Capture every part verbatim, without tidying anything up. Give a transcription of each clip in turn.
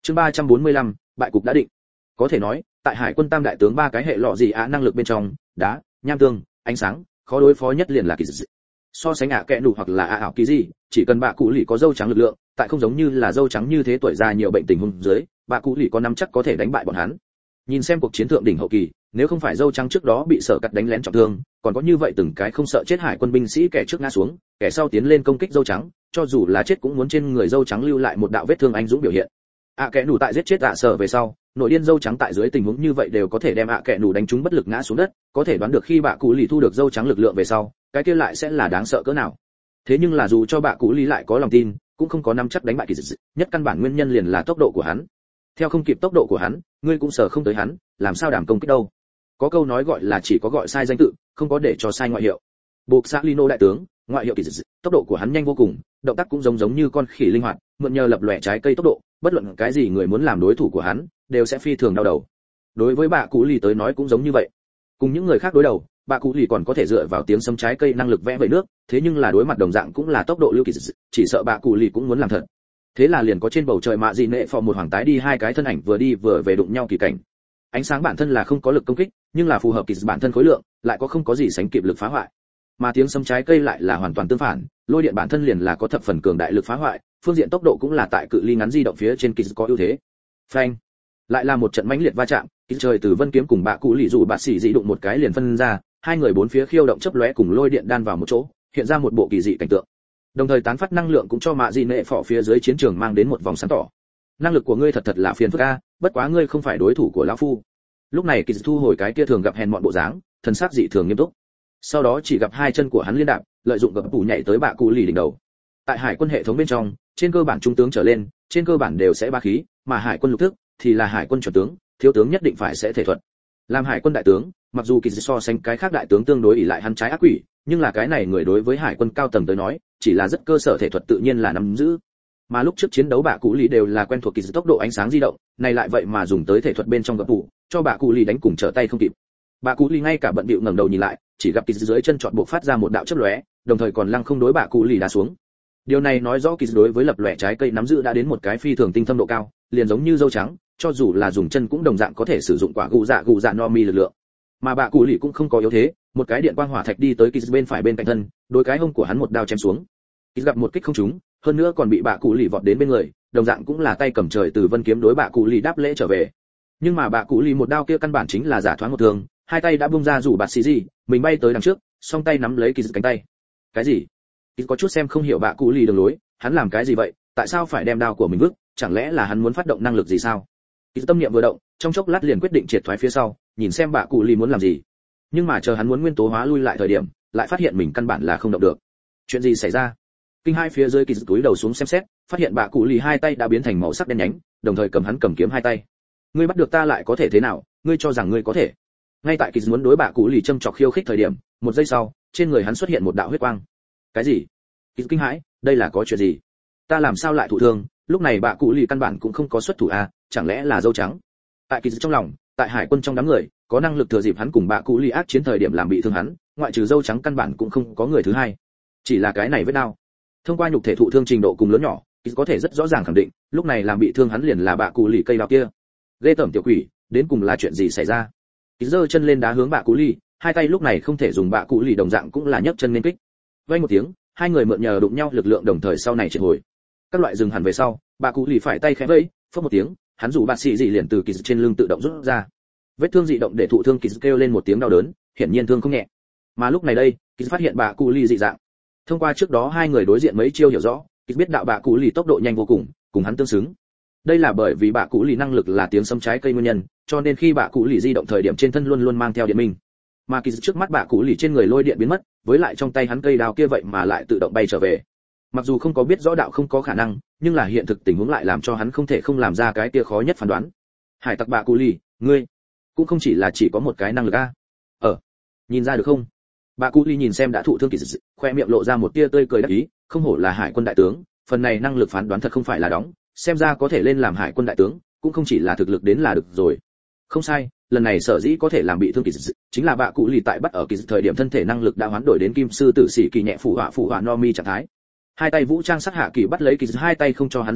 Chương ba trăm bốn mươi lăm, bại cục đã định. Có thể nói, tại hải quân tam đại tướng ba cái hệ lọ gì ạ năng lực bên trong, đá, nham tương, ánh sáng, khó đối phó nhất liền là kỳ dị. So sánh ạ kẽ nụ hoặc là ạ ảo kỳ gì, chỉ cần bạ cụ lì có dâu trắng lực lượng, tại không giống như là dâu trắng như thế tuổi già nhiều bệnh tình huống dưới, bạ cụ lì có nắm chắc có thể đánh bại bọn hắn. Nhìn xem cuộc chiến thượng đỉnh hậu kỳ, nếu không phải dâu trắng trước đó bị sở cắt đánh lén trọng thương, còn có như vậy từng cái không sợ chết hải quân binh sĩ kẻ trước ngã xuống, kẻ sau tiến lên công kích dâu trắng, cho dù là chết cũng muốn trên người dâu trắng lưu lại một đạo vết thương anh dũng biểu hiện. ạ kẽ nụ tại giết chết ạ sở về sau, nội điên dâu trắng tại dưới tình huống như vậy đều có thể đem ạ kẽ nụ đánh trúng bất lực ngã xuống đất, có thể đoán được khi bạ cụ lì thu được dâu trắng lực lượng về sau, cái kia lại sẽ là đáng sợ cỡ nào. Thế nhưng là dù cho bạ cụ lì lại có lòng tin, cũng không có nắm chắc đánh bại kỳ dị, nhất căn bản nguyên nhân liền là tốc độ của hắn. Theo không kịp tốc độ của hắn, ngươi cũng sợ không tới hắn, làm sao đảm công kích đâu. Có câu nói gọi là chỉ có gọi sai danh tự, không có để cho sai ngoại hiệu. Buộc xã Lino đại tướng, ngoại hiệu kỳ dị, tốc độ của hắn nhanh vô cùng, động tác cũng giống giống như con khỉ linh hoạt, mượn nhờ lập lòe trái cây tốc độ, bất luận cái gì người muốn làm đối thủ của hắn, đều sẽ phi thường đau đầu. Đối với bạ cụ lì tới nói cũng giống như vậy. Cùng những người khác đối đầu, bạ cụ lì còn có thể dựa vào tiếng sấm trái cây năng lực vẽ vẩy nước, thế nhưng là đối mặt đồng dạng cũng là tốc độ lưu kỳ dị, chỉ sợ bạ cụ lì cũng muốn làm thật. Thế là liền có trên bầu trời mạ dị nệ phò một hoàng tái đi hai cái thân ảnh vừa đi vừa về đụng nhau kỳ cảnh. Ánh sáng bản thân là không có lực công kích, nhưng là phù hợp kỳ dị bản thân khối lượng, lại có không có gì sánh kịp lực phá hoại. Mà tiếng sấm trái cây lại là hoàn toàn tương phản, lôi điện bản thân liền là có thập phần cường đại lực phá hoại, phương diện tốc độ cũng là tại cự ly ngắn di động phía trên kỳ dị có ưu thế. Phanh, lại là một trận mãnh liệt va chạm, kỳ trời từ vân kiếm cùng bạ cụ lì dụ bạt xỉ dị đụng một cái liền phân ra, hai người bốn phía khiêu động chớp lóe cùng lôi điện đan vào một chỗ, hiện ra một bộ kỳ dị cảnh tượng. Đồng thời tán phát năng lượng cũng cho mạ dị nệ phò phía dưới chiến trường mang đến một vòng sáng tỏ. Năng lực của ngươi thật thật là phiền phức a, bất quá ngươi không phải đối thủ của lão phu. Lúc này kỳ thu hồi cái kia thường gặp hèn mọn bộ dáng, thần sắc dị thường nghiêm túc. Sau đó chỉ gặp hai chân của hắn liên đạp, lợi dụng gập tủ nhảy tới bạ cụ lì đỉnh đầu. Tại hải quân hệ thống bên trong, trên cơ bản trung tướng trở lên, trên cơ bản đều sẽ ba khí, mà hải quân lục thức thì là hải quân chuẩn tướng, thiếu tướng nhất định phải sẽ thể thuật. Làm hải quân đại tướng, mặc dù kỳ so sánh cái khác đại tướng tương đối ỷ lại hắn trái ác quỷ, nhưng là cái này người đối với hải quân cao tầng tới nói, chỉ là rất cơ sở thể thuật tự nhiên là nắm giữ. Mà lúc trước chiến đấu bạ cụ lì đều là quen thuộc kỳ tốc độ ánh sáng di động, này lại vậy mà dùng tới thể thuật bên trong gập tủ, cho bạ cụ lì đánh cùng trở tay không kịp. Bạ cụ lì ngay cả bận bịu ngẩng đầu nhìn lại, chỉ gặp kỳ dưới chân chọn bộ phát ra một đạo chớp lóe, đồng thời còn lăng không đối bạ cụ lì đá xuống. Điều này nói rõ kỳ đối với lập lòe trái cây nắm giữ đã đến một cái phi thường tinh thâm độ cao, liền giống như dâu trắng, cho dù là dùng chân cũng đồng dạng có thể sử dụng quả gù dạ gù dạ no mi lực lượng. Mà bạ cụ lì cũng không có yếu thế, một cái điện quang hỏa thạch đi tới kỳ bên phải bên cạnh thân, đối cái hông của hắn một đao chém xuống. Kỳ gặp một kích không trúng, hơn nữa còn bị bạ cụ lì vọt đến bên người, đồng dạng cũng là tay cầm trời từ vân kiếm đối bạ cụ lì đáp lễ trở về. Nhưng mà bạ cụ lì một đao kia căn bản chính là giả thoáng một thường, hai tay đã bung ra rủ bạt xì gì, mình bay tới đằng trước, song tay nắm lấy kỳ cánh tay. Cái gì? Kỳ có chút xem không hiểu bạ cụ lì đường lối, hắn làm cái gì vậy? Tại sao phải đem đao của mình vứt? Chẳng lẽ là hắn muốn phát động năng lực gì sao? Kỳ tâm niệm vừa động, trong chốc lát liền quyết định triệt thoái phía sau, nhìn xem bạ cụ lì muốn làm gì. Nhưng mà chờ hắn muốn nguyên tố hóa lui lại thời điểm, lại phát hiện mình căn bản là không động được. Chuyện gì xảy ra? Kinh hai phía dưới kỳ túi đầu xuống xem xét, phát hiện bạ cụ lì hai tay đã biến thành màu sắc đen nhánh, đồng thời cầm hắn cầm kiếm hai tay. Ngươi bắt được ta lại có thể thế nào? Ngươi cho rằng ngươi có thể? Ngay tại kỳ muốn đối bạ cụ lì châm chọc khiêu khích thời điểm, một giây sau, trên người hắn xuất hiện một đạo huyết quang. Cái gì? Kỳ kinh hãi, đây là có chuyện gì? Ta làm sao lại thụ thương? Lúc này bạ cụ lì căn bản cũng không có xuất thủ a, chẳng lẽ là dâu trắng? Tại kỳ trong lòng, tại hải quân trong đám người, có năng lực thừa dịp hắn cùng bạ cụ lì ác chiến thời điểm làm bị thương hắn, ngoại trừ dâu trắng căn bản cũng không có người thứ hai. Chỉ là cái này vết đau. Thông qua nhục thể thụ thương trình độ cùng lớn nhỏ, kỳ có thể rất rõ ràng khẳng định, lúc này làm bị thương hắn liền là bạ cụ lì cây đao kia. Ghê tởm tiểu quỷ, đến cùng là chuyện gì xảy ra? Kỳ giơ chân lên đá hướng bạ cụ lì, hai tay lúc này không thể dùng bạ cụ lì đồng dạng cũng là nhấc chân lên kích. Vang một tiếng, hai người mượn nhờ đụng nhau lực lượng đồng thời sau này triệt hồi. Các loại dừng hẳn về sau, bạ cụ lì phải tay khẽ vẫy, phất một tiếng, hắn rủ bạt xì dị liền từ kỳ trên lưng tự động rút ra. Vết thương dị động để thụ thương kỳ kêu lên một tiếng đau đớn, hiển nhiên thương không nhẹ. Mà lúc này đây, kỳ phát hiện bạ cụ lì dị dạng. Thông qua trước đó hai người đối diện mấy chiêu hiểu rõ, kỳ biết đạo bạ cụ lì tốc độ nhanh vô cùng, cùng hắn tương xứng. Đây là bởi vì bạ cụ lì năng lực là tiếng sấm trái cây nguyên nhân, cho nên khi bạ cụ lì di động thời điểm trên thân luôn luôn mang theo điện minh. Mà kỳ trước mắt bạ cụ lì trên người lôi điện biến mất, với lại trong tay hắn cây đao kia vậy mà lại tự động bay trở về. Mặc dù không có biết rõ đạo không có khả năng, nhưng là hiện thực tình huống lại làm cho hắn không thể không làm ra cái kia khó nhất phán đoán. Hải tặc bạ cụ lì, ngươi cũng không chỉ là chỉ có một cái năng lực a. Ờ, nhìn ra được không? Bạ cụ lì nhìn xem đã thụ thương kỳ dị, khoe miệng lộ ra một tia tươi cười đắc ý, không hổ là hải quân đại tướng, phần này năng lực phán đoán thật không phải là đóng, xem ra có thể lên làm hải quân đại tướng, cũng không chỉ là thực lực đến là được rồi. Không sai, lần này sở dĩ có thể làm bị thương kỳ dị, chính là bạ cụ lì tại bắt ở kỳ dị thời điểm thân thể năng lực đã hoán đổi đến kim sư tử sĩ kỳ nhẹ phủ họa phủ họa no mi trạng thái. Hai tay vũ trang sát hạ kỳ bắt lấy kỳ dị hai tay không cho hắn di động,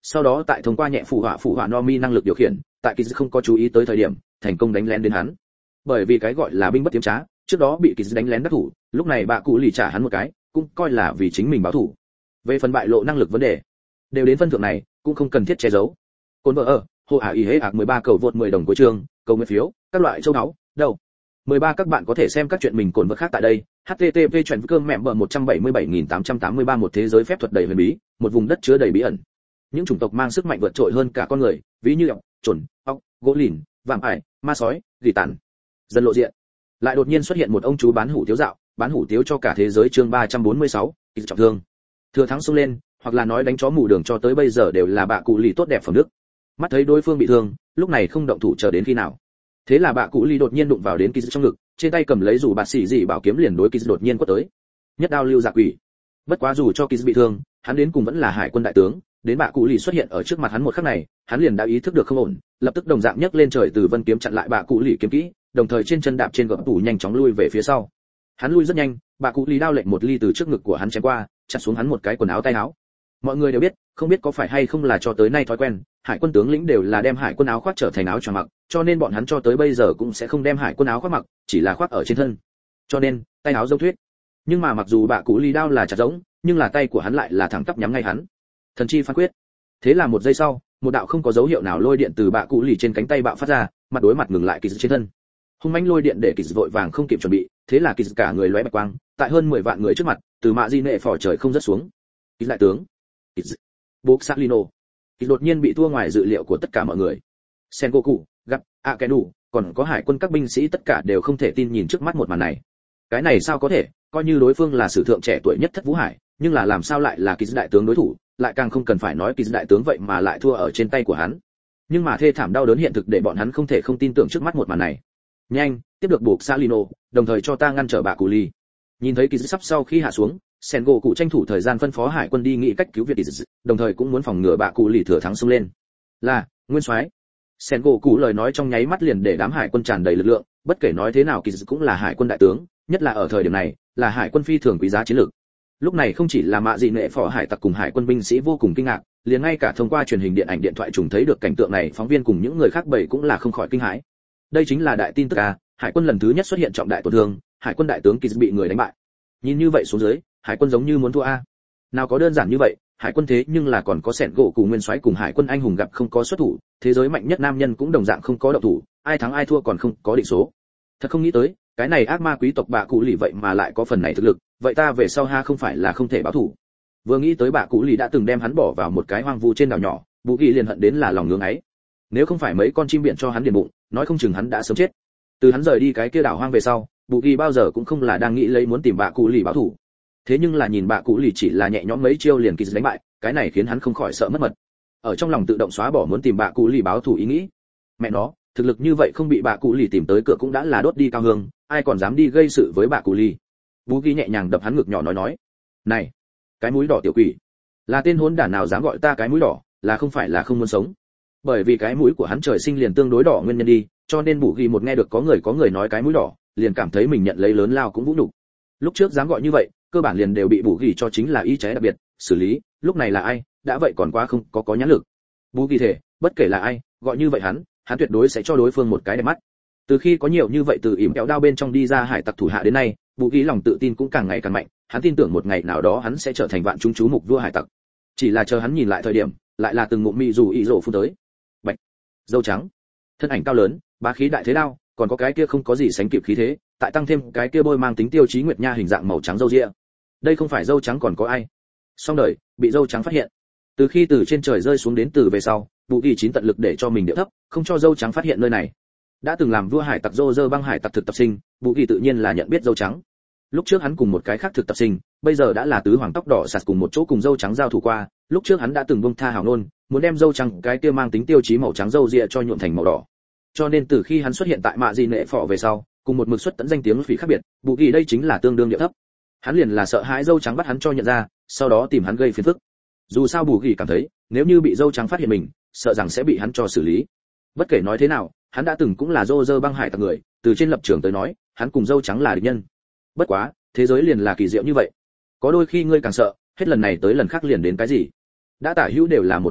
sau đó tại thông qua nhẹ phụ họa phụ họa Nomi năng lực điều khiển, tại Kiz không có chú ý tới thời điểm, thành công đánh lén đến hắn. Bởi vì cái gọi là binh bất tiếm trá, trước đó bị Kiz đánh lén đắc thủ, lúc này bạ cụ lì trả hắn một cái, cũng coi là vì chính mình báo thủ. Về phần bại lộ năng lực vấn đề, đều đến phân thượng này, cũng không cần thiết che giấu. Côn vợ ở, hồ ả y hế ạc mười ba cầu vượt mười đồng của trường, cầu nguyện phiếu, các loại châu náu, đâu. mười ba các bạn có thể xem các chuyện mình cồn vật khác tại đây. H T T P chuyển cơm mẹ bờ một trăm bảy mươi bảy nghìn tám trăm tám mươi ba một thế giới phép thuật đầy huyền bí, một vùng đất chứa đầy bí ẩn. Những chủng tộc mang sức mạnh vượt trội hơn cả con người, ví như ọc, chuẩn, ọc, gỗ lìn, vạm ải, ma sói, gỉ tàn. Dần lộ diện. Lại đột nhiên xuất hiện một ông chú bán hủ tiếu dạo, bán hủ tiếu cho cả thế giới chương ba trăm bốn mươi sáu, kịch trọng thương. Thừa thắng xông lên, hoặc là nói đánh chó mù đường cho tới bây giờ đều là bạ cụ lì tốt đẹp phẩm đức. Mắt thấy đối phương bị thương, lúc này không động thủ chờ đến khi nào. Thế là bạ cụ lì đột nhiên đụng vào đến Kiz trong ngực, trên tay cầm lấy dù bạt xỉ gì bảo kiếm liền đối Kiz đột nhiên quất tới. Nhất đao lưu dạ quỷ. Bất quá dù cho Kiz bị thương, hắn đến cùng vẫn là hải quân đại tướng, đến bạ cụ lì xuất hiện ở trước mặt hắn một khắc này, hắn liền đã ý thức được không ổn, lập tức đồng dạng nhấc lên trời từ vân kiếm chặn lại bạ cụ lì kiếm kỹ, đồng thời trên chân đạp trên gập tủ nhanh chóng lui về phía sau. Hắn lui rất nhanh, bạ cụ lì đao lệnh một ly từ trước ngực của hắn chém qua, chặt xuống hắn một cái quần áo tay áo. Mọi người đều biết, không biết có phải hay không là cho tới nay thói quen, hải quân tướng lĩnh đều là đem hải quân áo khoác trở thành áo choàng mặc, cho nên bọn hắn cho tới bây giờ cũng sẽ không đem hải quân áo khoác mặc, chỉ là khoác ở trên thân. Cho nên, tay áo giống thuyết. Nhưng mà mặc dù bạ cụ lì đao là chặt giống, nhưng là tay của hắn lại là thẳng tắp nhắm ngay hắn. Thần chi phán quyết. Thế là một giây sau, một đạo không có dấu hiệu nào lôi điện từ bạ cụ lì trên cánh tay bạo phát ra, mặt đối mặt ngừng lại Kiz trên thân. Hung mãnh lôi điện để Kiz vội vàng không kịp chuẩn bị, thế là Kiz cả người lóe bạch quang, tại hơn mười vạn người trước mặt, từ mạ di nệ phò trời không rớt xuống. Kiz đại tướng. Kiz. Boxalino. Kiz đột nhiên bị thua ngoài dự liệu của tất cả mọi người. Sengoku, gặp Akenu, còn có hải quân các binh sĩ tất cả đều không thể tin nhìn trước mắt một màn này. Cái này sao có thể, coi như đối phương là sử thượng trẻ tuổi nhất Thất Vũ Hải, nhưng là làm sao lại là Kiz đại tướng đối thủ, lại càng không cần phải nói Kiz đại tướng vậy mà lại thua ở trên tay của hắn. Nhưng mà thê thảm đau đớn hiện thực để bọn hắn không thể không tin tưởng trước mắt một màn này. Nhanh, tiếp được buộc Salino, đồng thời cho ta ngăn trở bạ cụ lì. Nhìn thấy Kiz sắp sau khi hạ xuống, Sengoku tranh thủ thời gian phân phó hải quân đi nghĩ cách cứu viện Kiz, đồng thời cũng muốn phòng ngừa bạ cụ lì thừa thắng xông lên. Là, nguyên soái. Sengoku lời nói trong nháy mắt liền để đám hải quân tràn đầy lực lượng, bất kể nói thế nào Kiz cũng là hải quân đại tướng, nhất là ở thời điểm này, là hải quân phi thường quý giá chiến lược. Lúc này không chỉ là mạ dị nệ phò hải tặc cùng hải quân binh sĩ vô cùng kinh ngạc, liền ngay cả thông qua truyền hình điện ảnh điện thoại trùng thấy được cảnh tượng này, phóng viên cùng những người khác bầy cũng là không khỏi kinh hãi. Đây chính là đại tin tức à, hải quân lần thứ nhất xuất hiện trọng đại tổn thương, hải quân đại tướng Kiz bị người đánh bại. Nhìn như vậy xuống dưới, hải quân giống như muốn thua a. Nào có đơn giản như vậy, hải quân thế nhưng là còn có sẹn gỗ cùng nguyên soái cùng hải quân anh hùng gặp không có xuất thủ, thế giới mạnh nhất nam nhân cũng đồng dạng không có động thủ, ai thắng ai thua còn không có định số. Thật không nghĩ tới, cái này ác ma quý tộc bạ cụ lì vậy mà lại có phần này thực lực, vậy ta về sau ha không phải là không thể báo thủ. Vừa nghĩ tới bạ cụ lì đã từng đem hắn bỏ vào một cái hoang vu trên đảo nhỏ, Bù Kỳ liền hận đến là lòng ngưỡng ấy. Nếu không phải mấy con chim biển cho hắn điền bụng, nói không chừng hắn đã sớm chết. Từ hắn rời đi cái kia đảo hoang về sau, Bù Kỳ bao giờ cũng không là đang nghĩ lấy muốn tìm bạ cụ lì báo thủ. Thế nhưng là nhìn bạ cụ lì chỉ là nhẹ nhõm mấy chiêu liền Kiz đánh bại, cái này khiến hắn không khỏi sợ mất mật. Ở trong lòng tự động xóa bỏ muốn tìm bạ cụ lì báo thủ ý nghĩ. Mẹ nó, thực lực như vậy không bị bạ cụ lì tìm tới cửa cũng đã là đốt đi cao hương, ai còn dám đi gây sự với bạ cụ lì. Bú Ghi nhẹ nhàng đập hắn ngực nhỏ nói nói, này, cái mũi đỏ tiểu quỷ, là tên hỗn đản nào dám gọi ta cái mũi đỏ, là không phải là không muốn sống. Bởi vì cái mũi của hắn trời sinh liền tương đối đỏ nguyên nhân đi, cho nên Bú Ghi một nghe được có người có người nói cái mũi đỏ, liền cảm thấy mình nhận lấy lớn lao cũng vũ nhục. Lúc trước dám gọi như vậy, cơ bản liền đều bị Bú Ghi cho chính là ý trái đặc biệt xử lý, lúc này là ai, đã vậy còn quá không có có nhãn lực. Bú Ghi thể, bất kể là ai, gọi như vậy hắn, hắn tuyệt đối sẽ cho đối phương một cái đẹp mắt. Từ khi có nhiều như vậy từ ỉm kéo đao bên trong đi ra hải tặc thủ hạ đến nay, Bù Ghi lòng tự tin cũng càng ngày càng mạnh, hắn tin tưởng một ngày nào đó hắn sẽ trở thành vạn chúng chú mục vua hải tặc. Chỉ là chờ hắn nhìn lại thời điểm, lại là từng ngụm mị dù ý rộ phun tới. Bạch, dâu trắng, thân ảnh cao lớn, bá khí đại thế đao, còn có cái kia không có gì sánh kịp khí thế, tại tăng thêm cái kia bôi mang tính tiêu chí nguyệt nha hình dạng màu trắng râu ria. Đây không phải dâu trắng còn có ai? Xong đời, bị dâu trắng phát hiện. Từ khi từ trên trời rơi xuống đến từ về sau, Bù Ghi chín tận lực để cho mình điệu thấp, không cho dâu trắng phát hiện nơi này. Đã từng làm vua hải tặc Dô Dơ băng hải tặc thực tập sinh, Bù Ghi tự nhiên là nhận biết dâu trắng. Lúc trước hắn cùng một cái khác thực tập sinh, bây giờ đã là tứ hoàng tóc đỏ sạt cùng một chỗ cùng dâu trắng giao thủ qua, lúc trước hắn đã từng buông tha hào nôn, muốn đem dâu trắng cái kia mang tính tiêu chí màu trắng râu ria cho nhuộm thành màu đỏ. Cho nên từ khi hắn xuất hiện tại mạ dị nệ phò về sau, cùng một mực xuất tận danh tiếng phỉ khác biệt, Bù Ghi đây chính là tương đương địa thấp. Hắn liền là sợ hãi dâu trắng bắt hắn cho nhận ra, sau đó tìm hắn gây phiền phức. Dù sao Bù Ghi cảm thấy, nếu như bị dâu trắng phát hiện mình, sợ rằng sẽ bị hắn cho xử lý. Bất kể nói thế nào, hắn đã từng cũng là Dô Dơ băng hải tặc người, từ trên lập trường tới nói, hắn cùng dâu trắng là địch nhân. Bất quá, thế giới liền là kỳ diệu như vậy. Có đôi khi ngươi càng sợ, hết lần này tới lần khác liền đến cái gì. Đã tả hữu đều là một cái chết,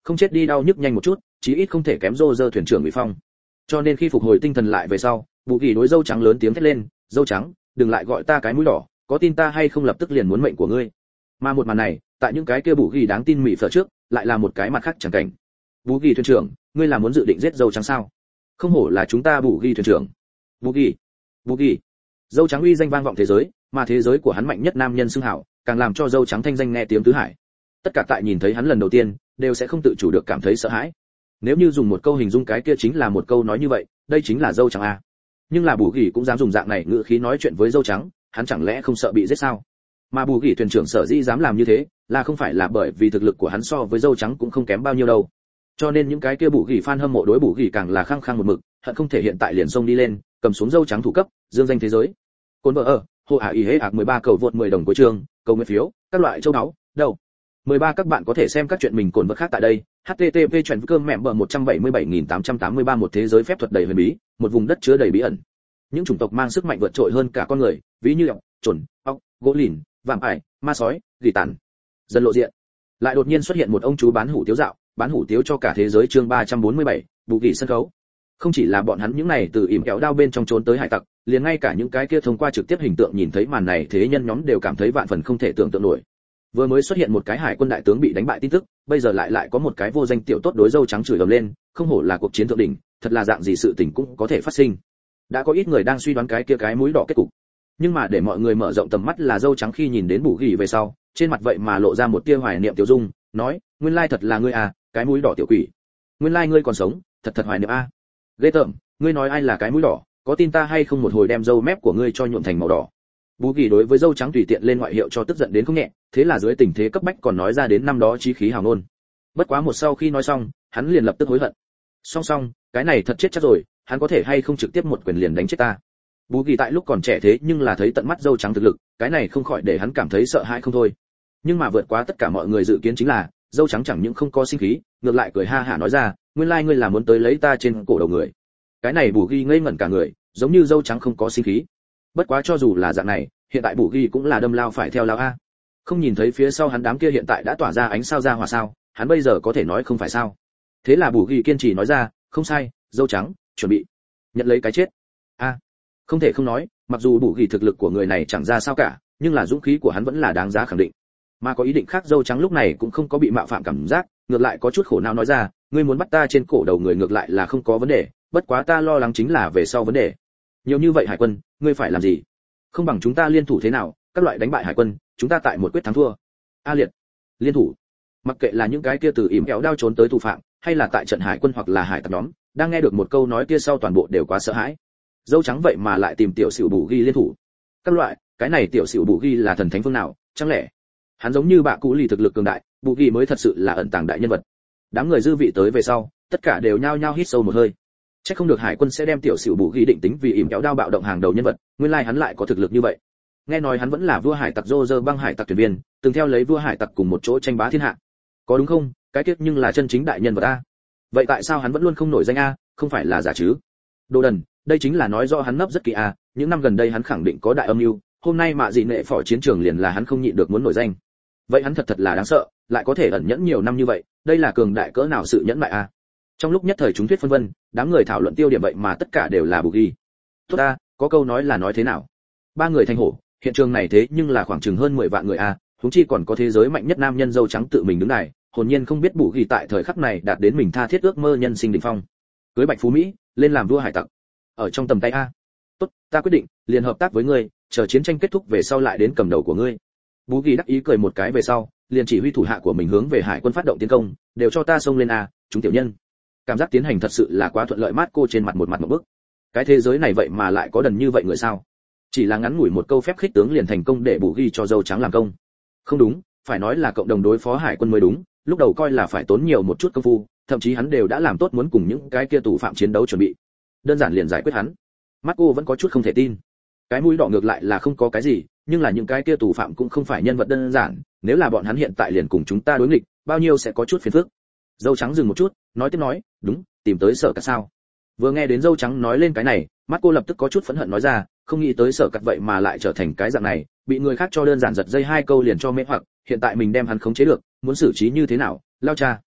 không chết đi đau nhức nhanh một chút, chí ít không thể kém Roger thuyền trưởng bị phong. Cho nên khi phục hồi tinh thần lại về sau, Bù Kỳ đối dâu trắng lớn tiếng thét lên, "Dâu trắng, đừng lại gọi ta cái mũi đỏ, có tin ta hay không lập tức liền muốn mệnh của ngươi." Mà một màn này, tại những cái kia Bù Kỳ đáng tin mị phở trước, lại là một cái mặt khác chẳng cảnh. "Bù Kỳ thuyền trưởng, ngươi là muốn dự định giết dâu trắng sao? Không hổ là chúng ta Bù Kỳ thuyền trưởng." Bù Kỳ, Bù Kỳ. Dâu trắng uy danh vang vọng thế giới, mà thế giới của hắn mạnh nhất nam nhân xưng hảo, càng làm cho dâu trắng thanh danh nghe tiếng tứ hải. Tất cả tại nhìn thấy hắn lần đầu tiên, đều sẽ không tự chủ được cảm thấy sợ hãi. Nếu như dùng một câu hình dung cái kia chính là một câu nói như vậy, đây chính là dâu trắng a. Nhưng là Bù Kỳ cũng dám dùng dạng này ngữ khí nói chuyện với dâu trắng, hắn chẳng lẽ không sợ bị giết sao? Mà Bù Kỳ thuyền trưởng sở dĩ dám làm như thế, là không phải là bởi vì thực lực của hắn so với dâu trắng cũng không kém bao nhiêu đâu. Cho nên những cái kia Bù Kỳ fan hâm mộ đối Bù Kỳ càng là khăng khăng một mực, hận không thể hiện tại liền xông đi lên, cầm xuống dâu trắng thủ cấp, dương danh thế giới. Côn vợ ở, hồ ả ý hế ạc mười ba cầu vượt mười đồng của trường, cầu nguyện phiếu, các loại châu náu, đâu. mười ba các bạn có thể xem các chuyện mình cồn vật khác tại đây. H T T P chuyển cơm mẹ bờ một trăm bảy mươi bảy nghìn tám trăm tám mươi ba một thế giới phép thuật đầy huyền bí, một vùng đất chứa đầy bí ẩn. Những chủng tộc mang sức mạnh vượt trội hơn cả con người, ví như ọc, chuẩn, ọc, gỗ lìn, vạm ải, ma sói, gỉ tàn. Dần lộ diện. Lại đột nhiên xuất hiện một ông chú bán hủ tiếu dạo, bán hủ tiếu cho cả thế giới chương ba trăm bốn mươi bảy, Bù Kỳ sân khấu. Không chỉ là bọn hắn những này từ ỉm kéo đao bên trong trốn tới hải tặc, liền ngay cả những cái kia thông qua trực tiếp hình tượng nhìn thấy màn này thế nhân nhóm đều cảm thấy vạn phần không thể tưởng tượng nổi. Vừa mới xuất hiện một cái hải quân đại tướng bị đánh bại tin tức, bây giờ lại lại có một cái vô danh tiểu tốt đối dâu trắng chửi ầm lên, không hổ là cuộc chiến thượng đỉnh, thật là dạng gì sự tình cũng có thể phát sinh. Đã có ít người đang suy đoán cái kia cái mũi đỏ kết cục, nhưng mà để mọi người mở rộng tầm mắt là dâu trắng khi nhìn đến Bù Kỳ về sau, trên mặt vậy mà lộ ra một tia hoài niệm tiểu dung, nói, nguyên lai thật là ngươi à, cái mũi đỏ tiểu quỷ, nguyên lai ngươi còn sống, thật thật hoài niệm a. Ghê tởm, ngươi nói ai là cái mũi đỏ, có tin ta hay không một hồi đem râu mép của ngươi cho nhuộm thành màu đỏ. Bù Kỳ đối với dâu trắng tùy tiện lên ngoại hiệu cho tức giận đến không nhẹ, thế là dưới tình thế cấp bách còn nói ra đến năm đó chí khí hào ngôn. Bất quá một sau khi nói xong, hắn liền lập tức hối hận. Song song, cái này thật chết chắc rồi, hắn có thể hay không trực tiếp một quyền liền đánh chết ta. Bù Kỳ tại lúc còn trẻ thế nhưng là thấy tận mắt dâu trắng thực lực, cái này không khỏi để hắn cảm thấy sợ hãi không thôi. Nhưng mà vượt quá tất cả mọi người dự kiến chính là, dâu trắng chẳng những không có sinh khí, ngược lại cười ha hả nói ra, nguyên lai ngươi là muốn tới lấy ta trên cổ đầu người. Cái này Bù Kỳ ngây ngẩn cả người, giống như dâu trắng không có sinh khí. Bất quá cho dù là dạng này, hiện tại Bù Kỳ cũng là đâm lao phải theo lao a. Không nhìn thấy phía sau hắn đám kia hiện tại đã tỏa ra ánh sao ra hỏa sao, hắn bây giờ có thể nói không phải sao. Thế là Bù Kỳ kiên trì nói ra, không sai, dâu trắng, chuẩn bị nhận lấy cái chết. A, không thể không nói, mặc dù Bù Kỳ thực lực của người này chẳng ra sao cả, nhưng là dũng khí của hắn vẫn là đáng giá khẳng định. Mà có ý định khác dâu trắng lúc này cũng không có bị mạo phạm cảm giác, ngược lại có chút khổ não nói ra, ngươi muốn bắt ta trên cổ đầu người ngược lại là không có vấn đề, bất quá ta lo lắng chính là về sau vấn đề. Nhiều như vậy hải quân, ngươi phải làm gì? Không bằng chúng ta liên thủ thế nào, các loại đánh bại hải quân, chúng ta tại một quyết thắng thua. A liệt, liên thủ. Mặc kệ là những cái kia từ ỉm kéo đao trốn tới thủ phạm, hay là tại trận hải quân hoặc là hải tặc nhóm, đang nghe được một câu nói kia sau toàn bộ đều quá sợ hãi. Dâu trắng vậy mà lại tìm tiểu xỉu Bù Kỳ liên thủ. Các loại, cái này tiểu xỉu Bù Kỳ là thần thánh phương nào, chẳng lẽ hắn giống như bạ cũ lì thực lực cường đại, Bù Kỳ mới thật sự là ẩn tàng đại nhân vật. Đám người dư vị tới về sau, tất cả đều nhao nhao hít sâu một hơi. Chắc không được hải quân sẽ đem tiểu xỉu Bù Kỳ định tính vì ỉm kéo đao bạo động hàng đầu nhân vật, nguyên lai hắn lại có thực lực như vậy. Nghe nói hắn vẫn là vua hải tặc Roger băng hải tặc thuyền viên, từng theo lấy vua hải tặc cùng một chỗ tranh bá thiên hạ. Có đúng không? Cái kiếp nhưng là chân chính đại nhân vật a. Vậy tại sao hắn vẫn luôn không nổi danh a, không phải là giả chứ? Đồ đần, đây chính là nói rõ hắn nấp rất kỳ a, những năm gần đây hắn khẳng định có đại âm mưu, hôm nay mạ dị nệ phỏ chiến trường liền là hắn không nhịn được muốn nổi danh. Vậy hắn thật thật là đáng sợ, lại có thể ẩn nhẫn nhiều năm như vậy, đây là cường đại cỡ nào sự nhẫn nại a. Trong lúc nhất thời chúng thuyết phân vân, đám người thảo luận tiêu điểm vậy mà tất cả đều là Bù Kỳ. Tốt ta, có câu nói là nói thế nào? Ba người thành hổ, hiện trường này thế nhưng là khoảng chừng hơn mười vạn người a, huống chi còn có thế giới mạnh nhất nam nhân dâu trắng tự mình đứng này, hồn nhiên không biết Bù Kỳ tại thời khắc này đạt đến mình tha thiết ước mơ nhân sinh đỉnh phong. Cưới Bạch Phú Mỹ, lên làm vua hải tặc. Ở trong tầm tay a. Tốt, ta quyết định, liền hợp tác với ngươi, chờ chiến tranh kết thúc về sau lại đến cầm đầu của ngươi. Bù Kỳ đắc ý cười một cái về sau, liền chỉ huy thủ hạ của mình hướng về hải quân phát động tiến công, đều cho ta xông lên a, chúng tiểu nhân. Cảm giác tiến hành thật sự là quá thuận lợi, mát cô trên mặt một mặt một bức. Cái thế giới này vậy mà lại có đần như vậy người sao? Chỉ là ngắn ngủi một câu phép khích tướng liền thành công để Bù Kỳ cho dâu trắng làm công. Không đúng, phải nói là cộng đồng đối phó hải quân mới đúng, lúc đầu coi là phải tốn nhiều một chút công phu, thậm chí hắn đều đã làm tốt muốn cùng những cái kia tù phạm chiến đấu chuẩn bị. Đơn giản liền giải quyết hắn. Marco vẫn có chút không thể tin. Cái mũi đỏ ngược lại là không có cái gì, nhưng là những cái kia tù phạm cũng không phải nhân vật đơn giản, nếu là bọn hắn hiện tại liền cùng chúng ta đối nghịch, bao nhiêu sẽ có chút phiền phức. Dâu trắng dừng một chút, nói tiếp nói, đúng, tìm tới Sở Cát sao? Vừa nghe đến dâu trắng nói lên cái này, Marco lập tức có chút phẫn hận nói ra, không nghĩ tới Sở Cát vậy mà lại trở thành cái dạng này, bị người khác cho đơn giản giật dây hai câu liền cho mê hoặc, hiện tại mình đem hắn khống chế được, muốn xử trí như thế nào, lao cha.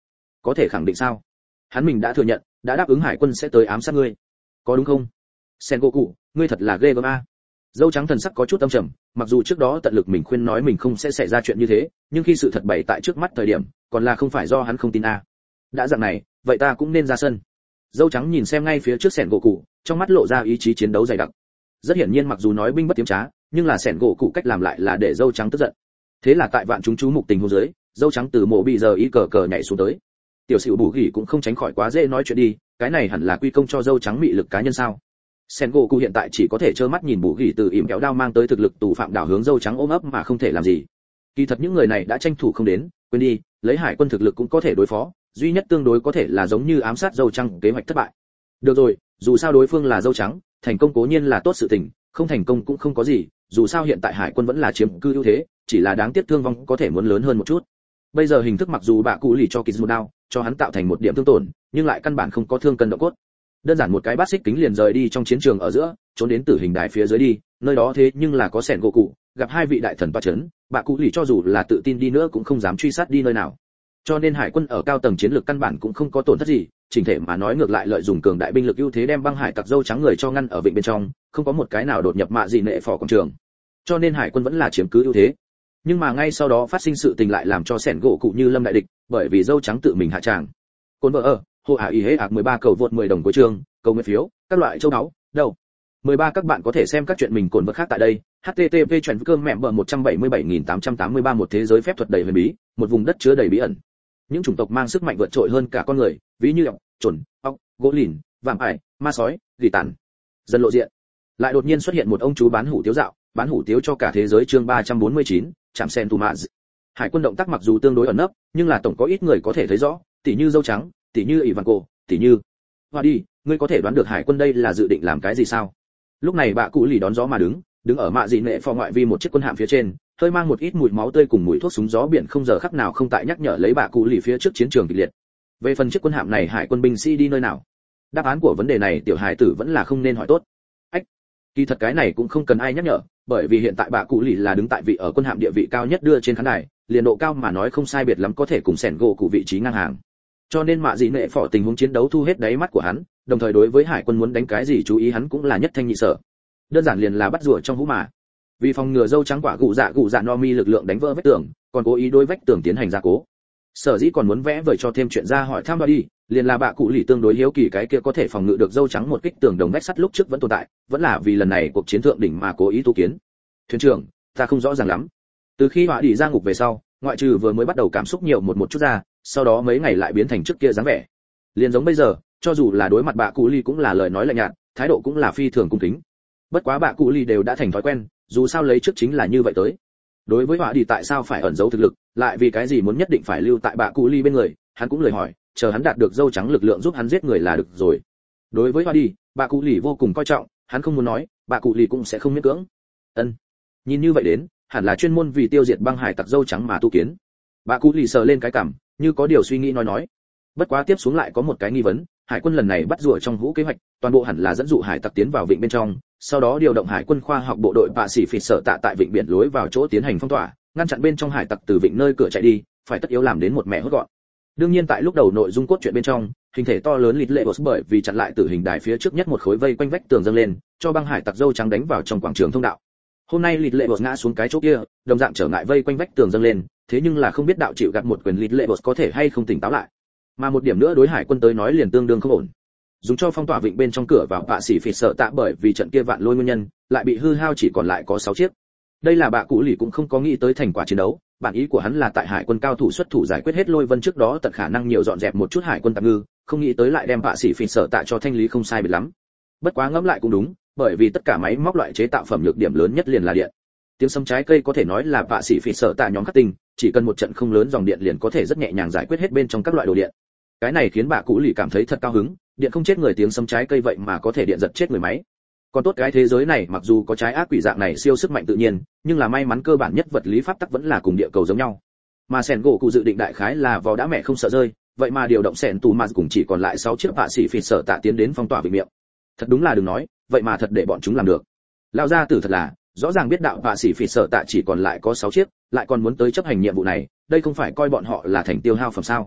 Có thể khẳng định sao? Hắn mình đã thừa nhận, đã đáp ứng hải quân sẽ tới ám sát ngươi, có đúng không? Sengoku, ngươi thật là ghê gớm a. Dâu trắng thần sắc có chút âm trầm, mặc dù trước đó tận lực mình khuyên nói mình không sẽ xảy ra chuyện như thế, nhưng khi sự thật bày tại trước mắt thời điểm, còn là không phải do hắn không tin a. Đã dạng này, vậy ta cũng nên ra sân. Dâu trắng nhìn xem ngay phía trước Sengoku, trong mắt lộ ra ý chí chiến đấu dày đặc. Rất hiển nhiên mặc dù nói binh bất tiếm trá, nhưng là Sengoku cách làm lại là để dâu trắng tức giận. Thế là tại vạn chúng chú mục tình huống dưới, dâu trắng từ mộ bị giờ ý cờ cờ nhảy xuống tới. Tiểu Sửu Bù Gỉ cũng không tránh khỏi quá dễ nói chuyện đi, cái này hẳn là quy công cho dâu trắng mị lực cá nhân sao? Sengoku hiện tại chỉ có thể trơ mắt nhìn Bù Gỉ từ ỉm kéo đao mang tới thực lực tù phạm đảo hướng dâu trắng ôm ấp mà không thể làm gì. Kỳ thật những người này đã tranh thủ không đến, quên đi, lấy hải quân thực lực cũng có thể đối phó, duy nhất tương đối có thể là giống như ám sát dâu trắng kế hoạch thất bại. Được rồi, dù sao đối phương là dâu trắng, thành công cố nhiên là tốt sự tình, không thành công cũng không có gì, dù sao hiện tại hải quân vẫn là chiếm cư ưu thế, chỉ là đáng tiếc thương vong có thể muốn lớn hơn một chút. Bây giờ hình thức mặc dù bạ cụ lì cho Kiz một đao, cho hắn tạo thành một điểm thương tổn, nhưng lại căn bản không có thương cân động cốt. Đơn giản một cái bát xích kính liền rời đi trong chiến trường ở giữa, trốn đến tử hình đài phía dưới đi, nơi đó thế nhưng là có sẻn gỗ cụ, gặp hai vị đại thần toa chấn, bạ cụ lì cho dù là tự tin đi nữa cũng không dám truy sát đi nơi nào. Cho nên hải quân ở cao tầng chiến lược căn bản cũng không có tổn thất gì, chỉnh thể mà nói ngược lại lợi dụng cường đại binh lực ưu thế đem băng hải tặc dâu trắng người cho ngăn ở vịnh bên trong, không có một cái nào đột nhập mạ gì nệ phò quảng trường. Cho nên hải quân vẫn là chiếm cứ ưu thế. Nhưng mà ngay sau đó phát sinh sự tình lại làm cho sẻn gỗ cụ như lâm đại địch, bởi vì dâu trắng tự mình hạ tràng. Côn vợ ở, hồ ả y hế ạc mười ba cầu vượt mười đồng cuối chương, cầu nguyện phiếu, các loại châu náu, đâu. mười ba các bạn có thể xem các chuyện mình cồn vật khác tại đây. H T T P chuyển cơm mẹ bờ một trăm bảy mươi bảy nghìn tám trăm tám mươi ba một thế giới phép thuật đầy huyền bí, một vùng đất chứa đầy bí ẩn. Những chủng tộc mang sức mạnh vượt trội hơn cả con người, ví như ọc, chuẩn, ọc, gỗ lìn, vạm ải, ma sói, gỉ tàn. Dần lộ diện. Lại đột nhiên xuất hiện một ông chú bán hủ tiếu dạo, bán hủ tiếu cho cả thế giới chương ba trăm bốn mươi chín, chạm sen tù mạ. Hải quân động tác mặc dù tương đối ẩn nấp, nhưng là tổng có ít người có thể thấy rõ, tỉ như dâu trắng, tỉ như Ivan cổ, tỉ như. Hoa đi, ngươi có thể đoán được hải quân đây là dự định làm cái gì sao? Lúc này bạ cụ lì đón gió mà đứng, đứng ở mạ dị nệ phò ngoại vi một chiếc quân hạm phía trên, hơi mang một ít mùi máu tươi cùng mùi thuốc súng gió biển không giờ khắc nào không tại nhắc nhở lấy bạ cụ lì phía trước chiến trường kịch liệt. Về phần chiếc quân hạm này hải quân binh sĩ đi nơi nào? Đáp án của vấn đề này tiểu hải tử vẫn là không nên hỏi tốt. Ách, kỳ thật cái này cũng không cần ai nhắc nhở, bởi vì hiện tại bạ cụ lì là đứng tại vị ở quân hạm địa vị cao nhất đưa trên khán đài, liền độ cao mà nói không sai biệt lắm có thể cùng sẻn gỗ cụ vị trí ngang hàng. Cho nên mạ dị nệ phò tình huống chiến đấu thu hết đáy mắt của hắn, đồng thời đối với hải quân muốn đánh cái gì chú ý hắn cũng là nhất thanh nhị sở. Đơn giản liền là bắt rùa trong hũ mà. Vì phòng ngừa dâu trắng quả gụ dạ gụ dạ no mi lực lượng đánh vỡ vách tường, còn cố ý đối vách tường tiến hành gia cố. Sở dĩ còn muốn vẽ vời cho thêm chuyện ra hỏi thăm vào đi, liền là bạ cụ lì tương đối hiếu kỳ cái kia có thể phòng ngự được dâu trắng một kích tường đồng vách sắt lúc trước vẫn tồn tại, vẫn là vì lần này cuộc chiến thượng đỉnh mà cố ý tu kiến. Thuyền trưởng, ta không rõ ràng lắm. Từ khi họa đi ra ngục về sau, ngoại trừ vừa mới bắt đầu cảm xúc nhiều một một chút ra, sau đó mấy ngày lại biến thành trước kia dáng vẻ. Liền giống bây giờ, cho dù là đối mặt bạ cụ lì cũng là lời nói lạnh nhạt, thái độ cũng là phi thường cung kính. Bất quá bạ cụ lì đều đã thành thói quen, dù sao lấy trước chính là như vậy tới. Đối với họa đi tại sao phải ẩn giấu thực lực, lại vì cái gì muốn nhất định phải lưu tại bạ cụ lì bên người, hắn cũng lời hỏi, chờ hắn đạt được dâu trắng lực lượng giúp hắn giết người là được rồi. Đối với họa đi, bạ cụ lì vô cùng coi trọng, hắn không muốn nói, bạ cụ lì cũng sẽ không miễn cưỡng. Ân, nhìn như vậy đến, hẳn là chuyên môn vì tiêu diệt băng hải tặc dâu trắng mà tu kiến. Bạ cụ lì sờ lên cái cằm, như có điều suy nghĩ nói nói. Bất quá tiếp xuống lại có một cái nghi vấn, hải quân lần này bắt rùa trong hũ kế hoạch, toàn bộ hẳn là dẫn dụ hải tặc tiến vào vịnh bên trong, sau đó điều động hải quân khoa học bộ đội bạ sĩ phỉ sở tạ tại vịnh biển lối vào chỗ tiến hành phong tỏa, ngăn chặn bên trong hải tặc từ vịnh nơi cửa chạy đi, phải tất yếu làm đến một mẹ hốt gọn. Đương nhiên tại lúc đầu nội dung cốt truyện bên trong, hình thể to lớn lịt lệ boss bởi vì chặn lại tử hình đài phía trước nhất một khối vây quanh vách tường dâng lên, cho băng hải tặc dâu trắng đánh vào trong quảng trường thông đạo. Hôm nay lịt lệ boss ngã xuống cái chỗ kia, đồng dạng trở ngại vây quanh vách tường dâng lên, thế nhưng là không biết đạo chịu gạt một quyền lịt lệ boss có thể hay không tỉnh táo lại. Mà một điểm nữa đối hải quân tới nói liền tương đương không ổn. Dùng cho phong tỏa vịnh bên trong cửa vào bạ sĩ phỉ sợ tạ bởi vì trận kia vạn lôi nguyên nhân, lại bị hư hao chỉ còn lại có sáu chiếc. Đây là bạ cụ lì cũng không có nghĩ tới thành quả chiến đấu, bản ý của hắn là tại hải quân cao thủ xuất thủ giải quyết hết lôi vân trước đó tận khả năng nhiều dọn dẹp một chút hải quân tạm ngư, không nghĩ tới lại đem bạ sĩ phỉ sợ tạ cho thanh lý không sai biệt lắm. Bất quá ngẫm lại cũng đúng, bởi vì tất cả máy móc loại chế tạo phẩm nhược điểm lớn nhất liền là điện. Tiếng sấm trái cây có thể nói là bạ sĩ phỉ sợ tạ nhóm khắc tinh, chỉ cần một trận không lớn dòng điện liền có thể rất nhẹ nhàng giải quyết hết bên trong các loại đồ điện. Cái này khiến bạ cụ lì cảm thấy thật cao hứng, điện không chết người tiếng sấm trái cây vậy mà có thể điện giật chết người máy. Còn tốt cái thế giới này mặc dù có trái ác quỷ dạng này siêu sức mạnh tự nhiên, nhưng là may mắn cơ bản nhất vật lý pháp tắc vẫn là cùng địa cầu giống nhau. Mà sẻn gỗ cụ dự định đại khái là vò đã mẹ không sợ rơi, vậy mà điều động sẻn tù mà cùng chỉ còn lại sáu chiếc bạ sĩ phỉ sở tạ tiến đến phong tỏa vịnh miệng. Thật đúng là đừng nói, vậy mà thật để bọn chúng làm được. Lão gia tử thật là, rõ ràng biết đạo bạ sĩ phỉ sở tạ chỉ còn lại có sáu chiếc, lại còn muốn tới chấp hành nhiệm vụ này, đây không phải coi bọn họ là thành tiêu hao phẩm sao?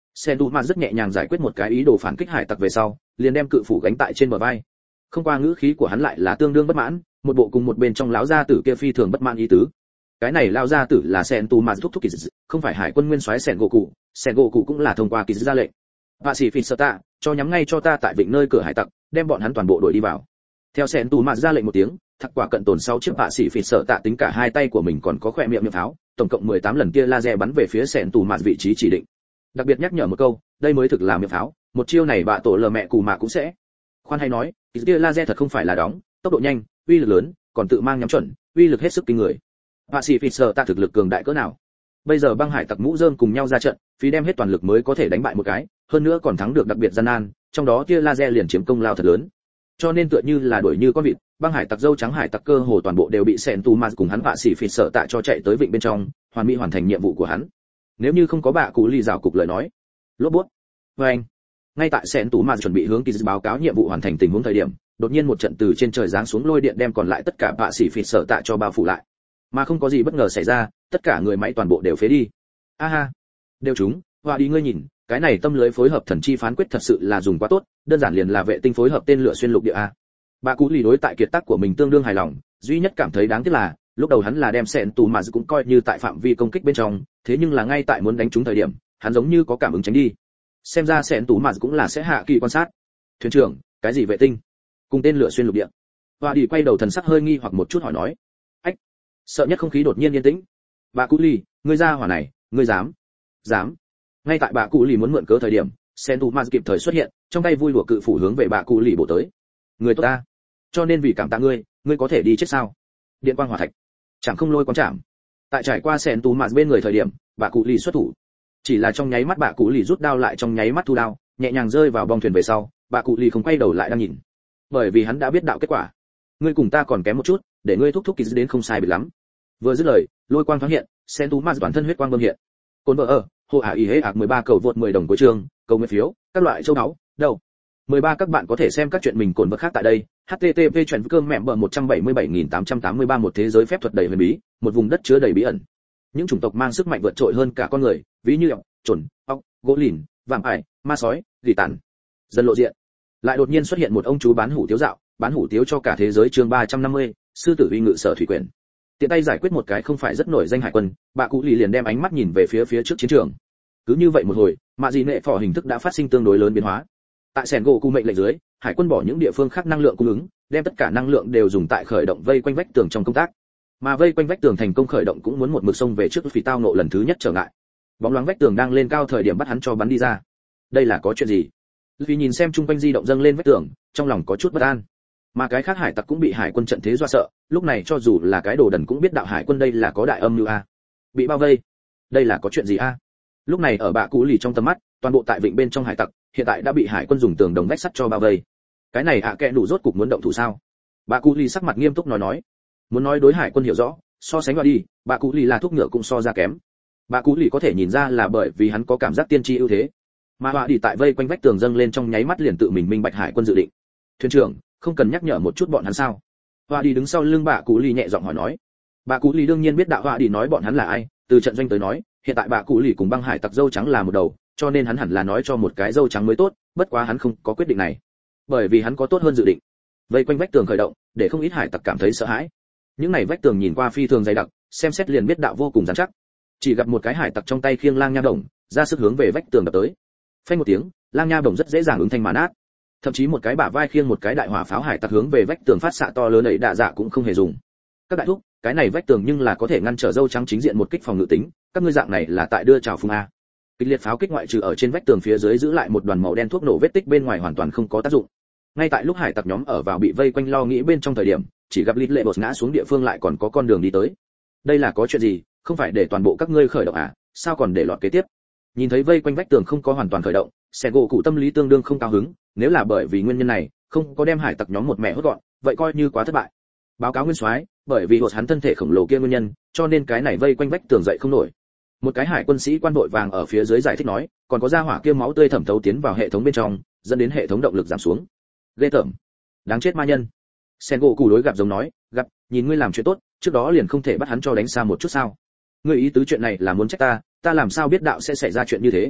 Sen Tu Ma rất nhẹ nhàng giải quyết một cái ý đồ phản kích hải tặc về sau, liền đem cự phủ gánh tại trên bờ vai. Không qua ngữ khí của hắn lại là tương đương bất mãn, một bộ cùng một bên trong lão gia tử kia phi thường bất mãn ý tứ. Cái này lão gia tử là Sen Tu Ma thúc thúc kỳ dị, không phải hải quân nguyên soái Sen Goku, Sen Goku cũng là thông qua kỳ dị ra lệnh. Và sĩ phỉ sợ tạ, cho nhắm ngay cho ta tại vịnh nơi cửa hải tặc, đem bọn hắn toàn bộ đuổi đi vào. Theo Sen Tu Ma ra lệnh một tiếng, thặc quả cận tồn sau chiếc vạ sĩ phỉ sợ tạ tính cả hai tay của mình còn có khỏe miệng miệng pháo, tổng cộng mười tám lần tia laser bắn về phía Sen Tu Ma vị trí chỉ định. Đặc biệt nhắc nhở một câu, đây mới thực là miệng pháo, một chiêu này bạ tổ lờ mẹ cù mà cũng sẽ. Khoan hay nói, tia laser thật không phải là đóng, tốc độ nhanh, uy lực lớn, còn tự mang nhắm chuẩn, uy lực hết sức kinh người. Vạ sĩ phỉ sợ tạ thực lực cường đại cỡ nào? Bây giờ băng hải tặc mũ rơm cùng nhau ra trận, phí đem hết toàn lực mới có thể đánh bại một cái, hơn nữa còn thắng được đặc biệt gian nan, trong đó tia laser liền chiếm công lao thật lớn. Cho nên tựa như là đuổi như con vịt, băng hải tặc dâu trắng hải tặc cơ hồ toàn bộ đều bị Sen Tu Ma cùng hắn vạ sĩ phỉ sợ tạ cho chạy tới vịnh bên trong, hoàn mỹ hoàn thành nhiệm vụ của hắn. Nếu như không có bạ cụ lì rào cục lời nói, lốp bút. Và anh, ngay tại Sen Tu Ma chuẩn bị hướng kỳ báo cáo nhiệm vụ hoàn thành tình huống thời điểm, đột nhiên một trận từ trên trời giáng xuống lôi điện đem còn lại tất cả vạ sĩ phỉ sợ tạ cho bao phủ lại. Mà không có gì bất ngờ xảy ra, tất cả người máy toàn bộ đều phế đi. A ha, đều chúng, hoa đi ngươi nhìn, cái này tâm lưới phối hợp thần chi phán quyết thật sự là dùng quá tốt, đơn giản liền là vệ tinh phối hợp tên lửa xuyên lục địa a. Bà cú lì đối tại kiệt tác của mình tương đương hài lòng, duy nhất cảm thấy đáng tiếc là, lúc đầu hắn là đem Sen Tu Ma cũng coi như tại phạm vi công kích bên trong, thế nhưng là ngay tại muốn đánh trúng thời điểm, hắn giống như có cảm ứng tránh đi. Xem ra Sen Tu Ma cũng là sẽ hạ kỳ quan sát. Thuyền trưởng, cái gì vệ tinh? Cùng tên lửa xuyên lục địa. Hoa đi quay đầu thần sắc hơi nghi hoặc một chút hỏi nói. Ách, sợ nhất không khí đột nhiên yên tĩnh. Bà cú lì, ngươi ra hỏa này, ngươi dám? Dám. Ngay tại bà cụ lì muốn mượn cớ thời điểm, Sen Tu Ma kịp thời xuất hiện, trong tay vui lụa cự phủ hướng về bà cụ lì bổ tới. Người tốt ta, cho nên vì cảm tạ ngươi, ngươi có thể đi chết sao? Điện quang hỏa thạch, chẳng không lôi quán chạm. Tại trải qua Sen Tu Ma bên người thời điểm, bà cụ lì xuất thủ. Chỉ là trong nháy mắt bà cụ lì rút đao lại trong nháy mắt thu đao, nhẹ nhàng rơi vào bong thuyền về sau, bà cụ lì không quay đầu lại đang nhìn. Bởi vì hắn đã biết đạo kết quả. Ngươi cùng ta còn kém một chút, để ngươi thúc thúc kỳ đến không sai biệt lắm. Vừa dứt lời, lôi quang thoáng hiện, Sen Tu Ma toàn thân huyết quang bơm hiện. Côn vợ ở, hồ ả ý hễ ạc mười ba cầu vượt mười đồng cuối chương, cầu nguyện phiếu, các loại châu đáo, đâu. mười ba các bạn có thể xem các chuyện mình cồn vật khác tại đây. H T T P chuyện cơm mẹ bờ một trăm bảy mươi bảy nghìn tám trăm tám mươi ba một thế giới phép thuật đầy huyền bí, một vùng đất chứa đầy bí ẩn. Những chủng tộc mang sức mạnh vượt trội hơn cả con người, ví như ọc, chuẩn, ọc, gỗ lìn, vạm ải, ma sói, dị tản. Dần lộ diện. Lại đột nhiên xuất hiện một ông chú bán hủ tiếu dạo, bán hủ tiếu cho cả thế giới chương ba trăm năm mươi, sư tử uy ngự sở thủy quyền. Tiện tay giải quyết một cái không phải rất nổi danh hải quân, bà cụ lì liền đem ánh mắt nhìn về phía phía trước chiến trường. Cứ như vậy một hồi, mạ dị nệ phò hình thức đã phát sinh tương đối lớn biến hóa. Tại Sen Goku mệnh lệnh dưới, hải quân bỏ những địa phương khác năng lượng cung ứng, đem tất cả năng lượng đều dùng tại khởi động vây quanh vách tường trong công tác. Mà vây quanh vách tường thành công khởi động cũng muốn một mực sông về trước vì tao nộ lần thứ nhất trở ngại. Bóng loáng vách tường đang lên cao thời điểm bắt hắn cho bắn đi ra. Đây là có chuyện gì? Vì nhìn xem chung quanh di động dâng lên vách tường, trong lòng có chút bất an. Mà cái khác hải tặc cũng bị hải quân trận thế dọa sợ, lúc này cho dù là cái đồ đần cũng biết đạo hải quân đây là có đại âm mưu a. Bị bao vây, đây là có chuyện gì a? Lúc này ở bạ cũ lì trong tầm mắt, toàn bộ tại vịnh bên trong hải tặc hiện tại đã bị hải quân dùng tường đồng vách sắt cho bao vây. Cái này ạ à kẽ đủ rốt cục muốn động thủ sao? Bạ cũ lì sắc mặt nghiêm túc nói nói, muốn nói đối hải quân hiểu rõ, so sánh qua đi, bạ cũ lì là thuốc ngựa cũng so ra kém. Bạ cũ lì có thể nhìn ra là bởi vì hắn có cảm giác tiên tri ưu thế, mà họa đi tại vây quanh vách tường dâng lên trong nháy mắt liền tự mình minh bạch hải quân dự định. Thuyền trưởng, không cần nhắc nhở một chút bọn hắn sao? Họa đi đứng sau lưng bạ cũ lì nhẹ giọng hỏi nói. Bạ cũ lì đương nhiên biết đạo họa đi nói bọn hắn là ai, từ trận doanh tới nói, hiện tại bạ cũ lì cùng băng hải tặc dâu trắng là một đầu, cho nên hắn hẳn là nói cho một cái dâu trắng mới tốt, bất quá hắn không có quyết định này, bởi vì hắn có tốt hơn dự định. Vây quanh vách tường khởi động, để không ít hải tặc cảm thấy sợ hãi. Những này vách tường nhìn qua phi thường dày đặc, xem xét liền biết đạo vô cùng rắn chắc. Chỉ gặp một cái hải tặc trong tay khiêng lang nha bổng, ra sức hướng về vách tường đập tới. Phanh một tiếng, lang nha bổng rất dễ dàng ứng thanh mà nát. Thậm chí một cái bả vai khiêng một cái đại hỏa pháo hải tặc hướng về vách tường phát xạ to lớn ấy đạ dạ cũng không hề dùng. Các đại thúc, cái này vách tường nhưng là có thể ngăn trở dâu trắng chính diện một kích phòng ngự tính, các ngươi dạng này là tại đưa chào phung a. Kịch liệt pháo kích ngoại trừ ở trên vách tường phía dưới giữ lại một đoàn màu đen thuốc nổ vết tích bên ngoài hoàn toàn không có tác dụng. Ngay tại lúc hải tặc nhóm ở vào bị vây quanh lo nghĩ bên trong thời điểm, chỉ gặp Lít Lệ Bột ngã xuống địa phương lại còn có con đường đi tới. Đây là có chuyện gì, không phải để toàn bộ các ngươi khởi động à, sao còn để lọt kế tiếp? Nhìn thấy vây quanh vách tường không có hoàn toàn khởi động, Sen Goku tâm lý tương đương không cao hứng, nếu là bởi vì nguyên nhân này, không có đem hải tặc nhóm một mẹ hốt gọn, vậy coi như quá thất bại. Báo cáo nguyên soái, bởi vì hột hắn thân thể khổng lồ kia nguyên nhân, cho nên cái này vây quanh vách tường dậy không nổi. Một cái hải quân sĩ quan đội vàng ở phía dưới giải thích nói, còn có ra hỏa kia máu tươi thẩm thấu tiến vào hệ thống bên trong, dẫn đến hệ thống động lực giảm xuống. Ghê tởm, đáng chết ma nhân. Sen Goku đối gặp giống nói, gặp, nhìn ngươi làm chuyện tốt, trước đó liền không thể bắt hắn cho đánh xa một chút sao? Ngươi ý tứ chuyện này là muốn trách ta, ta làm sao biết đạo sẽ xảy ra chuyện như thế?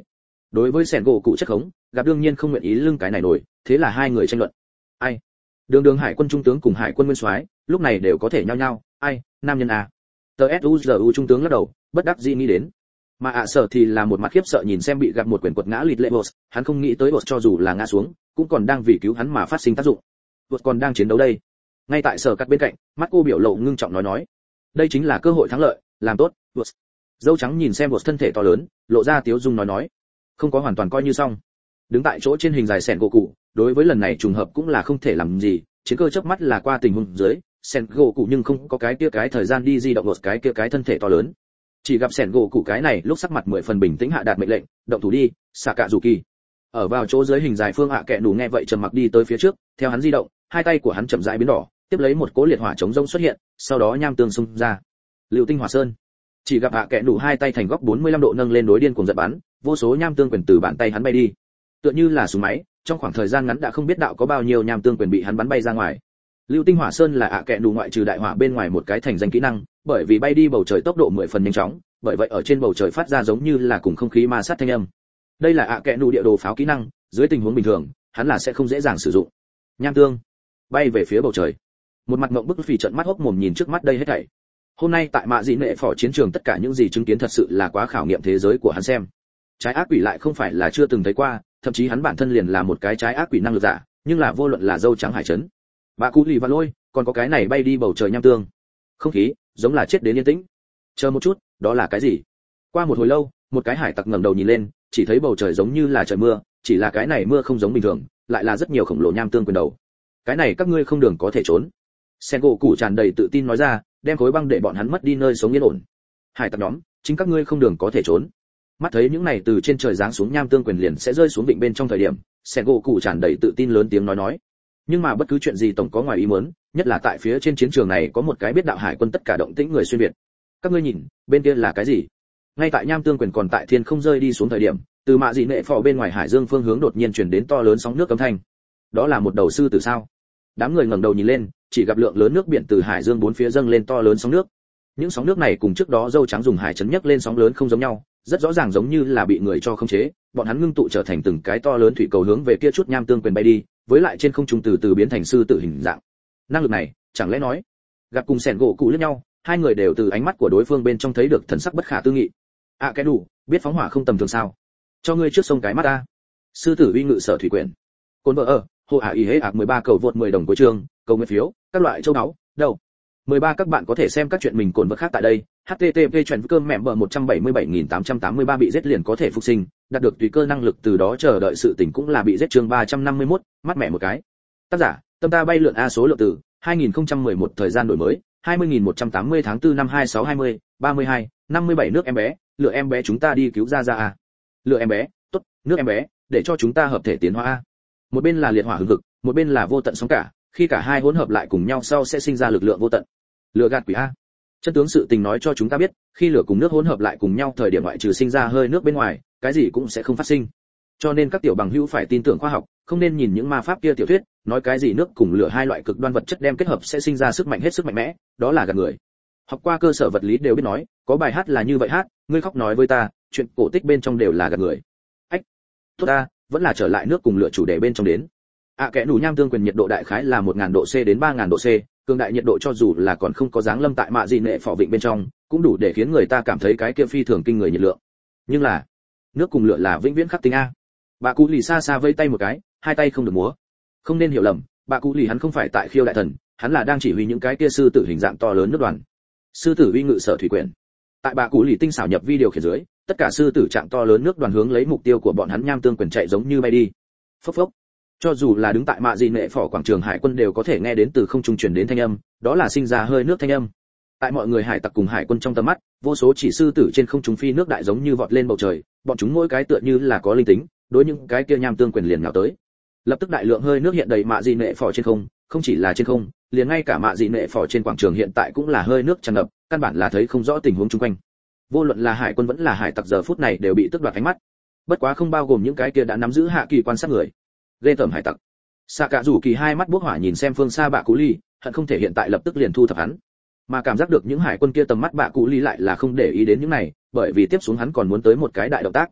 Đối với sẻn gỗ cụ chất khống, gặp đương nhiên không nguyện ý lưng cái này nổi, thế là hai người tranh luận. Ai? Đường đường hải quân trung tướng cùng hải quân nguyên soái, lúc này đều có thể nhau nhau, ai, nam nhân à. Tờ suzu trung tướng lắc đầu, bất đắc dĩ nghĩ đến. Mà ạ sở thì là một mặt khiếp sợ nhìn xem bị gặp một quyền quật ngã lịt lệ boss, hắn không nghĩ tới boss cho dù là ngã xuống, cũng còn đang vì cứu hắn mà phát sinh tác dụng. Boss còn đang chiến đấu đây. Ngay tại sở cắt bên cạnh, mắt cô biểu lộ ngưng trọng nói nói, đây chính là cơ hội thắng lợi, làm tốt, boss. Dâu trắng nhìn xem boss thân thể to lớn, lộ ra tiếu dung nói nói, không có hoàn toàn coi như xong. Đứng tại chỗ trên hình dài sẹn gỗ cụ, đối với lần này trùng hợp cũng là không thể làm gì, chiến cơ chớp mắt là qua tình huống dưới, sẹn gỗ cụ nhưng không có cái kia cái thời gian đi di động một cái kia cái thân thể to lớn. Chỉ gặp sẹn gỗ cụ cái này lúc sắc mặt mười phần bình tĩnh hạ đạt mệnh lệnh, động thủ đi, xạ cạ rủ kỳ. Ở vào chỗ dưới hình dài phương hạ kệ đủ nghe vậy trầm mặc đi tới phía trước, theo hắn di động, hai tay của hắn chậm rãi biến đỏ, tiếp lấy một cỗ liệt hỏa chống rông xuất hiện, sau đó nham tương xung ra. Lưu tinh hỏa sơn. Chỉ gặp hạ kệ đủ hai tay thành góc bốn mươi lăm độ nâng lên đối điên cuồng giật bắn, vô số nham tương quyền từ bàn tay hắn bay đi. Tựa như là súng máy, trong khoảng thời gian ngắn đã không biết đạo có bao nhiêu nham tương quyền bị hắn bắn bay ra ngoài. Lưu tinh hỏa sơn là hạ kệ đủ ngoại trừ đại hỏa bên ngoài một cái thành danh kỹ năng, bởi vì bay đi bầu trời tốc độ mười phần nhanh chóng, bởi vậy ở trên bầu trời phát ra giống như là cùng không khí ma sát thanh âm. Đây là hạ kệ đủ địa đồ pháo kỹ năng, dưới tình huống bình thường, hắn là sẽ không dễ dàng sử dụng. Nham tương bay về phía bầu trời. Một mặt ngậm bức phì trợn mắt hốc mồm nhìn trước mắt đây hết thảy. Hôm nay tại mạ dị nệ phỏ chiến trường tất cả những gì chứng kiến thật sự là quá khảo nghiệm thế giới của hắn xem. Trái ác quỷ lại không phải là chưa từng thấy qua, thậm chí hắn bản thân liền là một cái trái ác quỷ năng lực giả, nhưng là vô luận là dâu trắng hải trấn, bà cụ lì và lôi, còn có cái này bay đi bầu trời nham tương. Không khí giống là chết đến yên tĩnh. Chờ một chút, đó là cái gì? Qua một hồi lâu, một cái hải tặc ngẩng đầu nhìn lên, chỉ thấy bầu trời giống như là trời mưa, chỉ là cái này mưa không giống bình thường, lại là rất nhiều khổng lồ nham tương quyền đầu. Cái này các ngươi không đường có thể trốn. Sen gỗ củ tràn đầy tự tin nói ra, đem khối băng để bọn hắn mất đi nơi sống yên ổn. Hải tặc nhóm, chính các ngươi không đường có thể trốn. Mắt thấy những này từ trên trời giáng xuống nham tương quyền liền sẽ rơi xuống vịnh bên trong thời điểm, Sen gỗ củ tràn đầy tự tin lớn tiếng nói nói. Nhưng mà bất cứ chuyện gì tổng có ngoài ý muốn, nhất là tại phía trên chiến trường này có một cái biết đạo hải quân tất cả động tĩnh người xuyên việt. Các ngươi nhìn, bên kia là cái gì? Ngay tại nham tương quyền còn tại thiên không rơi đi xuống thời điểm, từ mạ dị nệ phò bên ngoài hải dương phương hướng đột nhiên truyền đến to lớn sóng nước cấm thanh. Đó là một đầu sư tử sao? Đám người ngẩng đầu nhìn lên, chỉ gặp lượng lớn nước biển từ hải dương bốn phía dâng lên to lớn sóng nước. Những sóng nước này cùng trước đó dâu trắng dùng hải chấn nhấc lên sóng lớn không giống nhau, rất rõ ràng giống như là bị người cho khống chế, bọn hắn ngưng tụ trở thành từng cái to lớn thủy cầu hướng về kia chút nham tương quyền bay đi, với lại trên không trung từ từ biến thành sư tử hình dạng. Năng lực này, chẳng lẽ nói, gặp cùng sẻn gỗ cụ liếc nhau, hai người đều từ ánh mắt của đối phương bên trong thấy được thần sắc bất khả tư nghị. À cái đủ, biết phóng hỏa không tầm thường sao? Cho ngươi trước sông cái mắt ta. Sư tử uy ngự sở thủy quyền. Côn vợ ở, hồ ả ý hế ạc mười ba cầu vượt mười đồng cuối chương, cầu nguyện phiếu, các loại châu báu, đâu. mười ba các bạn có thể xem các chuyện mình cồn vật khác tại đây. H T T P chuyển cơm mẹ bờ một trăm bảy mươi bảy nghìn tám trăm tám mươi ba bị giết liền có thể phục sinh, đạt được tùy cơ năng lực từ đó chờ đợi sự tỉnh cũng là bị giết chương ba trăm năm mươi mốt, mắt mẹ một cái. Tác giả, tâm ta bay lượn a số lượng từ, hai nghìn không trăm mười một thời gian đổi mới, hai mươi nghìn một trăm tám mươi tháng tư năm hai sáu hai mươi, ba mươi hai, năm mươi bảy nước em bé, lựa em bé chúng ta đi cứu ra ra a. Lựa em bé, tốt, nước em bé, để cho chúng ta hợp thể tiến hóa a. Một bên là liệt hỏa hừng hực, một bên là vô tận sóng cả, khi cả hai hỗn hợp lại cùng nhau sau sẽ sinh ra lực lượng vô tận. Lựa gạt quỷ a. Chân tướng sự tình nói cho chúng ta biết, khi lửa cùng nước hỗn hợp lại cùng nhau thời điểm ngoại trừ sinh ra hơi nước bên ngoài, cái gì cũng sẽ không phát sinh. Cho nên các tiểu bằng hữu phải tin tưởng khoa học, không nên nhìn những ma pháp kia tiểu thuyết, nói cái gì nước cùng lửa hai loại cực đoan vật chất đem kết hợp sẽ sinh ra sức mạnh hết sức mạnh mẽ, đó là gạt người. Học qua cơ sở vật lý đều biết nói, có bài hát là như vậy hát, ngươi khóc nói với ta, chuyện cổ tích bên trong đều là gạt người. Ách, tốt ta, vẫn là trở lại nước cùng lửa chủ đề bên trong đến. À kẻ đủ nham tương quyền nhiệt độ đại khái là một nghìn độ C đến ba nghìn độ C, cường đại nhiệt độ cho dù là còn không có dáng lâm tại mạ dị nệ phỏ vịnh bên trong, cũng đủ để khiến người ta cảm thấy cái kia phi thường kinh người nhiệt lượng. Nhưng là, nước cùng lửa là vĩnh viễn khắc tinh a. Bà cụ lì xa xa vây tay một cái, hai tay không được múa. Không nên hiểu lầm, bà cụ lì hắn không phải tại khiêu đại thần, hắn là đang chỉ huy những cái kia sư tử hình dạng to lớn nước đoàn. Sư tử uy ngự sở thủy quyền. Tại bà cụ lì tinh xảo nhập video khiển dưới, tất cả sư tử trạng to lớn nước đoàn hướng lấy mục tiêu của bọn hắn nham tương quyền chạy giống như bay đi. Phốc phốc. Cho dù là đứng tại mạ dị nệ phỏ quảng trường hải quân đều có thể nghe đến từ không trung truyền đến thanh âm, đó là sinh ra hơi nước thanh âm. Tại mọi người hải tặc cùng hải quân trong tầm mắt, vô số chỉ sư tử trên không trung phi nước đại giống như vọt lên bầu trời, bọn chúng mỗi cái tựa như là có linh tính, đối những cái kia nham tương quyền liền nhào tới. Lập tức đại lượng hơi nước hiện đầy mạ dị nệ phỏ trên không, không chỉ là trên không, liền ngay cả mạ dị nệ phỏ trên quảng trường hiện tại cũng là hơi nước tràn ngập, căn bản là thấy không rõ tình huống xung quanh. Vô luận là hải quân vẫn là hải tặc giờ phút này đều bị tước đoạt ánh mắt. Bất quá không bao gồm những cái kia đã nắm giữ hạ kỳ quan sát người. Ghê tởm hải tặc. Sạ Cạ Rủ Kỳ hai mắt bốc hỏa nhìn xem phương xa Bạ Cú Ly, hận không thể hiện tại lập tức liền thu thập hắn. Mà cảm giác được những hải quân kia tầm mắt Bạ Cú Ly lại là không để ý đến những này, bởi vì tiếp xuống hắn còn muốn tới một cái đại động tác.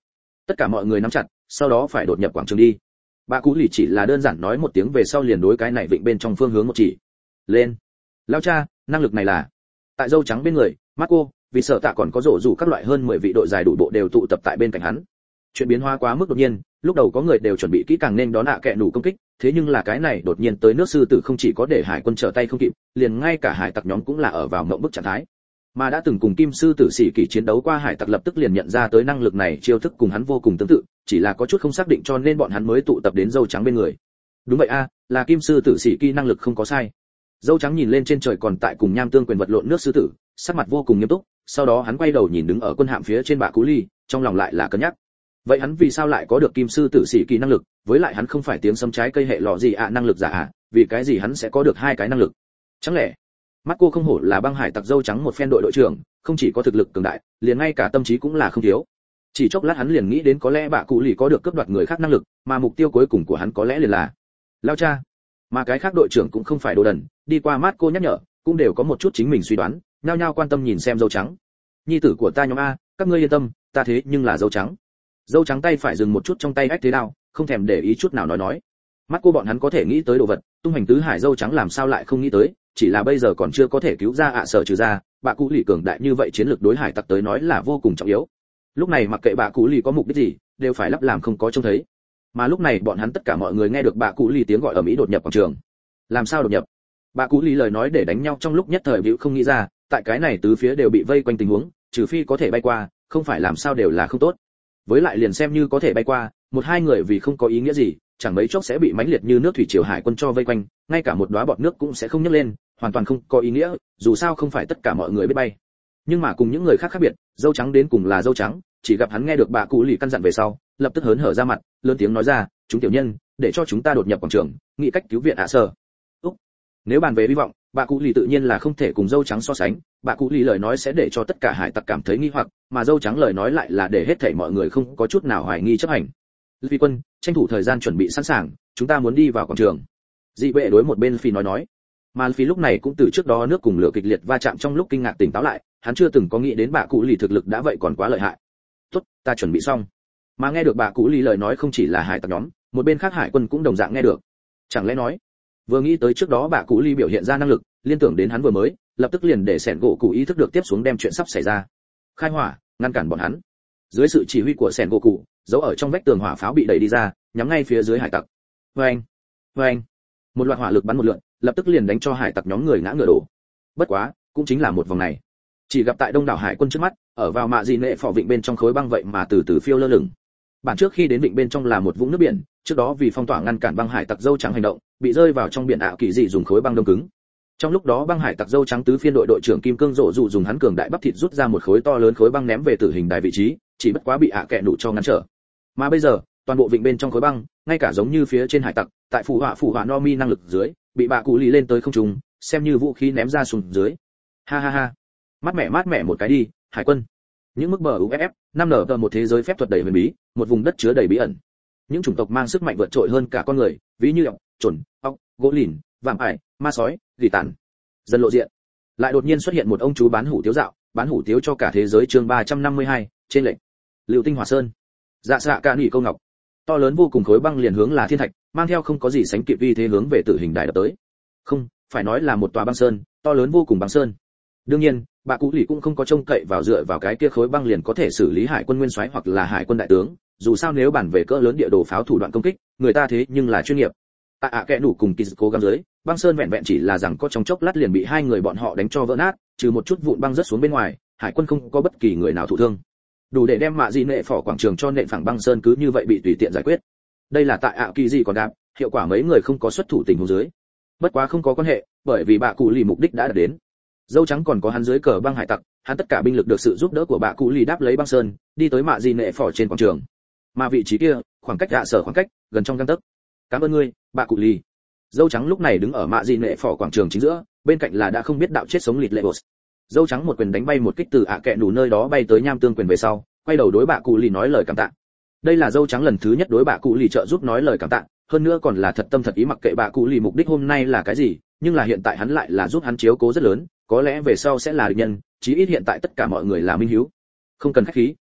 Tất cả mọi người nắm chặt, sau đó phải đột nhập quảng trường đi. Bà Cú Lì chỉ là đơn giản nói một tiếng về sau liền đối cái này vịnh bên trong phương hướng một chỉ. Lên. Lao cha, năng lực này là. Tại dâu trắng bên người, Marco, vì sợ tạ còn có rổ rủ các loại hơn mười vị đội dài đủ bộ đều tụ tập tại bên cạnh hắn. Chuyện biến hóa quá mức đột nhiên, lúc đầu có người đều chuẩn bị kỹ càng nên đón ạ kẹ nủ công kích, thế nhưng là cái này đột nhiên tới nước sư tử không chỉ có để hải quân trở tay không kịp, liền ngay cả hải tặc nhóm cũng là ở vào mộng bức trạng thái. Mà đã từng cùng kim sư tử sĩ kỳ chiến đấu qua hải tặc lập tức liền nhận ra tới năng lực này chiêu thức cùng hắn vô cùng tương tự, chỉ là có chút không xác định cho nên bọn hắn mới tụ tập đến dâu trắng bên người. Đúng vậy a, là kim sư tử sĩ kỳ năng lực không có sai. Dâu trắng nhìn lên trên trời còn tại cùng nham tương quyền vật lộn nước sư tử, sắc mặt vô cùng nghiêm túc, sau đó hắn quay đầu nhìn đứng ở quân hạm phía trên bạ Cú Ly, trong lòng lại là cân nhắc. Vậy hắn vì sao lại có được kim sư tử sĩ kỳ năng lực, với lại hắn không phải tiếng sấm trái cây hệ lọ gì ạ à, năng lực giả ạ, à, vì cái gì hắn sẽ có được hai cái năng lực? Chẳng lẽ Marco không hổ là băng hải tặc dâu trắng một phen đội đội trưởng, không chỉ có thực lực cường đại, liền ngay cả tâm trí cũng là không thiếu. Chỉ chốc lát hắn liền nghĩ đến có lẽ bạ Cú Ly có được cướp đoạt người khác năng lực, mà mục tiêu cuối cùng của hắn có lẽ liền là Lao cha. Mà cái khác đội trưởng cũng không phải đồ đần, đi qua Marco nhắc nhở, cũng đều có một chút chính mình suy đoán, nhao nhao quan tâm nhìn xem dâu trắng. Nhi tử của ta nhóm a, các ngươi yên tâm, ta thế nhưng là dâu trắng. Dâu trắng tay phải dừng một chút trong tay ách thế đao, không thèm để ý chút nào nói nói. Marco bọn hắn có thể nghĩ tới đồ vật, tung hành tứ hải dâu trắng làm sao lại không nghĩ tới, chỉ là bây giờ còn chưa có thể cứu ra ạ à sở trừ ra, bạ Cú Lì cường đại như vậy chiến lược đối hải tặc tới nói là vô cùng trọng yếu. Lúc này mặc kệ bạ Cú Lì có mục đích gì, đều phải lắp làm không có trông thấy. Mà lúc này bọn hắn tất cả mọi người nghe được bạ Cú Lì tiếng gọi ở mỹ đột nhập quảng trường. Làm sao đột nhập? Bạ Cú Lì lời nói để đánh nhau trong lúc nhất thời bĩu không nghĩ ra, tại cái này tứ phía đều bị vây quanh tình huống, trừ phi có thể bay qua, không phải làm sao đều là không tốt. Với lại liền xem như có thể bay qua, một hai người vì không có ý nghĩa gì, chẳng mấy chốc sẽ bị mãnh liệt như nước thủy triều hải quân cho vây quanh, ngay cả một đóa bọt nước cũng sẽ không nhấc lên, hoàn toàn không có ý nghĩa, dù sao không phải tất cả mọi người biết bay. Nhưng mà cùng những người khác khác biệt, dâu trắng đến cùng là dâu trắng, chỉ gặp hắn nghe được bà Cú Lì căn dặn về sau, lập tức hớn hở ra mặt, lớn tiếng nói ra, chúng tiểu nhân, để cho chúng ta đột nhập quảng trường, nghĩ cách cứu viện ạ sở. Úc, nếu bàn về hy vọng, bà Cú Lì tự nhiên là không thể cùng dâu trắng so sánh, bà Cú Lì lời nói sẽ để cho tất cả hải tặc cảm thấy nghi hoặc, mà dâu trắng lời nói lại là để hết thảy mọi người không có chút nào hoài nghi chấp hành. Phi quân, tranh thủ thời gian chuẩn bị sẵn sàng, chúng ta muốn đi vào quảng trường. Dị vệ đối một bên Phi nói nói. Mà Phi lúc này cũng từ trước đó nước cùng lửa kịch liệt va chạm trong lúc kinh ngạc tỉnh táo lại, hắn chưa từng có nghĩ đến bà Cú Lì thực lực đã vậy còn quá lợi hại. Tốt, ta chuẩn bị xong. Mà nghe được bà Cú Lì lời nói không chỉ là hải tặc nhóm, một bên khác hải quân cũng đồng dạng nghe được. Chẳng lẽ nói, vừa nghĩ tới trước đó bà Cú Lì biểu hiện ra năng lực, liên tưởng đến hắn vừa mới, lập tức liền để sẻn gỗ cụ ý thức được tiếp xuống đem chuyện sắp xảy ra. Khai hỏa, ngăn cản bọn hắn. Dưới sự chỉ huy của sẻn gỗ cụ, giấu ở trong vách tường hỏa pháo bị đẩy đi ra, nhắm ngay phía dưới hải tặc. Oeng, oeng, một loạt hỏa lực bắn một lượn, lập tức liền đánh cho hải tặc nhóm người ngã ngửa đổ. Bất quá, cũng chính là một vòng này, chỉ gặp tại đông đảo hải quân trước mắt, ở vào mạ dị nệ phò vịnh bên trong khối băng vậy mà từ từ phiêu lơ lửng. Bản trước khi đến vịnh bên trong là một vũng nước biển, trước đó vì phong tỏa ngăn cản băng hải tặc dâu trắng hành động, bị rơi vào trong biển ảo kỳ dị dùng khối băng đông cứng. Trong lúc đó băng hải tặc dâu trắng tứ phiên đội đội trưởng kim cương rộ dụ dùng hắn cường đại bắp thịt rút ra một khối to lớn khối băng ném về tử hình đài vị trí, chỉ bất quá bị ạ kẹ nụ cho ngăn trở. Mà bây giờ, toàn bộ vịnh bên trong khối băng, ngay cả giống như phía trên hải tặc, tại phù hỏa phù hỏa no mi năng lực dưới, bị bà Cú Lì lên tới không trung, xem như vũ khí ném ra xuống dưới. Ha ha ha, mát mẻ mát mẻ một cái đi, hải quân. Những mức bờ u ép ép, năm nở tờ một thế giới phép thuật đầy huyền bí, một vùng đất chứa đầy bí ẩn. Những chủng tộc mang sức mạnh vượt trội hơn cả con người, ví như ọc, chuẩn, ọc, gỗ lìn, vạm ải, ma sói, dị tản. Dần lộ diện. Lại đột nhiên xuất hiện một ông chú bán hủ tiếu dạo, bán hủ tiếu cho cả thế giới chương ba trăm năm mươi hai, trên lệnh. Lưu Tinh Hỏa Sơn. Dạ xạ ca nhị câu ngọc. To lớn vô cùng khối băng liền hướng là thiên thạch, mang theo không có gì sánh kịp uy thế hướng về tử hình đài đập tới. Không, phải nói là một tòa băng sơn, to lớn vô cùng băng sơn. Đương nhiên, bà Cú Lì cũng không có trông cậy vào dựa vào cái kia khối băng liền có thể xử lý hải quân nguyên soái hoặc là hải quân đại tướng, dù sao nếu bản về cỡ lớn địa đồ pháo thủ đoạn công kích, người ta thế nhưng là chuyên nghiệp. Tại ạ kẽ đủ cùng kỳ cố gắng dưới, băng sơn vẹn vẹn chỉ là rằng có trong chốc lát liền bị hai người bọn họ đánh cho vỡ nát, trừ một chút vụn băng rớt xuống bên ngoài, hải quân không có bất kỳ người nào thụ thương. Đủ để đem mạ dị nệ phỏ quảng trường cho nện phẳng băng sơn cứ như vậy bị tùy tiện giải quyết. Đây là tại ạ kỳ gì còn đạp, hiệu quả mấy người không có xuất thủ tình huống dưới. Bất quá không có quan hệ, bởi vì bà Cú Lì mục đích đã đạt đến. Dâu trắng còn có hắn dưới cờ băng hải tặc, hắn tất cả binh lực được sự giúp đỡ của bà Cú Lì đáp lấy băng sơn, đi tới mạ dị nệ phỏ trên quảng trường. Mà vị trí kia, khoảng cách dạ sở khoảng cách, gần trong gang tấc. Cảm ơn ngươi, bà Cú Lì. Dâu trắng lúc này đứng ở mạ dị nệ phỏ quảng trường chính giữa, bên cạnh là đã không biết đạo chết sống lịt lệ boss. Dâu trắng một quyền đánh bay một kích từ ạ kẹ đủ nơi đó bay tới nham tương quyền về sau, quay đầu đối bà Cú Lì nói lời cảm tạ. Đây là dâu trắng lần thứ nhất đối bà Cú Lì trợ giúp nói lời cảm tạ, hơn nữa còn là thật tâm thật ý mặc kệ bà Cú Lì mục đích hôm nay là cái gì, nhưng là hiện tại hắn lại là giúp hắn chiếu cố rất lớn, có lẽ về sau sẽ là địch nhân, chí ít hiện tại tất cả mọi người là minh hiếu. Không cần khách khí.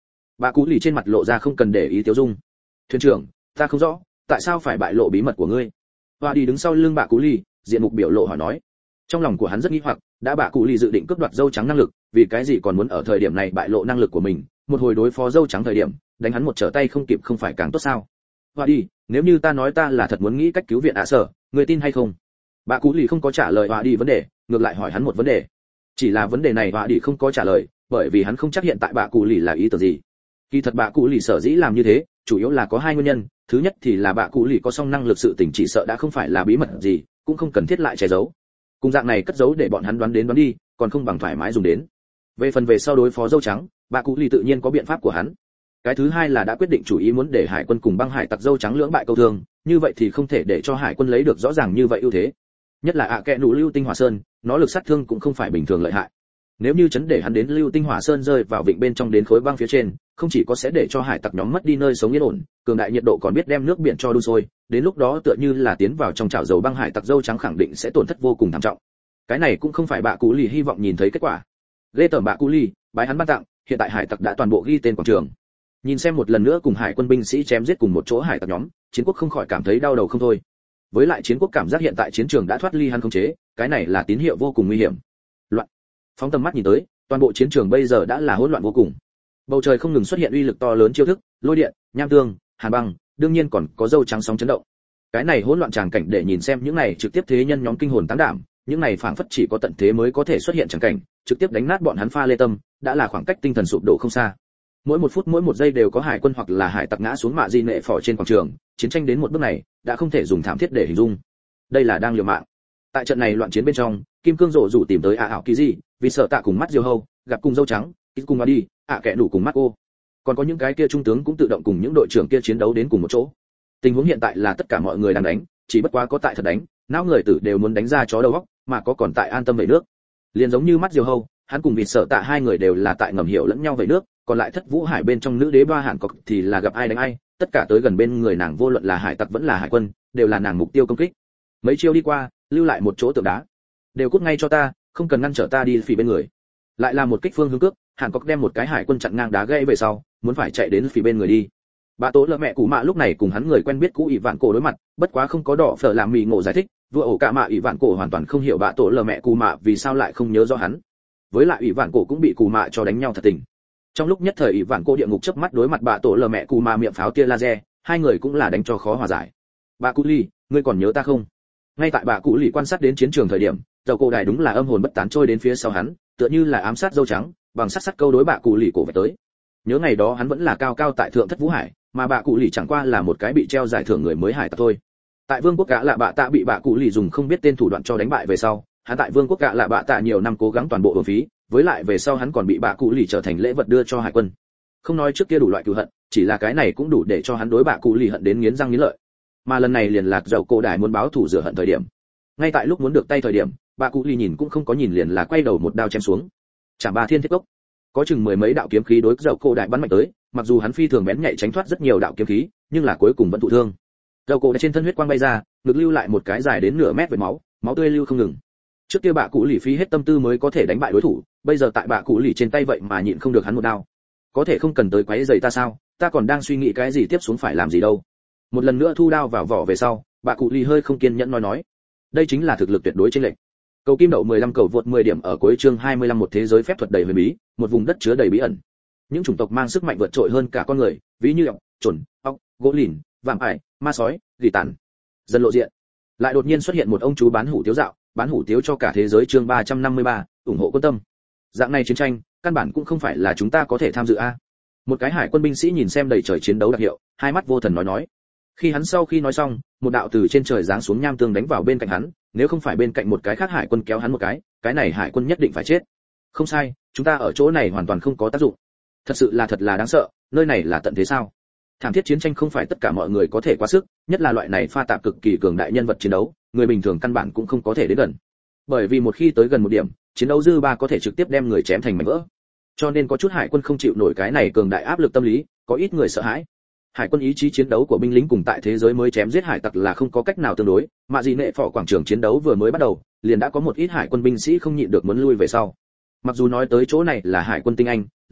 Bà Cú Lì trên mặt lộ ra không cần để ý tiêu dung. Thuyền trưởng, ta không rõ, tại sao phải bại lộ bí mật của ngươi? Hoa đi đứng sau lưng bà Cú Lì, diện mục biểu lộ hỏi nói. Trong lòng của hắn rất nghi hoặc, đã bà Cú Lì dự định cướp đoạt dâu trắng năng lực, vì cái gì còn muốn ở thời điểm này bại lộ năng lực của mình, một hồi đối phó dâu trắng thời điểm, đánh hắn một trở tay không kịp không phải càng tốt sao? Hoa đi, nếu như ta nói ta là thật muốn nghĩ cách cứu viện ạ sở, ngươi tin hay không? Bà Cú Lì không có trả lời Hoa đi vấn đề, ngược lại hỏi hắn một vấn đề. Chỉ là vấn đề này Hoa đi không có trả lời, bởi vì hắn không chắc hiện tại bà Cú Lì là ý tưởng gì. Kỳ thật bà Cú Lì sở dĩ làm như thế, chủ yếu là có hai nguyên nhân, thứ nhất thì là bà Cú Lì có song năng lực sự tình chỉ sợ đã không phải là bí mật gì, cũng không cần thiết lại che giấu. Cùng dạng này cất giấu để bọn hắn đoán đến đoán đi, còn không bằng thoải mái dùng đến. Về phần về sau đối phó dâu trắng, bà Cú Lì tự nhiên có biện pháp của hắn. Cái thứ hai là đã quyết định chủ ý muốn để hải quân cùng băng hải tặc dâu trắng lưỡng bại câu thương, như vậy thì không thể để cho hải quân lấy được rõ ràng như vậy ưu thế. Nhất là ạ à kẹ nụ lưu tinh hỏa sơn, nó lực sát thương cũng không phải bình thường lợi hại. Nếu như chấn để hắn đến lưu tinh hỏa sơn rơi vào vịnh bên trong đến khối băng phía trên, không chỉ có sẽ để cho hải tặc nhóm mất đi nơi sống yên ổn, cường đại nhiệt độ còn biết đem nước biển cho đun sôi, đến lúc đó tựa như là tiến vào trong chảo dầu băng hải tặc dâu trắng khẳng định sẽ tổn thất vô cùng thảm trọng. Cái này cũng không phải bà Cú Lì hy vọng nhìn thấy kết quả. Lê tởm bà Cú Lì, bái hắn ban tặng, hiện tại hải tặc đã toàn bộ ghi tên quảng trường. Nhìn xem một lần nữa cùng hải quân binh sĩ chém giết cùng một chỗ hải tặc nhóm, chiến quốc không khỏi cảm thấy đau đầu không thôi. Với lại chiến quốc cảm giác hiện tại chiến trường đã thoát ly hắn khống chế, cái này là tín hiệu vô cùng nguy hiểm. Loạn. Phóng tầm mắt nhìn tới, toàn bộ chiến trường bây giờ đã là hỗn loạn vô cùng. Bầu trời không ngừng xuất hiện uy lực to lớn chiêu thức, lôi điện, nham tương, hàn băng, đương nhiên còn có dâu trắng sóng chấn động. Cái này hỗn loạn tràng cảnh để nhìn xem những này trực tiếp thế nhân nhóm kinh hồn táng đảm, những này phảng phất chỉ có tận thế mới có thể xuất hiện tràng cảnh, trực tiếp đánh nát bọn hắn pha lê tâm, đã là khoảng cách tinh thần sụp đổ không xa. Mỗi một phút mỗi một giây đều có hải quân hoặc là hải tặc ngã xuống mạ di nệ phò trên quảng trường, chiến tranh đến một bước này đã không thể dùng thảm thiết để hình dung. Đây là đang liều mạng. Tại trận này loạn chiến bên trong, kim cương rộ rủ tìm tới a ảo kỳ gì, vì sợ tạ cùng mắt diêu hâu, gặp cùng dâu trắng, ít cùng đi, ạ kẻ đủ cùng mắt ô. Còn có những cái kia trung tướng cũng tự động cùng những đội trưởng kia chiến đấu đến cùng một chỗ. Tình huống hiện tại là tất cả mọi người đang đánh, chỉ bất quá có tại thật đánh, não người tử đều muốn đánh ra chó đầu óc, mà có còn tại an tâm về nước. Liền giống như mắt diêu hâu, hắn cùng vịt sợ tạ hai người đều là tại ngầm hiểu lẫn nhau về nước, còn lại thất vũ hải bên trong nữ đế ba hàn cọc thì là gặp ai đánh ai, tất cả tới gần bên người nàng vô luận là hải tặc vẫn là hải quân, đều là nàng mục tiêu công kích. Mấy chiêu đi qua, lưu lại một chỗ tượng đá, đều cút ngay cho ta, không cần ngăn trở ta đi phỉ bên người. Lại là một kích phương hướng cước, hàn cọc đem một cái hải quân chặn ngang đá gãy về sau, muốn phải chạy đến phỉ bên người đi. Bà tố lợ mẹ cụ mạ lúc này cùng hắn người quen biết cũ ỷ vạn cổ đối mặt, bất quá không có đỏ phở làm mì ngộ giải thích, vua ổ cả mạ ỷ vạn cổ hoàn toàn không hiểu bà tổ lợ mẹ cụ mạ vì sao lại không nhớ rõ hắn. Với lại ỷ vạn cổ cũng bị cụ mạ cho đánh nhau thật tình. Trong lúc nhất thời ỷ vạn cổ địa ngục chớp mắt đối mặt bà tổ lờ mẹ cù mà miệng pháo tia laser, hai người cũng là đánh cho khó hòa giải. Bà Cụ Ly, ngươi còn nhớ ta không? Ngay tại bà Cụ Ly quan sát đến chiến trường thời điểm, dầu cổ đài đúng là âm hồn bất tán trôi đến phía sau hắn, tựa như là ám sát dâu trắng, bằng sát sát câu đối bà Cụ Ly cổ về tới. Nhớ ngày đó hắn vẫn là cao cao tại thượng thất vũ hải, mà bà Cụ Ly chẳng qua là một cái bị treo giải thưởng người mới hải tặc thôi. Tại vương quốc gã lạ bạ tạ bị bà Cụ Ly dùng không biết tên thủ đoạn cho đánh bại về sau, hắn tại vương quốc gã lạ bạ tạ nhiều năm cố gắng toàn bộ uổng phí, với lại về sau hắn còn bị bà Cụ Ly trở thành lễ vật đưa cho hải quân. Không nói trước kia đủ loại cừu hận, chỉ là cái này cũng đủ để cho hắn đối bà Cụ Ly hận đến nghiến răng nghiến lợi. Mà lần này liền lạc dầu cổ đài muốn báo thù rửa hận thời điểm. Ngay tại lúc muốn được tay thời điểm, bà Cụ Ly nhìn cũng không có nhìn liền là quay đầu một đao chém xuống. Chạm ba thiên thiết cốc. Có chừng mười mấy đạo kiếm khí đối dầu cổ đài bắn mạnh tới, mặc dù hắn phi thường bén nhạy tránh thoát rất nhiều đạo kiếm khí, nhưng là cuối cùng vẫn thụ thương. Dầu cổ đài trên thân huyết quang bay ra, ngực lưu lại một cái dài đến nửa mét vệt máu, máu tươi lưu không ngừng. Trước kia bà Cụ Ly phí hết tâm tư mới có thể đánh bại đối thủ, bây giờ tại bà Cụ Ly trên tay vậy mà nhịn không được hắn một đao. Có thể không cần tới quấy rầy ta sao, ta còn đang suy nghĩ cái gì tiếp xuống phải làm gì đâu. Một lần nữa thu đao vào vỏ về sau, bà Cụ Ly hơi không kiên nhẫn nói nói. Đây chính là thực lực tuyệt đối chênh lệch. Cầu kim đậu mười lăm cầu vượt mười điểm ở cuối chương hai mươi lăm một thế giới phép thuật đầy huyền bí, một vùng đất chứa đầy bí ẩn. Những chủng tộc mang sức mạnh vượt trội hơn cả con người, ví như ọc, chuẩn, ọc, gỗ lìn, vạm ải, ma sói, gỉ tàn. Dần lộ diện. Lại đột nhiên xuất hiện một ông chú bán hủ tiếu dạo, bán hủ tiếu cho cả thế giới chương ba trăm năm mươi ba, ủng hộ quân tâm. Dạng này chiến tranh, căn bản cũng không phải là chúng ta có thể tham dự a. Một cái hải quân binh sĩ nhìn xem đầy trời chiến đấu đặc hiệu, hai mắt vô thần nói nói. Khi hắn sau khi nói xong, một đạo từ trên trời giáng xuống nham tương đánh vào bên cạnh hắn, nếu không phải bên cạnh một cái khác hải quân kéo hắn một cái, cái này hải quân nhất định phải chết. Không sai, chúng ta ở chỗ này hoàn toàn không có tác dụng. Thật sự là thật là đáng sợ, nơi này là tận thế sao? Thảm thiết chiến tranh không phải tất cả mọi người có thể quá sức, nhất là loại này pha tạp cực kỳ cường đại nhân vật chiến đấu, người bình thường căn bản cũng không có thể đến gần. Bởi vì một khi tới gần một điểm, chiến đấu dư ba có thể trực tiếp đem người chém thành mảnh vỡ. Cho nên có chút hải quân không chịu nổi cái này cường đại áp lực tâm lý, có ít người sợ hãi. Hải quân ý chí chiến đấu của binh lính cùng tại thế giới mới chém giết hải tặc là không có cách nào tương đối, mà gì nệ phỏ quảng trường chiến đấu vừa mới bắt đầu, liền đã có một ít hải quân binh sĩ không nhịn được muốn lui về sau. Mặc dù nói tới chỗ này là hải quân tinh anh,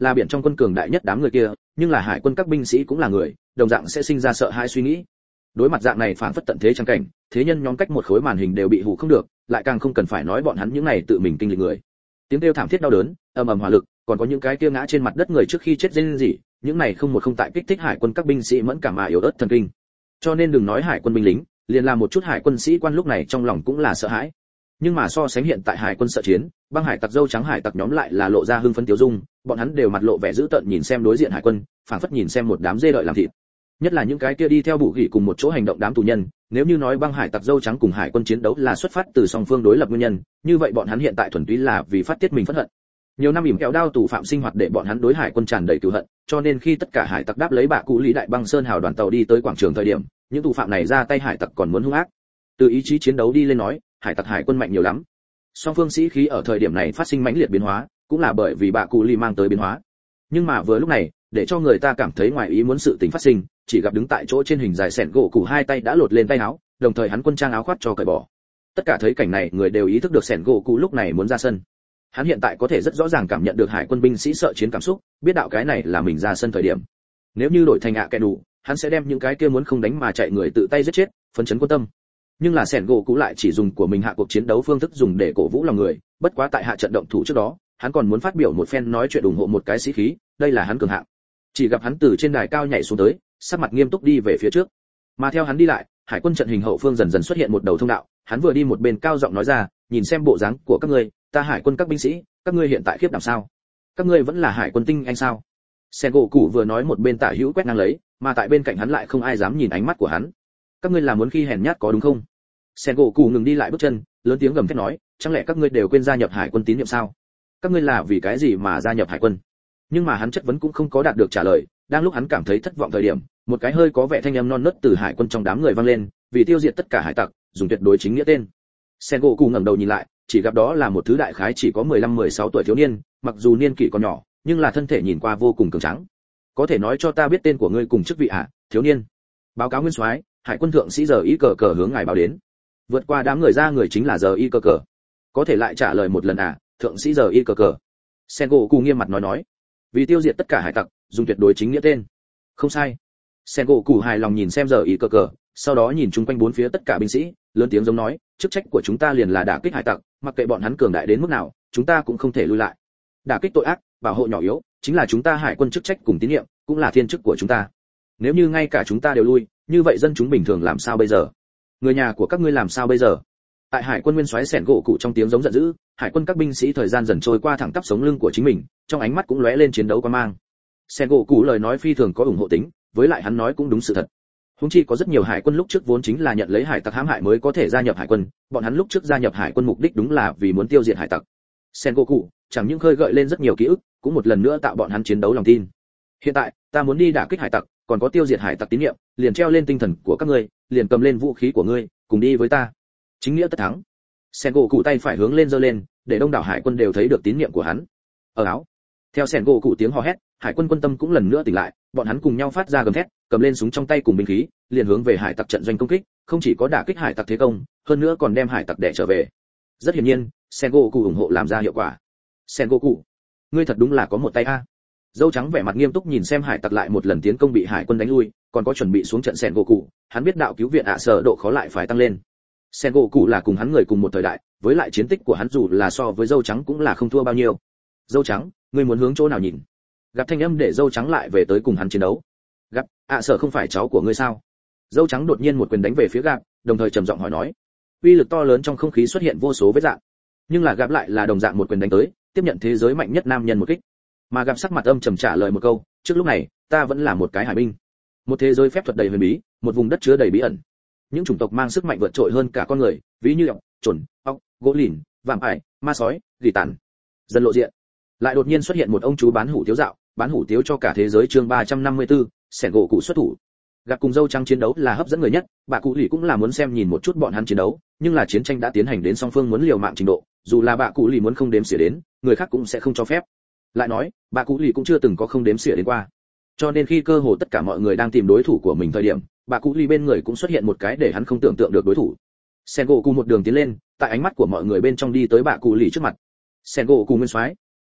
là biển trong quân cường đại nhất đám người kia, nhưng là hải quân các binh sĩ cũng là người, đồng dạng sẽ sinh ra sợ hãi suy nghĩ. Đối mặt dạng này phản phất tận thế trang cảnh, thế nhân nhóm cách một khối màn hình đều bị hù không được, lại càng không cần phải nói bọn hắn những này tự mình kinh lịch người. Tiếng kêu thảm thiết đau đớn, ầm ầm hỏa lực, còn có những cái kia ngã trên mặt đất người trước khi chết rên rỉ, những này không một không tại kích thích hải quân các binh sĩ mẫn cảm mà yếu ớt thần kinh. Cho nên đừng nói hải quân binh lính, liền là một chút hải quân sĩ quan lúc này trong lòng cũng là sợ hãi. Nhưng mà so sánh hiện tại hải quân sợ chiến, băng hải tặc dâu trắng hải tặc nhóm lại là lộ ra hưng phấn tiêu dung, bọn hắn đều mặt lộ vẻ dữ tợn nhìn xem đối diện hải quân, phảng phất nhìn xem một đám dê đợi làm thịt. Nhất là những cái kia đi theo bụ gỉ cùng một chỗ hành động đám tù nhân, nếu như nói băng hải tặc dâu trắng cùng hải quân chiến đấu là xuất phát từ song phương đối lập nguyên nhân, như vậy bọn hắn hiện tại thuần túy là vì phát tiết mình phẫn hận. Nhiều năm ỉm kẹo đao tù phạm sinh hoạt để bọn hắn đối hải quân tràn đầy cừu hận, cho nên khi tất cả hải tặc đáp lấy bạ cụ lý đại băng sơn hào đoàn tàu đi tới quảng trường thời điểm, những tù phạm này ra tay hải tặc còn muốn hung ác. Từ ý chí chiến đấu đi lên nói, hải tặc hải quân mạnh nhiều lắm. Song phương sĩ khí ở thời điểm này phát sinh mãnh liệt biến hóa, cũng là bởi vì bạ cụ lý mang tới biến hóa. Nhưng mà vừa lúc này, để cho người ta cảm thấy ngoài ý muốn sự tình phát sinh, chỉ gặp đứng tại chỗ trên hình dài sẹn gỗ cụ hai tay đã lột lên tay áo, đồng thời hắn quân trang áo khoác cho cởi bỏ. Tất cả thấy cảnh này người đều ý thức được sẹn gỗ cụ lúc này muốn ra sân. Hắn hiện tại có thể rất rõ ràng cảm nhận được hải quân binh sĩ sợ chiến cảm xúc, biết đạo cái này là mình ra sân thời điểm. Nếu như đổi thành ạ kẻ đủ, hắn sẽ đem những cái kia muốn không đánh mà chạy người tự tay giết chết, phấn chấn quân tâm. Nhưng là sẹn gỗ cụ lại chỉ dùng của mình hạ cuộc chiến đấu phương thức dùng để cổ vũ lòng người, bất quá tại hạ trận động thủ trước đó, hắn còn muốn phát biểu một phen nói chuyện ủng hộ một cái sĩ khí, đây là hắn cường hạng. Chỉ gặp hắn từ trên đài cao nhảy xuống tới, sắc mặt nghiêm túc đi về phía trước. Mà theo hắn đi lại, hải quân trận hình hậu phương dần dần xuất hiện một đầu thông đạo, hắn vừa đi một bên cao giọng nói ra, nhìn xem bộ dáng của các ngươi, ta hải quân các binh sĩ, các ngươi hiện tại khiếp đảm sao? Các ngươi vẫn là hải quân tinh anh sao? Sen gỗ cụ vừa nói một bên tả hữu quét ngang lấy, mà tại bên cạnh hắn lại không ai dám nhìn ánh mắt của hắn. Các ngươi là muốn khi hèn nhát có đúng không? Sen gỗ cụ ngừng đi lại bước chân, lớn tiếng gầm thét nói, chẳng lẽ các ngươi đều quên gia nhập hải quân tín nhiệm sao? Các ngươi là vì cái gì mà gia nhập hải quân? Nhưng mà hắn chất vấn cũng không có đạt được trả lời, đang lúc hắn cảm thấy thất vọng thời điểm, một cái hơi có vẻ thanh âm non nớt từ hải quân trong đám người vang lên, vì tiêu diệt tất cả hải tặc, dùng tuyệt đối chính nghĩa tên. Sen gỗ cụ ngẩng đầu nhìn lại, chỉ gặp đó là một thứ đại khái chỉ có mười lăm mười sáu tuổi thiếu niên, mặc dù niên kỷ còn nhỏ, nhưng là thân thể nhìn qua vô cùng cường tráng. Có thể nói cho ta biết tên của ngươi cùng chức vị ạ, thiếu niên? Báo cáo nguyên soái, hải quân thượng sĩ giờ y cờ cờ hướng ngài báo đến. Vượt qua đám người ra người chính là giờ y cờ cờ. Có thể lại trả lời một lần à, thượng sĩ giờ y cờ cờ. Sen gỗ cụ nghiêm mặt nói nói, vì tiêu diệt tất cả hải tặc, dùng tuyệt đối chính nghĩa tên. Không sai. Sen gỗ cụ hài lòng nhìn xem giờ y cờ cờ, sau đó nhìn chung quanh bốn phía tất cả binh sĩ, lớn tiếng giống nói, chức trách của chúng ta liền là đả kích hải tặc, mặc kệ bọn hắn cường đại đến mức nào, chúng ta cũng không thể lui lại. Đả kích tội ác, bảo hộ nhỏ yếu, chính là chúng ta hải quân chức trách cùng tín nhiệm, cũng là thiên chức của chúng ta. Nếu như ngay cả chúng ta đều lui, như vậy dân chúng bình thường làm sao bây giờ? Người nhà của các ngươi làm sao bây giờ? Tại hải quân nguyên soái sẻn gỗ cụ trong tiếng giống giận dữ, hải quân các binh sĩ thời gian dần trôi qua thẳng tắp sống lưng của chính mình, trong ánh mắt cũng lóe lên chiến đấu quan mang. Sẻn gỗ cụ lời nói phi thường có ủng hộ tính, với lại hắn nói cũng đúng sự thật. Huống chi có rất nhiều hải quân lúc trước vốn chính là nhận lấy hải tặc hãm hại mới có thể gia nhập hải quân, bọn hắn lúc trước gia nhập hải quân mục đích đúng là vì muốn tiêu diệt hải tặc. Sengoku chẳng những khơi gợi lên rất nhiều ký ức, cũng một lần nữa tạo bọn hắn chiến đấu lòng tin. Hiện tại, ta muốn đi đả kích hải tặc, còn có tiêu diệt hải tặc tín nhiệm, liền treo lên tinh thần của các ngươi, liền cầm lên vũ khí của ngươi, cùng đi với ta. Chính nghĩa tất thắng. Sengoku tay phải hướng lên giơ lên, để đông đảo hải quân đều thấy được tín nhiệm của hắn. Ở áo. Theo Sengoku tiếng hò hét, hải quân quân tâm cũng lần nữa tỉnh lại, bọn hắn cùng nhau phát ra gầm thét, cầm lên súng trong tay cùng binh khí, liền hướng về hải tặc trận doanh công kích, không chỉ có đả kích hải tặc thế công, hơn nữa còn đem hải tặc đè trở về. Rất hiển nhiên, Sengoku ủng hộ làm ra hiệu quả. Sengoku, ngươi thật đúng là có một tay a. Dâu trắng vẻ mặt nghiêm túc nhìn xem hải tặc lại một lần tiến công bị hải quân đánh lui, còn có chuẩn bị xuống trận Sengoku, hắn biết đạo cứu viện ạ sở độ khó lại phải tăng lên. Sengoku là cùng hắn người cùng một thời đại, với lại chiến tích của hắn dù là so với dâu trắng cũng là không thua bao nhiêu. Dâu trắng, ngươi muốn hướng chỗ nào nhìn? Gặp thanh âm để dâu trắng lại về tới cùng hắn chiến đấu. Gặp, ạ sở không phải cháu của ngươi sao? Dâu trắng đột nhiên một quyền đánh về phía Gặp, đồng thời trầm giọng hỏi nói. Uy lực to lớn trong không khí xuất hiện vô số vết rạn, nhưng là Gặp lại là đồng dạng một quyền đánh tới, tiếp nhận thế giới mạnh nhất nam nhân một kích. Mà Gặp sắc mặt âm trầm trả lời một câu, trước lúc này, ta vẫn là một cái hải binh. Một thế giới phép thuật đầy huyền bí, một vùng đất chứa đầy bí ẩn. Những chủng tộc mang sức mạnh vượt trội hơn cả con người, ví như ọc, chuẩn, ọc, gỗ lìn, vạm ải, ma sói, gỉ tàn. Dần lộ diện. Lại đột nhiên xuất hiện một ông chú bán hủ tiếu dạo, bán hủ tiếu cho cả thế giới chương ba trăm năm mươi tư, Sẻn gỗ cụ xuất thủ. Gặp cùng dâu trắng chiến đấu là hấp dẫn người nhất, bà cụ lì cũng là muốn xem nhìn một chút bọn hắn chiến đấu, nhưng là chiến tranh đã tiến hành đến song phương muốn liều mạng trình độ, dù là bà cụ lì muốn không đếm xỉa đến, người khác cũng sẽ không cho phép. Lại nói, bà cụ lì cũng chưa từng có không đếm xỉa đến qua. Cho nên khi cơ hồ tất cả mọi người đang tìm đối thủ của mình thời điểm, bà cụ lì bên người cũng xuất hiện một cái để hắn không tưởng tượng được đối thủ. Sẻn gỗ cụ một đường tiến lên, tại ánh mắt của mọi người bên trong đi tới bà cụ lì trước mặt. Sẻn gỗ cụ nguyên soái,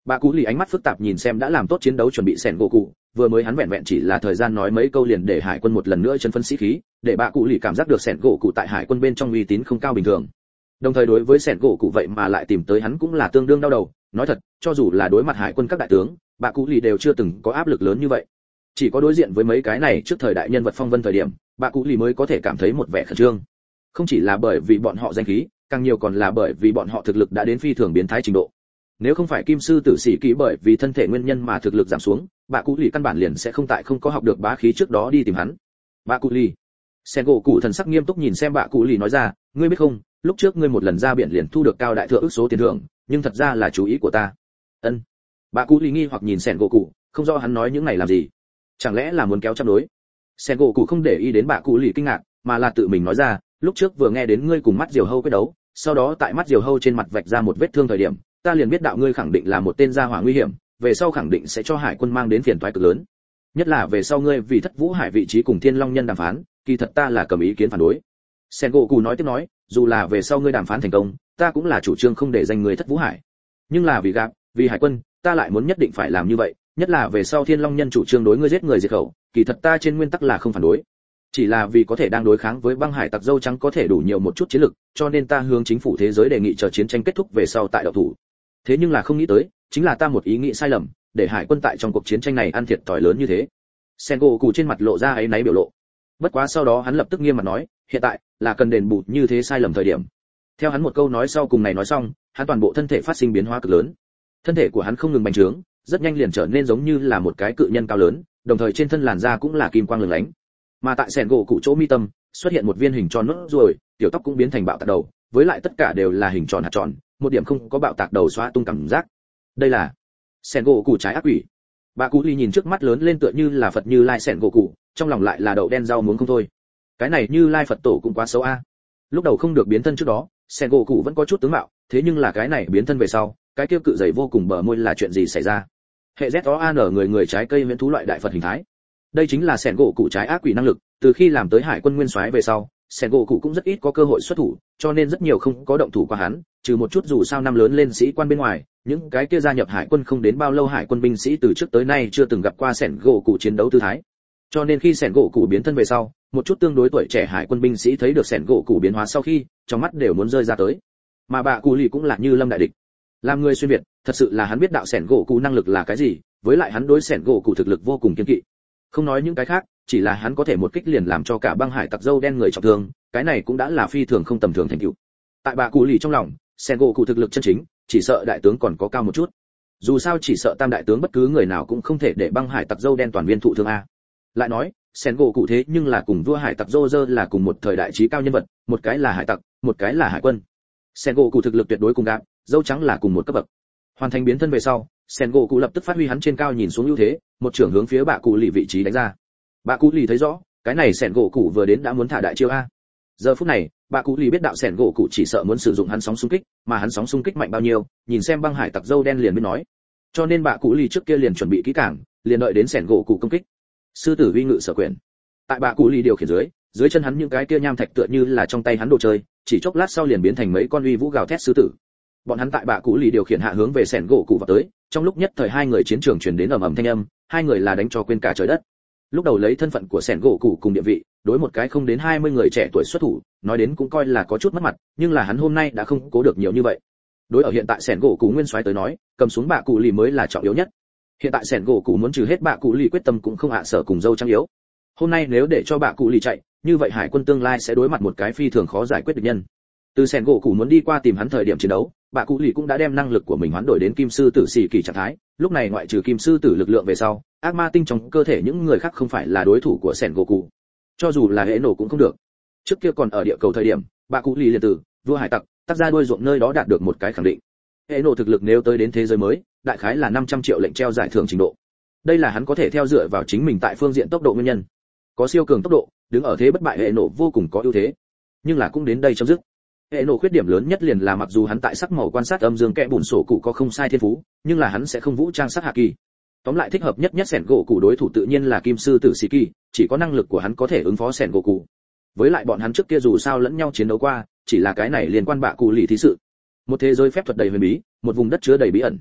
Bà Cú Lì ánh mắt phức tạp nhìn xem đã làm tốt chiến đấu chuẩn bị Sẻn gỗ cụ, vừa mới hắn vẹn vẹn chỉ là thời gian nói mấy câu liền để hải quân một lần nữa chấn phấn sĩ khí, để bà Cú Lì cảm giác được Sẻn gỗ cụ tại hải quân bên trong uy tín không cao bình thường. Đồng thời đối với Sẻn gỗ cụ vậy mà lại tìm tới hắn cũng là tương đương đau đầu, nói thật, cho dù là đối mặt hải quân các đại tướng, bà Cú Lì đều chưa từng có áp lực lớn như vậy. Chỉ có đối diện với mấy cái này trước thời đại nhân vật phong vân thời điểm, bà Cú Lì mới có thể cảm thấy một vẻ khẩn trương. Không chỉ là bởi vì bọn họ danh khí, càng nhiều còn là bởi vì bọn họ thực lực đã đến phi thường biến thái trình độ. Nếu không phải kim sư tử sĩ kỹ bởi vì thân thể nguyên nhân mà thực lực giảm xuống, bà Cú Lì căn bản liền sẽ không tại không có học được bá khí trước đó đi tìm hắn. Bà Cú Lì. Sen gỗ cụ thần sắc nghiêm túc nhìn xem bà Cú Lì nói ra, ngươi biết không, lúc trước ngươi một lần ra biển liền thu được cao đại thượng ước số tiền thưởng, nhưng thật ra là chú ý của ta. Ân. Bà Cú Lì nghi hoặc nhìn Sen gỗ cụ, không rõ hắn nói những này làm gì. Chẳng lẽ là muốn kéo trăm đối? Sen gỗ cụ không để ý đến bà Cú Lì kinh ngạc, mà là tự mình nói ra, lúc trước vừa nghe đến ngươi cùng mắt diều hâu quyết đấu, sau đó tại mắt diều hâu trên mặt vạch ra một vết thương thời điểm, ta liền biết đạo ngươi khẳng định là một tên gia hỏa nguy hiểm, về sau khẳng định sẽ cho hải quân mang đến phiền toái cực lớn. Nhất là về sau ngươi vì Thất Vũ Hải vị trí cùng Thiên Long Nhân đàm phán, kỳ thật ta là cầm ý kiến phản đối. Sengoku nói tiếp nói, dù là về sau ngươi đàm phán thành công, ta cũng là chủ trương không để danh người Thất Vũ Hải. Nhưng là vì gặp, vì hải quân, ta lại muốn nhất định phải làm như vậy, nhất là về sau Thiên Long Nhân chủ trương đối ngươi giết người diệt khẩu, kỳ thật ta trên nguyên tắc là không phản đối. Chỉ là vì có thể đang đối kháng với băng hải tặc dâu trắng có thể đủ nhiều một chút chiến lực, cho nên ta hướng chính phủ thế giới đề nghị chờ chiến tranh kết thúc về sau tại đậu thủ. Thế nhưng là không nghĩ tới, chính là ta một ý nghĩ sai lầm, để hải quân tại trong cuộc chiến tranh này ăn thiệt thòi lớn như thế. Sengoku trên mặt lộ ra áy náy biểu lộ. Bất quá sau đó hắn lập tức nghiêm mặt nói, hiện tại là cần đền bù như thế sai lầm thời điểm. Theo hắn một câu nói sau cùng này nói xong, hắn toàn bộ thân thể phát sinh biến hóa cực lớn. Thân thể của hắn không ngừng bành trướng, rất nhanh liền trở nên giống như là một cái cự nhân cao lớn, đồng thời trên thân làn da cũng là kim quang lừng lánh. Mà tại Sengoku chỗ mi tâm, xuất hiện một viên hình tròn nốt ruồi, tiểu tóc cũng biến thành bạo tạc đầu, với lại tất cả đều là hình tròn hạt tròn, một điểm không có bạo tạc đầu xóa tung cảm giác. Đây là Sengoku trái ác quỷ. Bà Cú Ly nhìn trước mắt lớn lên tựa như là Phật Như Lai Sengoku, trong lòng lại là đậu đen rau muống không thôi. Cái này Như Lai Phật tổ cũng quá xấu a. Lúc đầu không được biến thân trước đó, Sengoku vẫn có chút tướng mạo, thế nhưng là cái này biến thân về sau, cái kia cự dày vô cùng bờ môi là chuyện gì xảy ra? Hệ Z O A N người người trái cây miễn thú loại đại Phật hình thái. Đây chính là Sengoku trái ác quỷ năng lực, từ khi làm tới hải quân nguyên soái về sau, Sengoku cũng rất ít có cơ hội xuất thủ, cho nên rất nhiều không có động thủ qua hắn, trừ một chút dù sao năm lớn lên sĩ quan bên ngoài, những cái kia gia nhập hải quân không đến bao lâu hải quân binh sĩ từ trước tới nay chưa từng gặp qua Sengoku chiến đấu tư thái. Cho nên khi Sengoku biến thân về sau, một chút tương đối tuổi trẻ hải quân binh sĩ thấy được Sengoku biến hóa sau khi, trong mắt đều muốn rơi ra tới. Mà bà Cú Lì cũng là như lâm đại địch. Làm người xuyên việt, thật sự là hắn biết đạo Sengoku năng lực là cái gì, với lại hắn đối Sengoku thực lực vô cùng kiên kỵ. Không nói những cái khác, chỉ là hắn có thể một kích liền làm cho cả băng hải tặc dâu đen người trọng thương, cái này cũng đã là phi thường không tầm thường thành tựu. Tại bà Cú Lì trong lòng, Sengoku thực lực chân chính, chỉ sợ đại tướng còn có cao một chút. Dù sao chỉ sợ tam đại tướng bất cứ người nào cũng không thể để băng hải tặc dâu đen toàn viên thụ thương a. Lại nói, Sengoku thế nhưng là cùng vua hải tặc Roger là cùng một thời đại trí cao nhân vật, một cái là hải tặc, một cái là hải quân. Sengoku thực lực tuyệt đối cùng gap, dâu trắng là cùng một cấp bậc. Hoàn thành biến thân về sau, Sengoku lập tức phát huy hắn trên cao nhìn xuống ưu thế, một trưởng hướng phía bà Cú Lì vị trí đánh ra. Bà Cú Lì thấy rõ, cái này Sengoku vừa đến đã muốn thả đại chiêu a. Giờ phút này, bà Cú Lì biết đạo Sengoku chỉ sợ muốn sử dụng hắn sóng xung kích, mà hắn sóng xung kích mạnh bao nhiêu, nhìn xem băng hải tặc dâu đen liền biết nói. Cho nên bà Cú Lì trước kia liền chuẩn bị kỹ càng, liền đợi đến Sengoku công kích. Sư tử uy ngự sở quyền. Tại bà Cú Lì điều khiển dưới, dưới chân hắn những cái kia nham thạch tựa như là trong tay hắn đồ chơi, chỉ chốc lát sau liền biến thành mấy con uy vũ gào thét sư tử. Bọn hắn tại bà Cú Lì điều khiển hạ hướng về Sengoku vào tới, trong lúc nhất thời hai người chiến trường truyền đến ầm ầm thanh âm, hai người là đánh cho quên cả trời đất. Lúc đầu lấy thân phận của Sengoku cùng địa vị, đối một cái không đến hai mươi người trẻ tuổi xuất thủ, nói đến cũng coi là có chút mất mặt, nhưng là hắn hôm nay đã không cố được nhiều như vậy. Đối ở hiện tại Sengoku nguyên soái tới nói, cầm xuống bà Cú Lì mới là trọng yếu nhất. Hiện tại Sengoku muốn trừ hết bà Cú Lì quyết tâm cũng không hạ sở cùng dâu trắng yếu. Hôm nay nếu để cho bà Cú Lì chạy, như vậy hải quân tương lai sẽ đối mặt một cái phi thường khó giải quyết địch nhân. Từ Sengoku muốn đi qua tìm hắn thời điểm chiến đấu, bà Cú Lì cũng đã đem năng lực của mình hoán đổi đến kim sư tử sĩ kỳ trạng thái, lúc này ngoại trừ kim sư tử lực lượng về sau, ác ma tinh trong cơ thể những người khác không phải là đối thủ của Sengoku. Cho dù là hệ nổ cũng không được. Trước kia còn ở địa cầu thời điểm, bà Cú Lì liền từ vua hải tặc, tác ra đuôi ruộng nơi đó đạt được một cái khẳng định. Hệ nổ thực lực nếu tới đến thế giới mới, đại khái là năm trăm triệu lệnh treo giải thưởng trình độ. Đây là hắn có thể theo dựa vào chính mình tại phương diện tốc độ nguyên nhân. Có siêu cường tốc độ, đứng ở thế bất bại hệ nổ vô cùng có ưu thế. Nhưng là cũng đến đây chấm dứt. Hệ nổ khuyết điểm lớn nhất liền là mặc dù hắn tại sắc màu quan sát âm dương kẽ bùn sổ cụ có không sai thiên phú, nhưng là hắn sẽ không vũ trang sát hạ kỳ. Tóm lại thích hợp nhất nhất Sengoku đối thủ tự nhiên là kim sư tử sĩ kỳ, chỉ có năng lực của hắn có thể ứng phó Sengoku. Với lại bọn hắn trước kia dù sao lẫn nhau chiến đấu qua, chỉ là cái này liên quan bạ cụ lì thí sự. Một thế giới phép thuật đầy huyền bí, một vùng đất chứa đầy bí ẩn.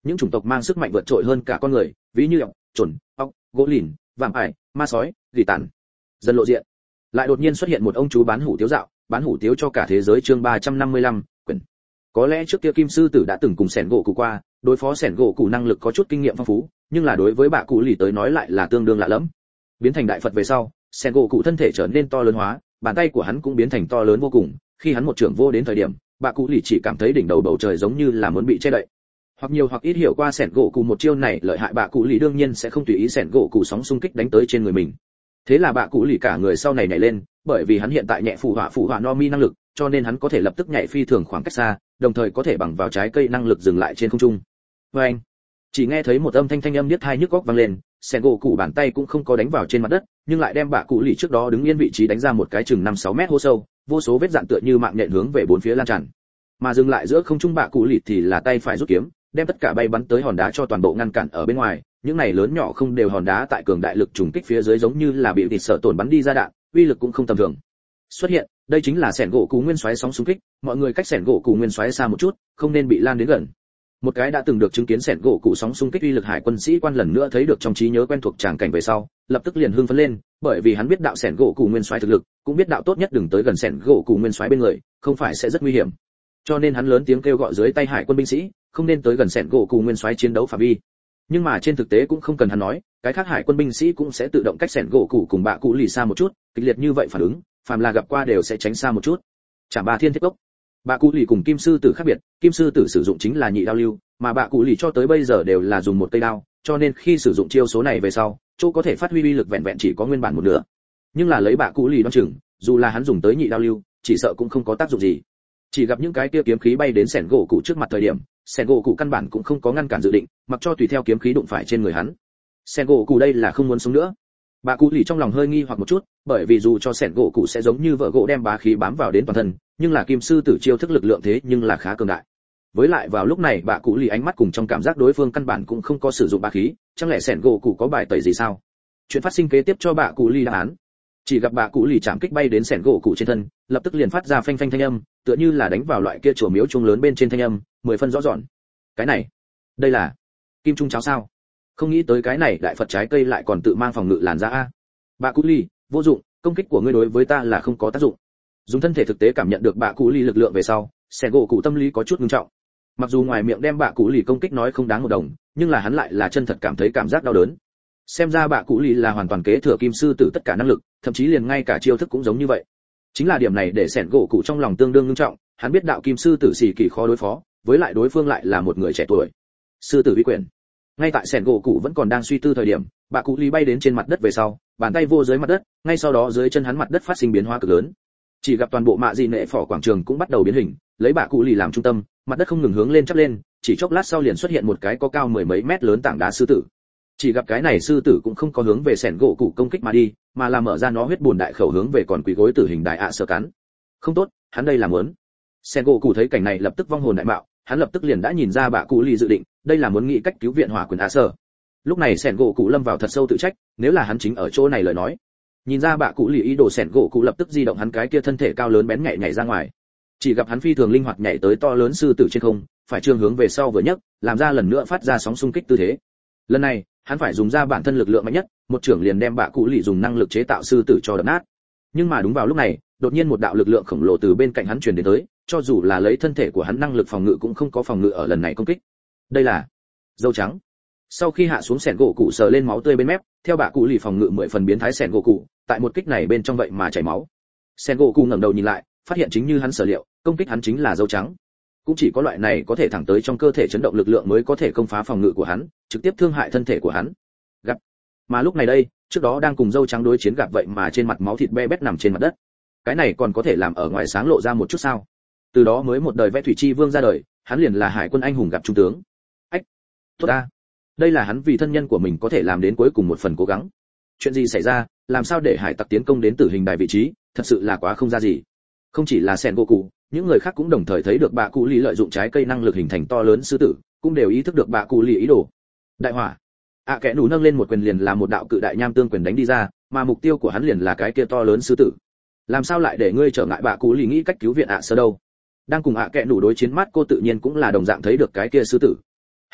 những chủng tộc mang sức mạnh vượt trội hơn cả con người, ví như ọc, chuẩn, ọc, gỗ lìn, vạm ải, ma sói, gỉ tàn. Dần lộ diện. Lại đột nhiên xuất hiện một ông chú bán hủ tiếu dạo, bán hủ tiếu cho cả thế giới chương ba trăm năm mươi lăm, quyển. Có lẽ trước kia Kim sư tử đã từng cùng Sẻn gỗ cụ qua, đối phó Sẻn gỗ cụ năng lực có chút kinh nghiệm phong phú, nhưng là đối với bạ cụ lì tới nói lại là tương đương lạ lẫm. Biến thành đại Phật về sau, Sẻn gỗ cụ thân thể trở nên to lớn hóa, bàn tay của hắn cũng biến thành to lớn vô cùng, khi hắn một trưởng vô đến thời điểm, bạ cụ lì chỉ cảm thấy đỉnh đầu bầu trời giống như là muốn bị che đậy. Hoặc nhiều hoặc ít hiểu qua Sẻn gỗ cụ một chiêu này lợi hại, bạ cụ lì đương nhiên sẽ không tùy ý Sẻn gỗ cụ sóng xung kích đánh tới trên người mình. Thế là bạ cụ lì cả người sau này nhảy lên, bởi vì hắn hiện tại nhẹ phù hỏa phù hỏa no mi năng lực, cho nên hắn có thể lập tức nhảy phi thường khoảng cách xa, đồng thời có thể bằng vào trái cây năng lực dừng lại trên không trung. Với anh, chỉ nghe thấy một âm thanh thanh âm điếc tai nhức óc vang lên, Sẻn gỗ cụ bàn tay cũng không có đánh vào trên mặt đất, nhưng lại đem bạ cụ lì trước đó đứng yên vị trí đánh ra một cái chừng năm sáu mét hố sâu, vô số vết dạn tựa như mạng nhện hướng về bốn phía lan tràn. Mà dừng lại giữa không trung bạ cụ lì thì là tay phải rút kiếm, đem tất cả bay bắn tới hòn đá cho toàn bộ ngăn cản ở bên ngoài, những này lớn nhỏ không đều hòn đá tại cường đại lực trùng kích phía dưới giống như là bị thịt sợ tổn bắn đi ra đạn, uy lực cũng không tầm thường. Xuất hiện, đây chính là Sẻn gỗ cụ nguyên xoáy sóng xung kích, mọi người cách Sẻn gỗ cụ nguyên xoáy xa một chút, không nên bị lan đến gần. Một cái đã từng được chứng kiến Sẻn gỗ cụ sóng xung kích uy lực hải quân sĩ quan lần nữa thấy được trong trí nhớ quen thuộc tràng cảnh về sau, lập tức liền hưng phấn lên, bởi vì hắn biết đạo Sẻn gỗ cụ nguyên xoáy thực lực, cũng biết đạo tốt nhất đừng tới gần Sẻn gỗ cụ nguyên xoáy bên người, không phải sẽ rất nguy hiểm. Cho nên hắn lớn tiếng kêu gọi dưới tay hải quân binh sĩ, không nên tới gần Sẻn gỗ cụ nguyên xoáy chiến đấu phạm vi. Nhưng mà trên thực tế cũng không cần hắn nói, cái khác hải quân binh sĩ cũng sẽ tự động cách Sẻn gỗ cụ cùng bạ cụ lì xa một chút, kịch liệt như vậy phản ứng, phàm là gặp qua đều sẽ tránh xa một chút. Chảm ba thiên thiết cốc. Bạ cụ lì cùng kim sư tử khác biệt, kim sư tử sử dụng chính là nhị đao lưu, mà bạ cụ lì cho tới bây giờ đều là dùng một cây đao, cho nên khi sử dụng chiêu số này về sau, chỗ có thể phát huy uy lực vẹn vẹn chỉ có nguyên bản một nửa. Nhưng là lấy bạ cụ lì đoán chừng, dù là hắn dùng tới nhị đao lưu, chỉ sợ cũng không có tác dụng gì. Chỉ gặp những cái kia kiếm khí bay đến Sẻn gỗ cụ trước mặt thời điểm, Sẻn gỗ cụ căn bản cũng không có ngăn cản dự định, mặc cho tùy theo kiếm khí đụng phải trên người hắn. Sẻn gỗ cụ đây là không muốn sống nữa. Bạ cụ lì trong lòng hơi nghi hoặc một chút, bởi vì dù cho Sẻn gỗ cụ sẽ giống như vợ gỗ đem bá khí bám vào đến toàn thân, nhưng là kim sư tử chiêu thức lực lượng thế nhưng là khá cường đại. Với lại vào lúc này bạ cụ lì ánh mắt cùng trong cảm giác đối phương căn bản cũng không có sử dụng bá khí, chẳng lẽ Sẻn gỗ cụ có bài tẩy gì sao? Chuyện phát sinh kế tiếp cho bạ cụ lì đáp án. Chỉ gặp bạ cụ lì chạm kích bay đến Sẻn gỗ cụ trên thân, lập tức liền phát ra phanh phanh thanh âm, tựa như là đánh vào loại kia chùa miếu chuông lớn bên trên thanh âm, mười phân rõ ràng. Cái này, đây là kim trung cháo sao? Không nghĩ tới cái này đại Phật trái cây lại còn tự mang phòng ngự làn ra a. Bạ cụ lì, vô dụng, công kích của ngươi đối với ta là không có tác dụng. Dùng thân thể thực tế cảm nhận được bạ cụ lì lực lượng về sau, Sẻn gỗ cụ tâm lý có chút nghiêm trọng. Mặc dù ngoài miệng đem bạ cụ lì công kích nói không đáng một đồng, nhưng là hắn lại là chân thật cảm thấy cảm giác đau đớn. Xem ra bạ cụ lì là hoàn toàn kế thừa kim sư tử tất cả năng lực, thậm chí liền ngay cả chiêu thức cũng giống như vậy. Chính là điểm này để Sẻn gỗ cụ trong lòng tương đương nghiêm trọng, hắn biết đạo kim sư tử xì kỳ khó đối phó, với lại đối phương lại là một người trẻ tuổi. Sư tử uy quyền. Ngay tại Sẻn gỗ cụ vẫn còn đang suy tư thời điểm, bạ cụ lì bay đến trên mặt đất về sau, bàn tay vô dưới mặt đất, ngay sau đó dưới chân hắn mặt đất phát sinh biến hóa cực lớn. Chỉ gặp toàn bộ mạ dị nệ phỏ quảng trường cũng bắt đầu biến hình, lấy bạ cụ lì làm trung tâm, mặt đất không ngừng hướng lên chắp lên, chỉ chốc lát sau liền xuất hiện một cái có cao mười mấy mét lớn tảng đá sư tử. Chỉ gặp cái này sư tử cũng không có hướng về Sẻn gỗ cụ công kích mà đi, mà là mở ra nó huyết buồn đại khẩu hướng về còn quỳ gối tử hình đại ạ sở cắn. Không tốt, hắn đây là muốn. Sẻn gỗ cụ thấy cảnh này lập tức vong hồn đại mạo, hắn lập tức liền đã nhìn ra bạ cụ lì dự định, đây là muốn nghĩ cách cứu viện hỏa quyền ạ sở. Lúc này Sẻn gỗ cụ lâm vào thật sâu tự trách, nếu là hắn chính ở chỗ này lời nói. Nhìn ra bạ cụ lì ý đồ, Sẻn gỗ cụ lập tức di động hắn cái kia thân thể cao lớn bén nhạy nhảy ra ngoài. Chỉ gặp hắn phi thường linh hoạt nhảy tới to lớn sư tử trên không, phải trường hướng về sau vừa nhấc, làm ra lần nữa phát ra sóng xung kích tư thế. Lần này, hắn phải dùng ra bản thân lực lượng mạnh nhất, một trưởng liền đem bạ cụ lì dùng năng lực chế tạo sư tử cho đập nát. Nhưng mà đúng vào lúc này, đột nhiên một đạo lực lượng khổng lồ từ bên cạnh hắn truyền đến tới, cho dù là lấy thân thể của hắn năng lực phòng ngự cũng không có phòng ngự ở lần này công kích. Đây là dâu trắng. Sau khi hạ xuống, Sẻn gỗ cụ sờ lên máu tươi bên mép, theo bạ cụ lì phòng ngự mười phần biến thái Sẻn gỗ cụ, tại một kích này bên trong vậy mà chảy máu. Sẻn gỗ cụ ngẩng đầu nhìn lại, phát hiện chính như hắn sở liệu, công kích hắn chính là dâu trắng. Cũng chỉ có loại này có thể thẳng tới trong cơ thể chấn động lực lượng mới có thể công phá phòng ngự của hắn, trực tiếp thương hại thân thể của hắn. Gặp. Mà lúc này đây, trước đó đang cùng dâu trắng đối chiến gặp vậy mà trên mặt máu thịt be bét nằm trên mặt đất. Cái này còn có thể làm ở ngoài sáng lộ ra một chút sao? Từ đó mới một đời vẽ thủy chi vương ra đời, hắn liền là hải quân anh hùng gặp trung tướng. Ách. Tốt a. Đây là hắn vì thân nhân của mình có thể làm đến cuối cùng một phần cố gắng. Chuyện gì xảy ra, làm sao để hải tặc tiến công đến tử hình đài vị trí, thật sự là quá không ra gì. Không chỉ là Sẻn gỗ cụ, những người khác cũng đồng thời thấy được bạ cụ lì lợi dụng trái cây năng lực hình thành to lớn sư tử, cũng đều ý thức được bạ cụ lì ý đồ. Đại hỏa. ạ à, kẽ nủ nâng lên một quyền liền là một đạo cự đại nham tương quyền đánh đi ra, mà mục tiêu của hắn liền là cái kia to lớn sư tử. Làm sao lại để ngươi trở ngại bạ cụ lì nghĩ cách cứu viện ạ à sơ đâu? Đang cùng ạ à kẽ nủ đối chiến, mắt cô tự nhiên cũng là đồng dạng thấy được cái kia sư tử.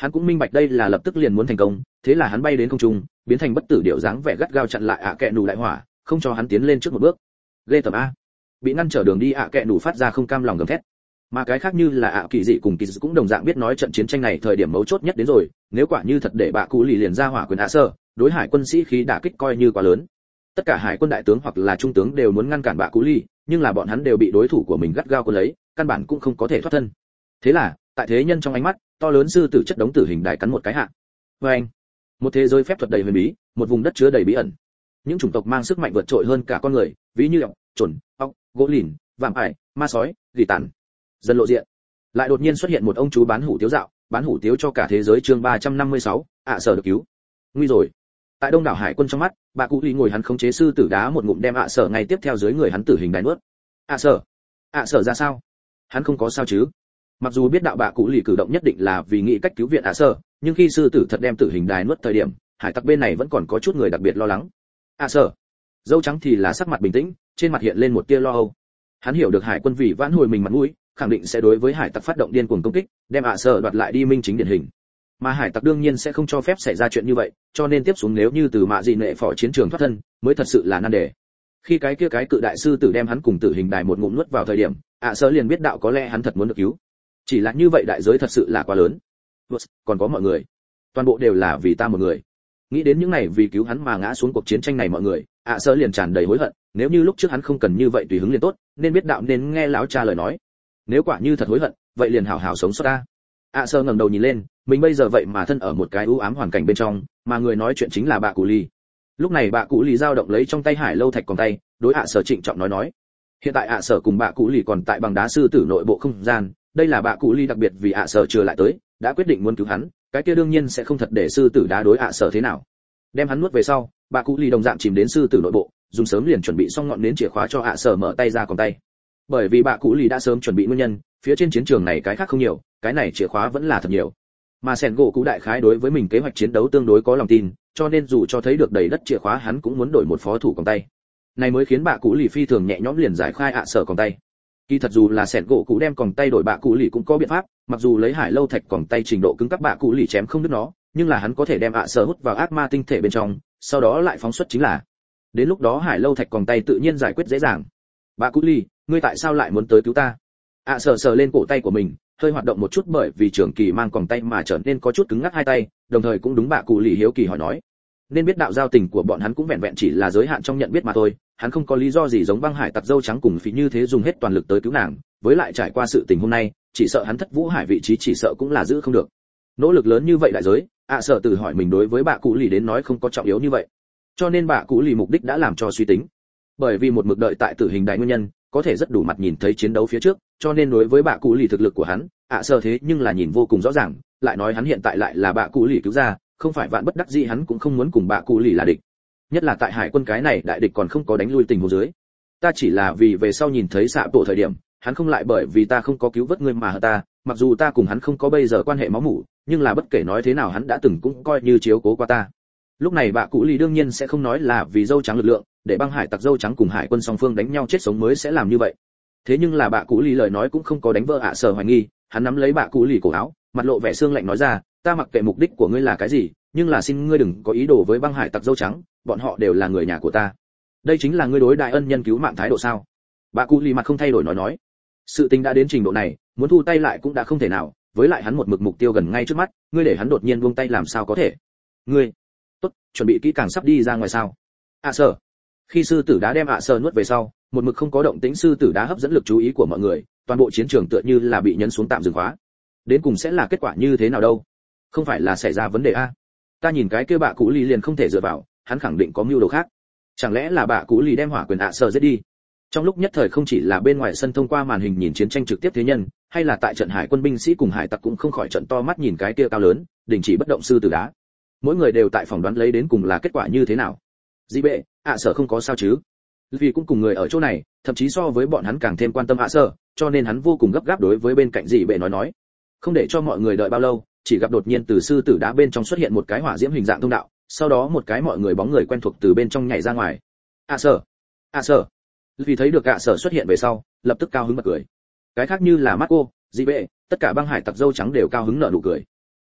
Hắn cũng minh bạch đây là lập tức liền muốn thành công, thế là hắn bay đến không trung, biến thành bất tử điệu dáng vẻ gắt gao chặn lại ạ kẹ nủ đại hỏa, không cho hắn tiến lên trước một bước. Ghê tởm a. Bị ngăn trở đường đi ạ kẹ nủ phát ra không cam lòng gầm thét. Mà cái khác như là ạ kỳ dị cùng kỳ dị cũng đồng dạng biết nói trận chiến tranh này thời điểm mấu chốt nhất đến rồi, nếu quả như thật để bạ cụ lì liền ra hỏa quyền ạ sơ, đối hải quân sĩ khí đả kích coi như quá lớn. Tất cả hải quân đại tướng hoặc là trung tướng đều muốn ngăn cản bạ cụ lì, nhưng là bọn hắn đều bị đối thủ của mình gắt gao cuốn lấy, căn bản cũng không có thể thoát thân. Thế là, tại thế nhân trong ánh mắt, to lớn sư tử chất đống tử hình đài cắn một cái hạ. Và anh, một thế giới phép thuật đầy huyền bí, một vùng đất chứa đầy bí ẩn. Những chủng tộc mang sức mạnh vượt trội hơn cả con người, ví như ọc, chuẩn, ọc, gỗ lìn, vạm ải, ma sói, dị tản. Dần lộ diện. Lại đột nhiên xuất hiện một ông chú bán hủ tiếu dạo, bán hủ tiếu cho cả thế giới chương ba trăm năm mươi sáu, ạ sở được cứu. Nguy rồi. Tại đông đảo hải quân trong mắt, bà cụ lì ngồi hắn khống chế sư tử đá một ngụm đem ạ sở ngay tiếp theo dưới người hắn tử hình đài nuốt. ạ sở, ạ sở ra sao? Hắn không có sao chứ? Mặc dù biết đạo bà cụ lì cử động nhất định là vì nghĩ cách cứu viện ạ sở, nhưng khi sư tử thật đem tử hình đài nuốt thời điểm, hải tặc bên này vẫn còn có chút người đặc biệt lo lắng. ạ sở, dâu trắng thì là sắc mặt bình tĩnh, trên mặt hiện lên một tia lo âu. Hắn hiểu được hải quân vì vãn hồi mình mặt mũi, khẳng định sẽ đối với hải tặc phát động điên cuồng công kích, đem ạ sở đoạt lại đi minh chính điển hình. Mà hải tặc đương nhiên sẽ không cho phép xảy ra chuyện như vậy, cho nên tiếp xuống nếu như từ mạ dị nệ phỏ chiến trường thoát thân, mới thật sự là nan đề. Khi cái kia cái cự đại sư tử đem hắn cùng tử hình đài một ngụm nuốt vào thời điểm, ạ sở liền biết đạo có lẽ hắn thật muốn được cứu. Chỉ là như vậy đại giới thật sự là quá lớn. Còn có mọi người, toàn bộ đều là vì ta một người. Nghĩ đến những này vì cứu hắn mà ngã xuống cuộc chiến tranh này mọi người, ạ sở liền tràn đầy hối hận, nếu như lúc trước hắn không cần như vậy tùy hứng liền tốt, nên biết đạo nên nghe lão cha lời nói. Nếu quả như thật hối hận, vậy liền hảo hảo sống sót ta. ạ sở ngẩng đầu nhìn lên, mình bây giờ vậy mà thân ở một cái u ám hoàn cảnh bên trong, mà người nói chuyện chính là bà cụ lì. Lúc này bà cụ lì dao động lấy trong tay hải lâu thạch còn tay, đối ạ sở trịnh trọng nói nói. Hiện tại ạ sở cùng bà cụ lì còn tại bằng đá sư tử nội bộ không gian, đây là bà cụ lì đặc biệt vì ạ sở chưa lại tới, đã quyết định muốn cứu hắn, cái kia đương nhiên sẽ không thật để sư tử đá đối ạ sở thế nào. Đem hắn nuốt về sau, bà cụ lì đồng dạng chìm đến sư tử nội bộ, dùng sớm liền chuẩn bị xong ngọn nến chìa khóa cho ạ sở mở tay ra còn tay. Bởi vì bà cụ lì đã sớm chuẩn bị nguyên nhân, phía trên chiến trường này cái khác không nhiều, cái này chìa khóa vẫn là thật nhiều. Mà Sẻn gỗ cũ đại khái đối với mình kế hoạch chiến đấu tương đối có lòng tin, cho nên dù cho thấy được đầy đất chìa khóa hắn cũng muốn đổi một phó thủ còn tay. Này mới khiến bà cụ lì phi thường nhẹ nhõm liền giải khai ạ sở còn tay. Kỳ thật dù là Sẻn gỗ cũ đem còn tay đổi bà cụ lì cũng có biện pháp, mặc dù lấy hải lâu thạch còn tay trình độ cứng các bà cụ lì chém không đứt nó, nhưng là hắn có thể đem ạ sở hút vào ác ma tinh thể bên trong, sau đó lại phóng xuất chính là. Đến lúc đó hải lâu thạch còn tay tự nhiên giải quyết dễ dàng. Bà cụ lì, ngươi tại sao lại muốn tới cứu ta? ạ sở sờ lên cổ tay của mình, hơi hoạt động một chút bởi vì trường kỳ mang còng tay mà trở nên có chút cứng ngắc hai tay, đồng thời cũng đúng bà cụ lì hiếu kỳ hỏi nói. Nên biết đạo giao tình của bọn hắn cũng vẹn vẹn chỉ là giới hạn trong nhận biết mà thôi, hắn không có lý do gì giống băng hải tặc dâu trắng cùng phí như thế dùng hết toàn lực tới cứu nàng, với lại trải qua sự tình hôm nay, chỉ sợ hắn thất vũ hải vị trí chỉ sợ cũng là giữ không được. Nỗ lực lớn như vậy đại giới, ạ sở tự hỏi mình đối với bà cụ lì đến nói không có trọng yếu như vậy. Cho nên bà cụ lì mục đích đã làm cho suy tính. Bởi vì một mực đợi tại tử hình đại nguyên nhân, có thể rất đủ mặt nhìn thấy chiến đấu phía trước, cho nên đối với bà cụ lì thực lực của hắn, ạ sở thế nhưng là nhìn vô cùng rõ ràng, lại nói hắn hiện tại lại là bà cụ lì cứu ra, không phải vạn bất đắc dĩ hắn cũng không muốn cùng bà cụ lì là địch. Nhất là tại hải quân cái này đại địch còn không có đánh lui tình huống dưới. Ta chỉ là vì về sau nhìn thấy xạ bộ thời điểm, hắn không lại bởi vì ta không có cứu vớt ngươi mà hận ta, mặc dù ta cùng hắn không có bây giờ quan hệ máu mủ, nhưng là bất kể nói thế nào hắn đã từng cũng coi như chiếu cố qua ta. Lúc này bà cụ lì đương nhiên sẽ không nói là vì dâu trắng lực lượng, để băng hải tặc dâu trắng cùng hải quân song phương đánh nhau chết sống mới sẽ làm như vậy. Thế nhưng là bà cụ lì lời nói cũng không có đánh vỡ ạ sở hoài nghi, hắn nắm lấy bà cụ lì cổ áo, mặt lộ vẻ xương lạnh nói ra, ta mặc kệ mục đích của ngươi là cái gì, nhưng là xin ngươi đừng có ý đồ với băng hải tặc dâu trắng, bọn họ đều là người nhà của ta. Đây chính là ngươi đối đại ân nhân cứu mạng thái độ sao? Bà cụ lì mặt không thay đổi nói nói, sự tình đã đến trình độ này, muốn thu tay lại cũng đã không thể nào, với lại hắn một mực mục tiêu gần ngay trước mắt, ngươi để hắn đột nhiên buông tay làm sao có thể? Ngươi, tốt, chuẩn bị kỹ càng sắp đi ra ngoài sao? À sở. Khi sư tử đá đem ạ sở nuốt về sau, một mực không có động tĩnh sư tử đá hấp dẫn lực chú ý của mọi người, toàn bộ chiến trường tựa như là bị nhấn xuống tạm dừng khóa. Đến cùng sẽ là kết quả như thế nào đâu? Không phải là xảy ra vấn đề a? Ta nhìn cái kia bà cụ lì liền không thể dựa vào, hắn khẳng định có mưu đồ khác. Chẳng lẽ là bà cụ lì đem hỏa quyền ạ sở giết đi? Trong lúc nhất thời không chỉ là bên ngoài sân thông qua màn hình nhìn chiến tranh trực tiếp thế nhân, hay là tại trận hải quân binh sĩ cùng hải tặc cũng không khỏi trận to mắt nhìn cái kia cao lớn, đình chỉ bất động sư tử đá. Mỗi người đều tại phỏng đoán lấy đến cùng là kết quả như thế nào. Dị bệ, ạ sở không có sao chứ? Vì cũng cùng người ở chỗ này, thậm chí so với bọn hắn càng thêm quan tâm ạ sở, cho nên hắn vô cùng gấp gáp đối với bên cạnh dị bệ nói nói. Không để cho mọi người đợi bao lâu, chỉ gặp đột nhiên từ sư tử đá bên trong xuất hiện một cái hỏa diễm hình dạng thông đạo, sau đó một cái mọi người bóng người quen thuộc từ bên trong nhảy ra ngoài. ạ sở, ạ sở. Vì thấy được ạ sở xuất hiện về sau, lập tức cao hứng bật cười. Cái khác như là Marco, dị bệ, tất cả băng hải tặc dâu trắng đều cao hứng nở nụ cười.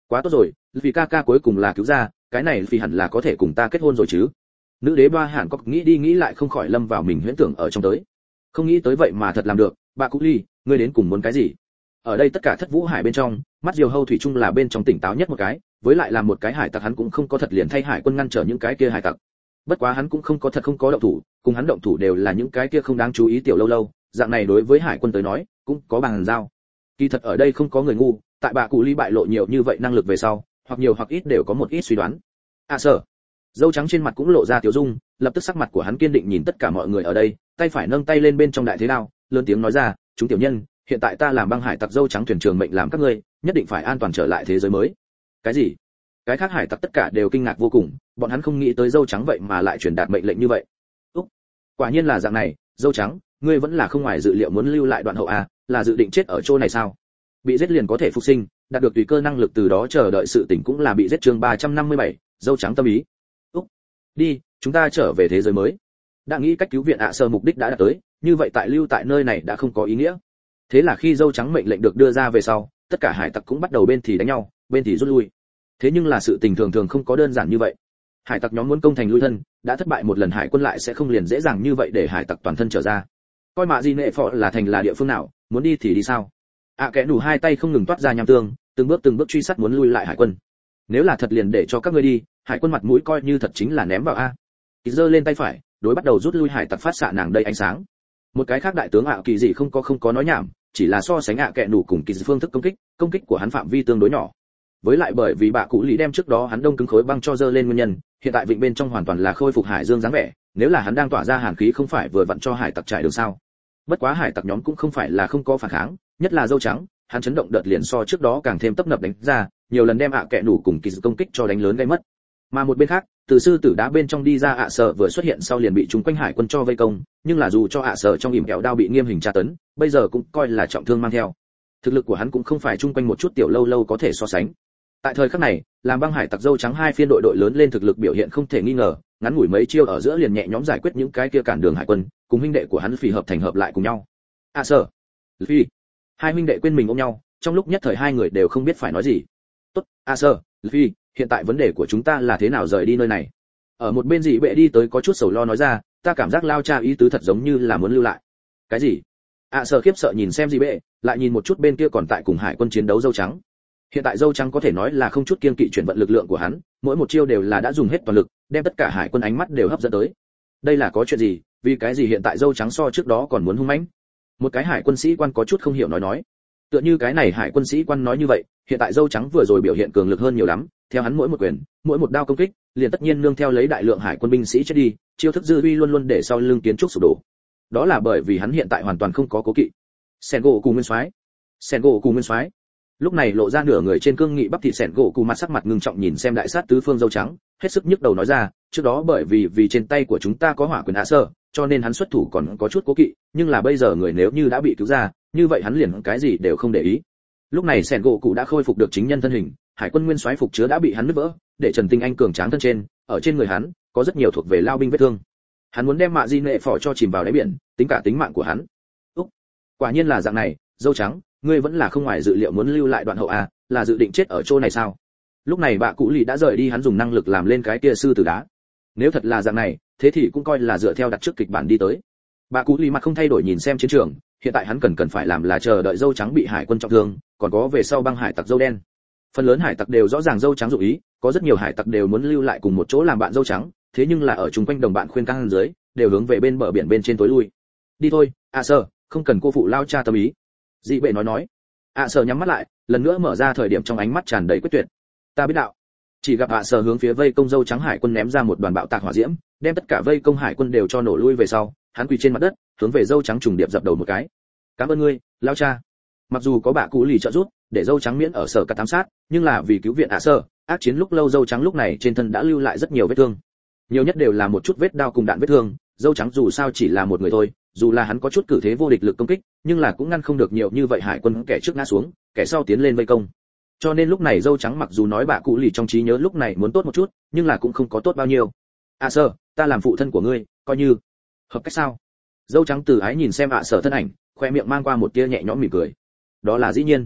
Quá tốt rồi, vì ca ca cuối cùng là cứu ra, cái này vì hẳn là có thể cùng ta kết hôn rồi chứ. Nữ đế Ba Hàn có nghĩ đi nghĩ lại không khỏi lâm vào mình huyễn tưởng ở trong tới. Không nghĩ tới vậy mà thật làm được, bà Cụ Ly, ngươi đến cùng muốn cái gì? Ở đây tất cả thất vũ hải bên trong, mắt Diều Hâu thủy chung là bên trong tỉnh táo nhất một cái, với lại là một cái hải tặc hắn cũng không có thật liền thay hải quân ngăn trở những cái kia hải tặc. Bất quá hắn cũng không có thật không có động thủ, cùng hắn động thủ đều là những cái kia không đáng chú ý tiểu lâu lâu, dạng này đối với hải quân tới nói, cũng có bằng giao. Kỳ thật ở đây không có người ngu, tại bà Cụ Ly bại lộ nhiều như vậy năng lực về sau, hoặc nhiều hoặc ít đều có một ít suy đoán. À sở, dâu trắng trên mặt cũng lộ ra tiểu dung, lập tức sắc mặt của hắn kiên định nhìn tất cả mọi người ở đây, tay phải nâng tay lên bên trong đại thế đao, lớn tiếng nói ra, chúng tiểu nhân, hiện tại ta làm băng hải tặc dâu trắng thuyền trưởng mệnh làm các ngươi, nhất định phải an toàn trở lại thế giới mới. Cái gì? Cái khác hải tặc tất cả đều kinh ngạc vô cùng, bọn hắn không nghĩ tới dâu trắng vậy mà lại truyền đạt mệnh lệnh như vậy. Úc, quả nhiên là dạng này, dâu trắng, ngươi vẫn là không ngoài dự liệu muốn lưu lại đoạn hậu à, là dự định chết ở chỗ này sao? Bị giết liền có thể phục sinh, đạt được tùy cơ năng lực từ đó chờ đợi sự tỉnh cũng là bị giết. Chương ba trăm năm mươi bảy, dâu trắng tâm ý. Úc, đi, chúng ta trở về thế giới mới. Đã nghĩ cách cứu viện ạ sơ mục đích đã đạt tới, như vậy tại lưu tại nơi này đã không có ý nghĩa. Thế là khi dâu trắng mệnh lệnh được đưa ra về sau, tất cả hải tặc cũng bắt đầu bên thì đánh nhau, bên thì rút lui. Thế nhưng là sự tình thường thường không có đơn giản như vậy. Hải tặc nhóm muốn công thành lui thân, đã thất bại một lần hải quân lại sẽ không liền dễ dàng như vậy để hải tặc toàn thân trở ra. Coi mạ gì nệ phò là thành là địa phương nào, muốn đi thì đi sao? ạ à, kẽ đủ hai tay không ngừng toát ra nham tương, từng bước từng bước truy sát muốn lui lại hải quân. Nếu là thật liền để cho các ngươi đi, hải quân mặt mũi coi như thật chính là ném vào a. Kỳ giơ lên tay phải, đối bắt đầu rút lui hải tặc phát xạ nàng đầy ánh sáng. Một cái khác đại tướng ạ kỳ gì không có không có nói nhảm, chỉ là so sánh ạ kẽ đủ cùng kỳ phương thức công kích, công kích của hắn phạm vi tương đối nhỏ. Với lại bởi vì bà cụ lý đem trước đó hắn đông cứng khối băng cho dơ lên nguyên nhân, hiện tại vịnh bên trong hoàn toàn là khôi phục hải dương dáng vẻ, nếu là hắn đang tỏa ra hàn khí không phải vừa vặn cho hải tặc trải đường sao? Bất quá hải tặc nhóm cũng không phải là không có phản kháng, nhất là dâu trắng, hắn chấn động đợt liền so trước đó càng thêm tấp nập đánh ra, nhiều lần đem ạ kẽ đủ cùng kỳ công kích cho đánh lớn gây mất. Mà một bên khác, từ sư tử đá bên trong đi ra ạ sợ vừa xuất hiện sau liền bị chúng quanh hải quân cho vây công, nhưng là dù cho ạ sợ trong ỉm kẹo đao bị nghiêm hình tra tấn, bây giờ cũng coi là trọng thương mang theo. Thực lực của hắn cũng không phải chung quanh một chút tiểu lâu lâu có thể so sánh. Tại thời khắc này, làm băng hải tặc dâu trắng hai phiên đội đội lớn lên thực lực biểu hiện không thể nghi ngờ, ngắn ngủi mấy chiêu ở giữa liền nhẹ nhõm giải quyết những cái kia cản đường hải quân, cùng huynh đệ của hắn phì hợp thành hợp lại cùng nhau. À sở, Phi, hai huynh đệ quên mình ôm nhau, trong lúc nhất thời hai người đều không biết phải nói gì. Tốt, à sở, Phi, hiện tại vấn đề của chúng ta là thế nào rời đi nơi này? Ở một bên dị bệ đi tới có chút sầu lo nói ra, ta cảm giác lao cha ý tứ thật giống như là muốn lưu lại. Cái gì? À sở khiếp sợ nhìn xem dị bệ, lại nhìn một chút bên kia còn tại cùng hải quân chiến đấu dâu trắng. Hiện tại dâu trắng có thể nói là không chút kiên kỵ chuyển vận lực lượng của hắn, mỗi một chiêu đều là đã dùng hết toàn lực, đem tất cả hải quân ánh mắt đều hấp dẫn tới. Đây là có chuyện gì? Vì cái gì hiện tại dâu trắng so trước đó còn muốn hung mãnh? Một cái hải quân sĩ quan có chút không hiểu nói nói. Tựa như cái này hải quân sĩ quan nói như vậy, hiện tại dâu trắng vừa rồi biểu hiện cường lực hơn nhiều lắm, theo hắn mỗi một quyền, mỗi một đao công kích, liền tất nhiên nương theo lấy đại lượng hải quân binh sĩ chết đi, chiêu thức dư uy luôn luôn để sau lưng kiến trúc sụp đổ. Đó là bởi vì hắn hiện tại hoàn toàn không có cố kỵ. Sen gỗ cùng nguyên soái, sen gỗ cùng nguyên soái. Lúc này lộ ra nửa người trên cương nghị bắp thịt sẹn gỗ cù mặt sắc mặt ngưng trọng nhìn xem đại sát tứ phương dâu trắng, hết sức nhức đầu nói ra, trước đó bởi vì vì trên tay của chúng ta có hỏa quyền hạ sơ, cho nên hắn xuất thủ còn có chút cố kỵ, nhưng là bây giờ người nếu như đã bị cứu ra, như vậy hắn liền cái gì đều không để ý. Lúc này sẹn gỗ cụ đã khôi phục được chính nhân thân hình, hải quân nguyên soái phục chứa đã bị hắn nứt vỡ, để Trần Tinh Anh cường tráng thân trên, ở trên người hắn có rất nhiều thuộc về lao binh vết thương. Hắn muốn đem mạ di nệ phỏ cho chìm vào đáy biển, tính cả tính mạng của hắn. Úc, quả nhiên là dạng này, dâu trắng, ngươi vẫn là không ngoài dự liệu muốn lưu lại đoạn hậu à, là dự định chết ở chỗ này sao? Lúc này bà cụ lì đã rời đi, hắn dùng năng lực làm lên cái kia sư tử đá. Nếu thật là dạng này, thế thì cũng coi là dựa theo đặt trước kịch bản đi tới. Bà cụ lì mặt không thay đổi nhìn xem chiến trường, hiện tại hắn cần cần phải làm là chờ đợi dâu trắng bị hải quân trọng thương, còn có về sau băng hải tặc dâu đen. Phần lớn hải tặc đều rõ ràng dâu trắng dụng ý, có rất nhiều hải tặc đều muốn lưu lại cùng một chỗ làm bạn dâu trắng, thế nhưng là ở chung quanh đồng bạn khuyên can dưới, đều hướng về bên bờ biển bên trên tối lui. Đi thôi, à sơ, không cần cô phụ lao cha tâm ý. Dị bệ nói nói. ạ sở nhắm mắt lại, lần nữa mở ra thời điểm trong ánh mắt tràn đầy quyết tuyệt. Ta biết đạo. Chỉ gặp ạ sở hướng phía vây công dâu trắng hải quân ném ra một đoàn bạo tạc hỏa diễm, đem tất cả vây công hải quân đều cho nổ lui về sau, hắn quỳ trên mặt đất, hướng về dâu trắng trùng điệp dập đầu một cái. Cảm ơn ngươi, lão cha. Mặc dù có bà cụ lì trợ giúp, để dâu trắng miễn ở sở cắt ám sát, nhưng là vì cứu viện ạ sở, ác chiến lúc lâu dâu trắng lúc này trên thân đã lưu lại rất nhiều vết thương. Nhiều nhất đều là một chút vết đao cùng đạn vết thương, dâu trắng dù sao chỉ là một người thôi, dù là hắn có chút cử thế vô địch lực công kích, nhưng là cũng ngăn không được nhiều như vậy hải quân kẻ trước ngã xuống, kẻ sau tiến lên vây công. Cho nên lúc này dâu trắng mặc dù nói bà cụ lì trong trí nhớ lúc này muốn tốt một chút, nhưng là cũng không có tốt bao nhiêu. À sơ, ta làm phụ thân của ngươi, coi như hợp cách sao? Dâu trắng từ ái nhìn xem ạ sở thân ảnh, khoe miệng mang qua một tia nhẹ nhõm mỉm cười. Đó là dĩ nhiên.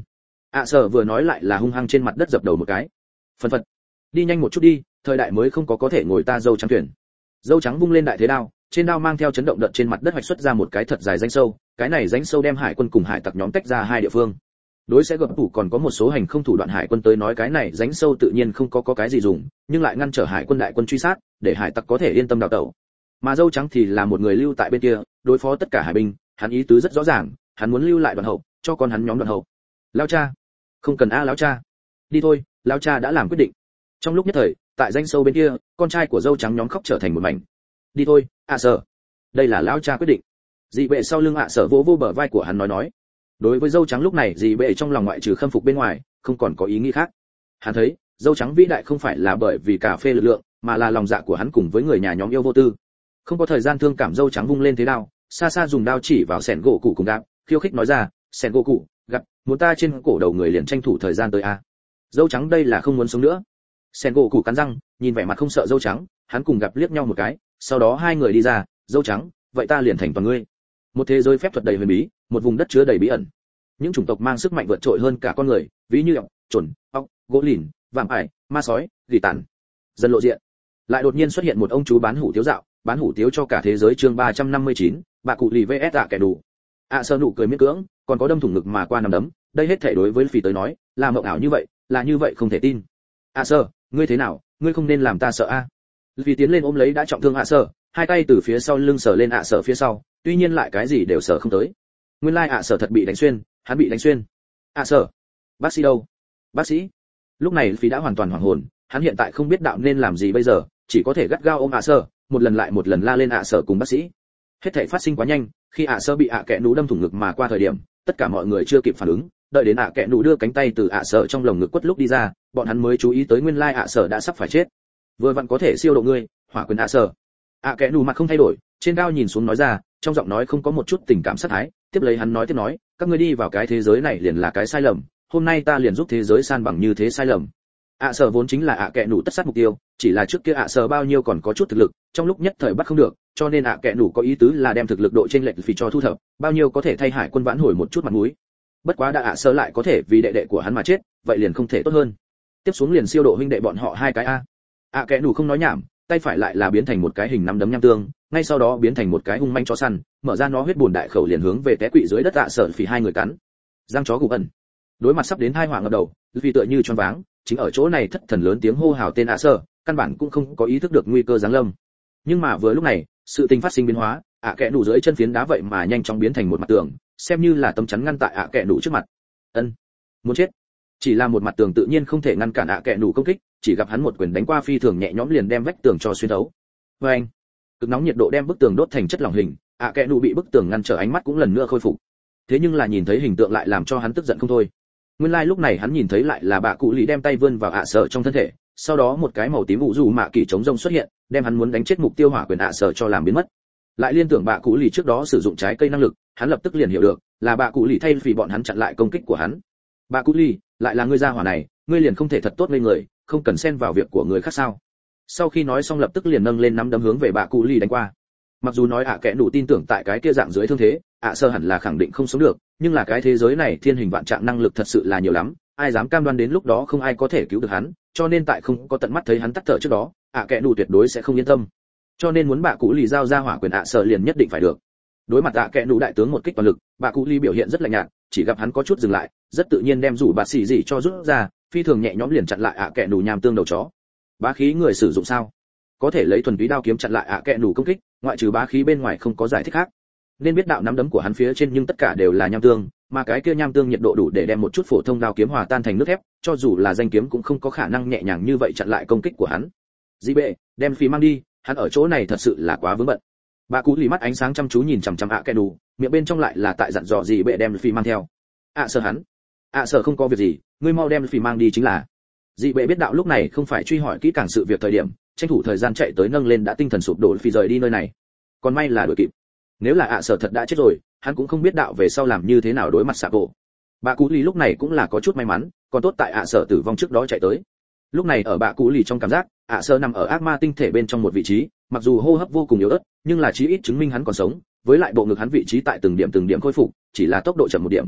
ạ sở vừa nói lại là hung hăng trên mặt đất dập đầu một cái. Phần phật, đi nhanh một chút đi, thời đại mới không có có thể ngồi ta dâu trắng thuyền. Dâu trắng vung lên đại thế đao, trên đao mang theo chấn động đợt trên mặt đất hoạch xuất ra một cái thật dài rãnh sâu, cái này rãnh sâu đem hải quân cùng hải tặc nhóm tách ra hai địa phương. Đối sẽ gập thủ còn có một số hành không thủ đoạn hải quân tới nói cái này rãnh sâu tự nhiên không có có cái gì dùng, nhưng lại ngăn trở hải quân đại quân truy sát, để hải tặc có thể yên tâm đào tẩu. Mà dâu trắng thì là một người lưu tại bên kia, đối phó tất cả hải binh, hắn ý tứ rất rõ ràng, hắn muốn lưu lại đoàn hậu, cho con hắn nhóm đoàn hậu. Lão cha, không cần a lão cha, đi thôi, lão cha đã làm quyết định. Trong lúc nhất thời, tại rãnh sâu bên kia, con trai của dâu trắng nhóm khóc trở thành một mảnh. Đi thôi, ạ sở, đây là lão cha quyết định. Dị bệ sau lưng ạ sở vỗ vỗ bờ vai của hắn nói nói. Đối với dâu trắng lúc này dị bệ trong lòng ngoại trừ khâm phục bên ngoài, không còn có ý nghĩ khác. Hắn thấy, dâu trắng vĩ đại không phải là bởi vì cà phê lực lượng, mà là lòng dạ của hắn cùng với người nhà nhóm yêu vô tư. Không có thời gian thương cảm, dâu trắng vung lên thế đao, xa xa dùng đao chỉ vào sẻn gỗ cụ cùng gặp, khiêu khích nói ra, sẻn gỗ cụ, gặp, muốn ta trên cổ đầu người liền tranh thủ thời gian tới a. Dâu trắng đây là không muốn sống nữa. Sẻn gỗ cụ cắn răng, nhìn vẻ mặt không sợ dâu trắng, hắn cùng gặp liếc nhau một cái, sau đó hai người đi ra, dâu trắng, vậy ta liền thành toàn ngươi. Một thế giới phép thuật đầy huyền bí, một vùng đất chứa đầy bí ẩn. Những chủng tộc mang sức mạnh vượt trội hơn cả con người, ví như ọc, chuẩn, ọc, gỗ lìn, vạm ải, ma sói, gỉ tàn. Dần lộ diện. Lại đột nhiên xuất hiện một ông chú bán hủ tiếu dạo, bán hủ tiếu cho cả thế giới chương ba trăm năm mươi chín, bà cụ lì vs ạ kẻ đủ. ạ sơ nụ cười miễn cưỡng, còn có đâm thủng ngực mà qua nằm đấm, đây hết thể đối với Phi tới nói, là mộng ảo như vậy, là như vậy không thể tin. ạ sơ, ngươi thế nào, ngươi không nên làm ta sợ a. Vì tiến lên ôm lấy đã trọng thương ạ sơ, hai tay từ phía sau lưng sờ lên ạ sơ phía sau, tuy nhiên lại cái gì đều sờ không tới. Nguyên lai ạ sơ thật bị đánh xuyên, hắn bị đánh xuyên. ạ sơ, bác sĩ đâu? Bác sĩ? Lúc này Phi đã hoàn toàn hoảng hồn, hắn hiện tại không biết đạo nên làm gì bây giờ, chỉ có thể gắt gao ôm ạ sơ, một lần lại một lần la lên ạ sơ cùng bác sĩ. Hết thảy phát sinh quá nhanh, khi ạ sơ bị ạ kẽ nú đâm thủng ngực mà qua thời điểm, tất cả mọi người chưa kịp phản ứng, đợi đến ạ kẽ nú đưa cánh tay từ ạ sơ trong lồng ngực quất lúc đi ra, bọn hắn mới chú ý tới nguyên lai ạ sơ đã sắp phải chết. Vừa vặn có thể siêu độ ngươi, hỏa quyền ạ sơ. ạ kẽ nú mặt không thay đổi, trên cao nhìn xuống nói ra, trong giọng nói không có một chút tình cảm sát thái, tiếp lấy hắn nói tiếp nói, các ngươi đi vào cái thế giới này liền là cái sai lầm, hôm nay ta liền giúp thế giới san bằng như thế sai lầm. ạ sở vốn chính là ạ kẽ nủ tất sát mục tiêu, chỉ là trước kia ạ sở bao nhiêu còn có chút thực lực, trong lúc nhất thời bắt không được, cho nên ạ kẽ nủ có ý tứ là đem thực lực độ trên lệch phì cho thu thập, bao nhiêu có thể thay hải quân vãn hồi một chút mặt mũi. Bất quá đã ạ sở lại có thể vì đệ đệ của hắn mà chết, vậy liền không thể tốt hơn. Tiếp xuống liền siêu độ huynh đệ bọn họ hai cái a. ạ kẽ nủ không nói nhảm, tay phải lại là biến thành một cái hình nắm đấm nham tương, ngay sau đó biến thành một cái hung manh chó săn, mở ra nó huyết buồn đại khẩu liền hướng về té quỵ dưới đất ạ sở phì hai người cắn. Giang chó gục ẩn. Đối mặt sắp đến hai hỏa ngập đầu, vì tựa như choáng váng, chính ở chỗ này thất thần lớn tiếng hô hào tên ạ sở, căn bản cũng không có ý thức được nguy cơ giáng lâm. Nhưng mà vừa lúc này, sự tình phát sinh biến hóa, ạ kẽ nủ dưới chân phiến đá vậy mà nhanh chóng biến thành một mặt tường, xem như là tấm chắn ngăn tại ạ kẽ nủ trước mặt. Ân, muốn chết. Chỉ là một mặt tường tự nhiên không thể ngăn cản ạ kẽ nủ công kích, chỉ gặp hắn một quyền đánh qua phi thường nhẹ nhõm liền đem vách tường cho xuyên thấu. Với anh, cực nóng nhiệt độ đem bức tường đốt thành chất lỏng hình, ạ kẽ nủ bị bức tường ngăn trở ánh mắt cũng lần nữa khôi phục. Thế nhưng là nhìn thấy hình tượng lại làm cho hắn tức giận không thôi. Nguyên lai like lúc này hắn nhìn thấy lại là bà cụ lì đem tay vươn vào ạ sở trong thân thể, sau đó một cái màu tím vũ dù mạ kỳ chống rông xuất hiện, đem hắn muốn đánh chết mục tiêu hỏa quyền ạ sở cho làm biến mất. Lại liên tưởng bà cụ lì trước đó sử dụng trái cây năng lực, hắn lập tức liền hiểu được, là bà cụ lì thay vì bọn hắn chặn lại công kích của hắn. Bà cụ lì, lại là ngươi gia hỏa này, ngươi liền không thể thật tốt lên người, không cần xen vào việc của người khác sao? Sau khi nói xong lập tức liền nâng lên nắm đấm hướng về bà cụ lì đánh qua. Mặc dù nói ạ kẽ đủ tin tưởng tại cái kia dạng dưới thương thế, ạ sơ hẳn là khẳng định không sống được, nhưng là cái thế giới này thiên hình vạn trạng năng lực thật sự là nhiều lắm, ai dám cam đoan đến lúc đó không ai có thể cứu được hắn, cho nên tại không có tận mắt thấy hắn tắt thở trước đó, ạ kẽ đủ tuyệt đối sẽ không yên tâm. Cho nên muốn bà cụ lì giao ra hỏa quyền ạ sơ liền nhất định phải được. Đối mặt ạ kẽ đủ đại tướng một kích toàn lực, bà cụ lì biểu hiện rất lạnh nhạt, chỉ gặp hắn có chút dừng lại, rất tự nhiên đem rủ bà xì gì cho rút ra, phi thường nhẹ nhõm liền chặn lại ạ kẽ đủ nham tương đầu chó. Bá khí người sử dụng sao? Có thể lấy thuần túy đao kiếm chặn lại ạ kẽ đủ công kích, ngoại trừ bá khí bên ngoài không có giải thích khác. Nên biết đạo nắm đấm của hắn phía trên nhưng tất cả đều là nham tương, mà cái kia nham tương nhiệt độ đủ để đem một chút phổ thông đao kiếm hòa tan thành nước thép, cho dù là danh kiếm cũng không có khả năng nhẹ nhàng như vậy chặn lại công kích của hắn. Dị bệ, đem Phi mang đi, hắn ở chỗ này thật sự là quá vướng bận. Bà cú lì mắt ánh sáng chăm chú nhìn chằm chằm ạ kẽ đủ, miệng bên trong lại là tại dặn dò Dị bệ đem Phi mang theo. ạ sợ hắn, ạ sợ không có việc gì, ngươi mau đem Phi mang đi chính là. Dị bệ biết đạo lúc này không phải truy hỏi kỹ càng sự việc thời điểm, tranh thủ thời gian chạy tới nâng lên đã tinh thần sụp đổ Phi rời đi nơi này. Còn may là đuổi kịp. Nếu là ạ sở thật đã chết rồi, hắn cũng không biết đạo về sau làm như thế nào đối mặt xạ bộ. Bà cú lì lúc này cũng là có chút may mắn, còn tốt tại ạ sở tử vong trước đó chạy tới. Lúc này ở bà cú lì trong cảm giác, ạ sở nằm ở ác ma tinh thể bên trong một vị trí, mặc dù hô hấp vô cùng yếu ớt, nhưng là chí ít chứng minh hắn còn sống, với lại bộ ngực hắn vị trí tại từng điểm từng điểm khôi phục, chỉ là tốc độ chậm một điểm.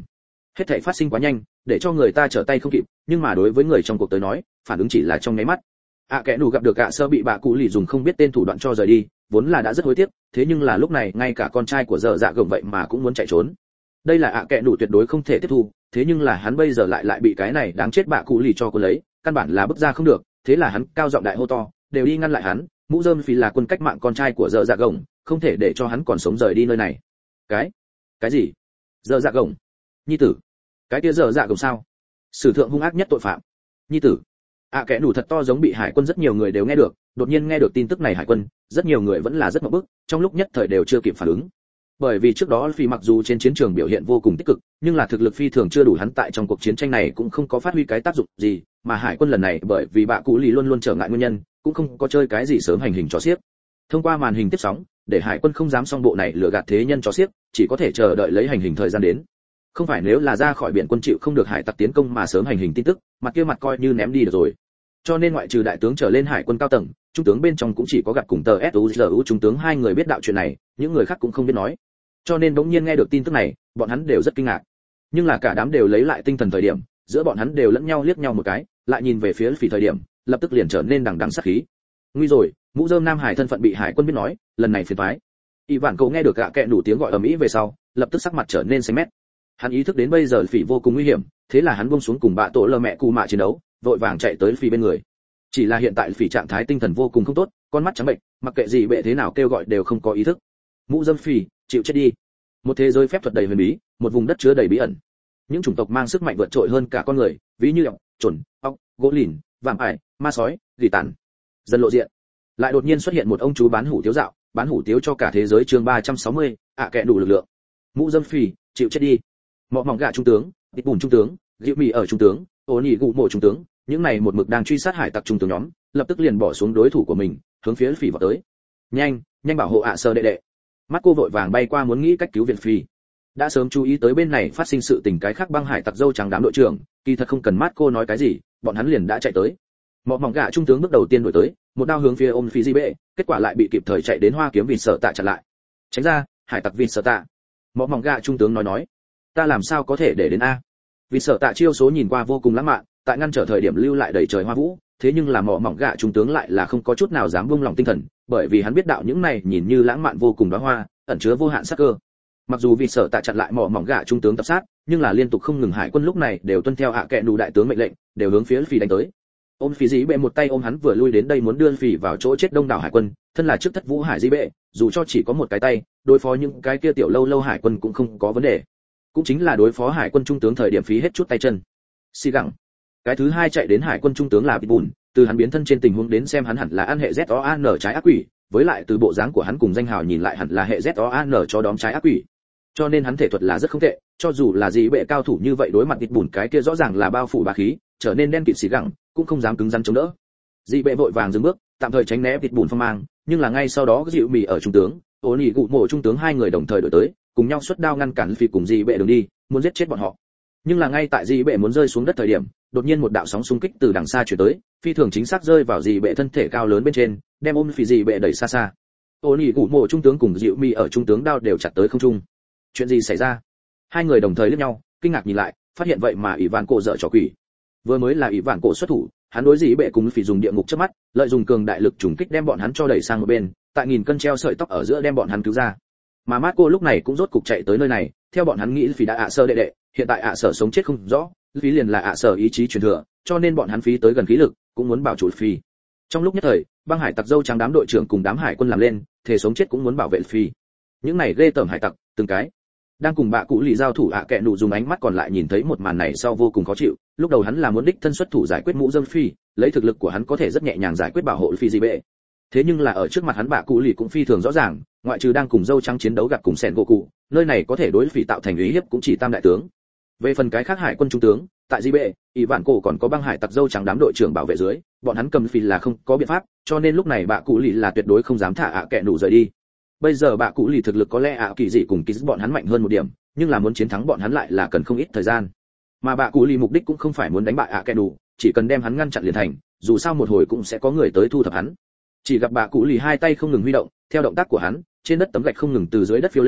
Hết thảy phát sinh quá nhanh, để cho người ta trở tay không kịp, nhưng mà đối với người trong cuộc tới nói, phản ứng chỉ là trong nháy mắt. ạ kẽ nủ gặp được ạ sơ bị bạ cụ lì dùng không biết tên thủ đoạn cho rời đi, vốn là đã rất hối tiếc, thế nhưng là lúc này ngay cả con trai của dở dạ gồng vậy mà cũng muốn chạy trốn. Đây là ạ kẽ nủ tuyệt đối không thể tiếp thu, thế nhưng là hắn bây giờ lại lại bị cái này đáng chết bạ cụ lì cho cô lấy, căn bản là bước ra không được, thế là hắn cao giọng đại hô to, đều đi ngăn lại hắn, mũ rơm phì là quân cách mạng con trai của dở dạ gồng, không thể để cho hắn còn sống rời đi nơi này. Cái? Cái gì? Dở dạ gồng? Nhi tử? Cái kia dở dạ gồng sao? Sử thượng hung ác nhất tội phạm. Nhi tử. ạ kẽ nủ thật to giống bị hải quân rất nhiều người đều nghe được, đột nhiên nghe được tin tức này hải quân, rất nhiều người vẫn là rất ngộp bức, trong lúc nhất thời đều chưa kịp phản ứng. Bởi vì trước đó phi mặc dù trên chiến trường biểu hiện vô cùng tích cực, nhưng là thực lực phi thường chưa đủ, hắn tại trong cuộc chiến tranh này cũng không có phát huy cái tác dụng gì, mà hải quân lần này bởi vì bạ cụ lì luôn luôn trở ngại nguyên nhân, cũng không có chơi cái gì sớm hành hình cho xiếc. Thông qua màn hình tiếp sóng, để hải quân không dám song bộ này lừa gạt thế nhân cho xiếc, chỉ có thể chờ đợi lấy hành hình thời gian đến. Không phải nếu là ra khỏi biển quân chịu không được hải tặc tiến công mà sớm hành hình tin tức, mặt kia mặt coi như ném đi được rồi. Cho nên ngoại trừ đại tướng trở lên hải quân cao tầng, trung tướng bên trong cũng chỉ có gặp cùng tờ ét u giê u trung tướng hai người biết đạo chuyện này, những người khác cũng không biết nói. Cho nên bỗng nhiên nghe được tin tức này, bọn hắn đều rất kinh ngạc. Nhưng là cả đám đều lấy lại tinh thần thời điểm, giữa bọn hắn đều lẫn nhau liếc nhau một cái, lại nhìn về phía phỉ thời điểm, lập tức liền trở nên đằng đằng sát khí. Nguy rồi, mũ rơm Nam Hải thân phận bị hải quân biết nói, lần này phiền toái. Y Vạn Cậu nghe được gạ kẹ đủ tiếng gọi ầm ĩ về sau, lập tức sắc mặt trở nên xanh mét. Hắn ý thức đến bây giờ phỉ vô cùng nguy hiểm, thế là hắn buông xuống cùng bạ tổ lơ mẹ cù mạ chiến đấu, vội vàng chạy tới phỉ bên người. Chỉ là hiện tại phỉ trạng thái tinh thần vô cùng không tốt, con mắt trắng bệnh, mặc kệ gì bệ thế nào kêu gọi đều không có ý thức. Mũ rơm phỉ, chịu chết đi. Một thế giới phép thuật đầy huyền bí, một vùng đất chứa đầy bí ẩn. Những chủng tộc mang sức mạnh vượt trội hơn cả con người, ví như ọc, chuẩn, ọc, gỗ lìn, vạm ải, ma sói, gỉ tàn. Dần lộ diện. Lại đột nhiên xuất hiện một ông chú bán hủ tiếu dạo, bán hủ tiếu cho cả thế giới chương ba trăm sáu mươi, ạ kệ đủ lực lượng. Mũ rơm phỉ, chịu chết đi. Mọ mỏng gạ trung tướng, thịt bùn trung tướng, diệu mì ở trung tướng, ố nhị gụ mộ trung tướng, những này một mực đang truy sát hải tặc trung tướng nhóm, lập tức liền bỏ xuống đối thủ của mình, hướng phía phỉ vào tới. Nhanh, nhanh bảo hộ ạ sơ đệ đệ. Mắt cô vội vàng bay qua muốn nghĩ cách cứu viện phỉ. Đã sớm chú ý tới bên này phát sinh sự tình cái khác băng hải tặc dâu trắng đám đội trưởng, kỳ thật không cần mắt cô nói cái gì, bọn hắn liền đã chạy tới. Mọ mỏng gạ trung tướng bước đầu tiên đuổi tới, một đao hướng phía ôm phi di bệ, kết quả lại bị kịp thời chạy đến hoa kiếm vịt sợ tạ chặn lại. Tránh ra, hải tặc vịt sợ tạ. Mọ mỏng gạ trung tướng nói nói, ta làm sao có thể để đến a? Vịt sợ tạ chiêu số nhìn qua vô cùng lãng mạn, tại ngăn trở thời điểm lưu lại đầy trời hoa vũ, thế nhưng là mọ mỏng gạ trung tướng lại là không có chút nào dám buông lòng tinh thần, bởi vì hắn biết đạo những này nhìn như lãng mạn vô cùng đóa hoa, ẩn chứa vô hạn sát cơ. Mặc dù vịt sợ tạ chặn lại mọ mỏng gạ trung tướng tập sát, nhưng là liên tục không ngừng hải quân lúc này đều tuân theo hạ kệ đủ đại tướng mệnh lệnh, đều hướng phía phi đánh tới. Ôm phi dĩ bệ một tay ôm hắn vừa lui đến đây muốn đưa phi vào chỗ chết đông đảo hải quân, thân là trước thất vũ hải dĩ bệ, dù cho chỉ có một cái tay, đối phó những cái kia tiểu lâu lâu hải quân cũng không có vấn đề. Cũng chính là đối phó hải quân trung tướng thời điểm phí hết chút tay chân. Xì gẳng. Cái thứ hai chạy đến hải quân trung tướng là Pitbull, từ hắn biến thân trên tình huống đến xem hắn hẳn là ăn hệ Z O A N trái ác quỷ, với lại từ bộ dáng của hắn cùng danh hào nhìn lại hẳn là hệ Z O A N cho đóm trái ác quỷ. Cho nên hắn thể thuật là rất không tệ, cho dù là gì bệ cao thủ như vậy đối mặt Pitbull cái kia rõ ràng là bao phủ bá khí, trở nên đen kịt xì gẳng, cũng không dám cứng rắn chống đỡ. Dị bệ vội vàng dừng bước, tạm thời tránh né Pitbull phong mang, nhưng là ngay sau đó dịu mì ở trung tướng, ố nhị gụ mộ trung tướng hai người đồng thời đổi tới, cùng nhau xuất đao ngăn cản phi cùng dị bệ đường đi, muốn giết chết bọn họ. Nhưng là ngay tại dị bệ muốn rơi xuống đất thời điểm, đột nhiên một đạo sóng xung kích từ đằng xa truyền tới, phi thường chính xác rơi vào dị bệ thân thể cao lớn bên trên, đem ôm phi dị bệ đẩy xa xa. Ố nhị gụ mộ trung tướng cùng dịu mì ở trung tướng đao đều chặt tới không trung. Chuyện gì xảy ra? Hai người đồng thời liếc nhau, kinh ngạc nhìn lại, phát hiện vậy mà ỷ vạn cổ dở trò quỷ. Vừa mới là ỷ vạn cổ xuất thủ, hắn đối dị bệ cùng phi dùng địa ngục chớp mắt, lợi dụng cường đại lực trùng kích đem bọn hắn cho đẩy sang một bên, tại nghìn cân treo sợi tóc ở giữa đem bọn hắn cứu ra. Mà Marco lúc này cũng rốt cục chạy tới nơi này, theo bọn hắn nghĩ phi đã ạ sơ đệ đệ, hiện tại ạ sở sống chết không rõ, phí liền là ạ sở ý chí truyền thừa, cho nên bọn hắn phí tới gần khí lực, cũng muốn bảo chủ phi. Trong lúc nhất thời, băng hải tặc dâu trắng đám đội trưởng cùng đám hải quân làm lên, thể sống chết cũng muốn bảo vệ phi. Những này ghê tởm hải tặc, từng cái đang cùng bạ cụ lì giao thủ ạ à kệ nụ dùng ánh mắt còn lại nhìn thấy một màn này sau vô cùng khó chịu, lúc đầu hắn là muốn đích thân xuất thủ giải quyết mũ dâm phi, lấy thực lực của hắn có thể rất nhẹ nhàng giải quyết bảo hộ phi gì bệ. Thế nhưng là ở trước mặt hắn bạ cụ lì cũng phi thường rõ ràng, ngoại trừ đang cùng dâu trắng chiến đấu gặp cùng sẹn gỗ cụ, nơi này có thể đối phi tạo thành uy hiếp cũng chỉ tam đại tướng. Về phần cái khác hải quân trung tướng, tại di bệ, ỷ vạn cổ còn có băng hải tặc dâu trắng đám đội trưởng bảo vệ dưới, bọn hắn cầm phi là không có biện pháp, cho nên lúc này bạ cụ lì là tuyệt đối không dám thả ạ à kệ nụ rời đi. Bây giờ bạ cụ lì thực lực có lẽ ạ kỳ dị cùng kỳ bọn hắn mạnh hơn một điểm, nhưng là muốn chiến thắng bọn hắn lại là cần không ít thời gian. Mà bạ cụ lì mục đích cũng không phải muốn đánh bại ạ kệ nụ, chỉ cần đem hắn ngăn chặn liền thành, dù sao một hồi cũng sẽ có người tới thu thập hắn. Chỉ gặp bạ cụ lì hai tay không ngừng huy động, theo động tác của hắn, trên đất tấm gạch không ngừng từ dưới đất phiêu lên,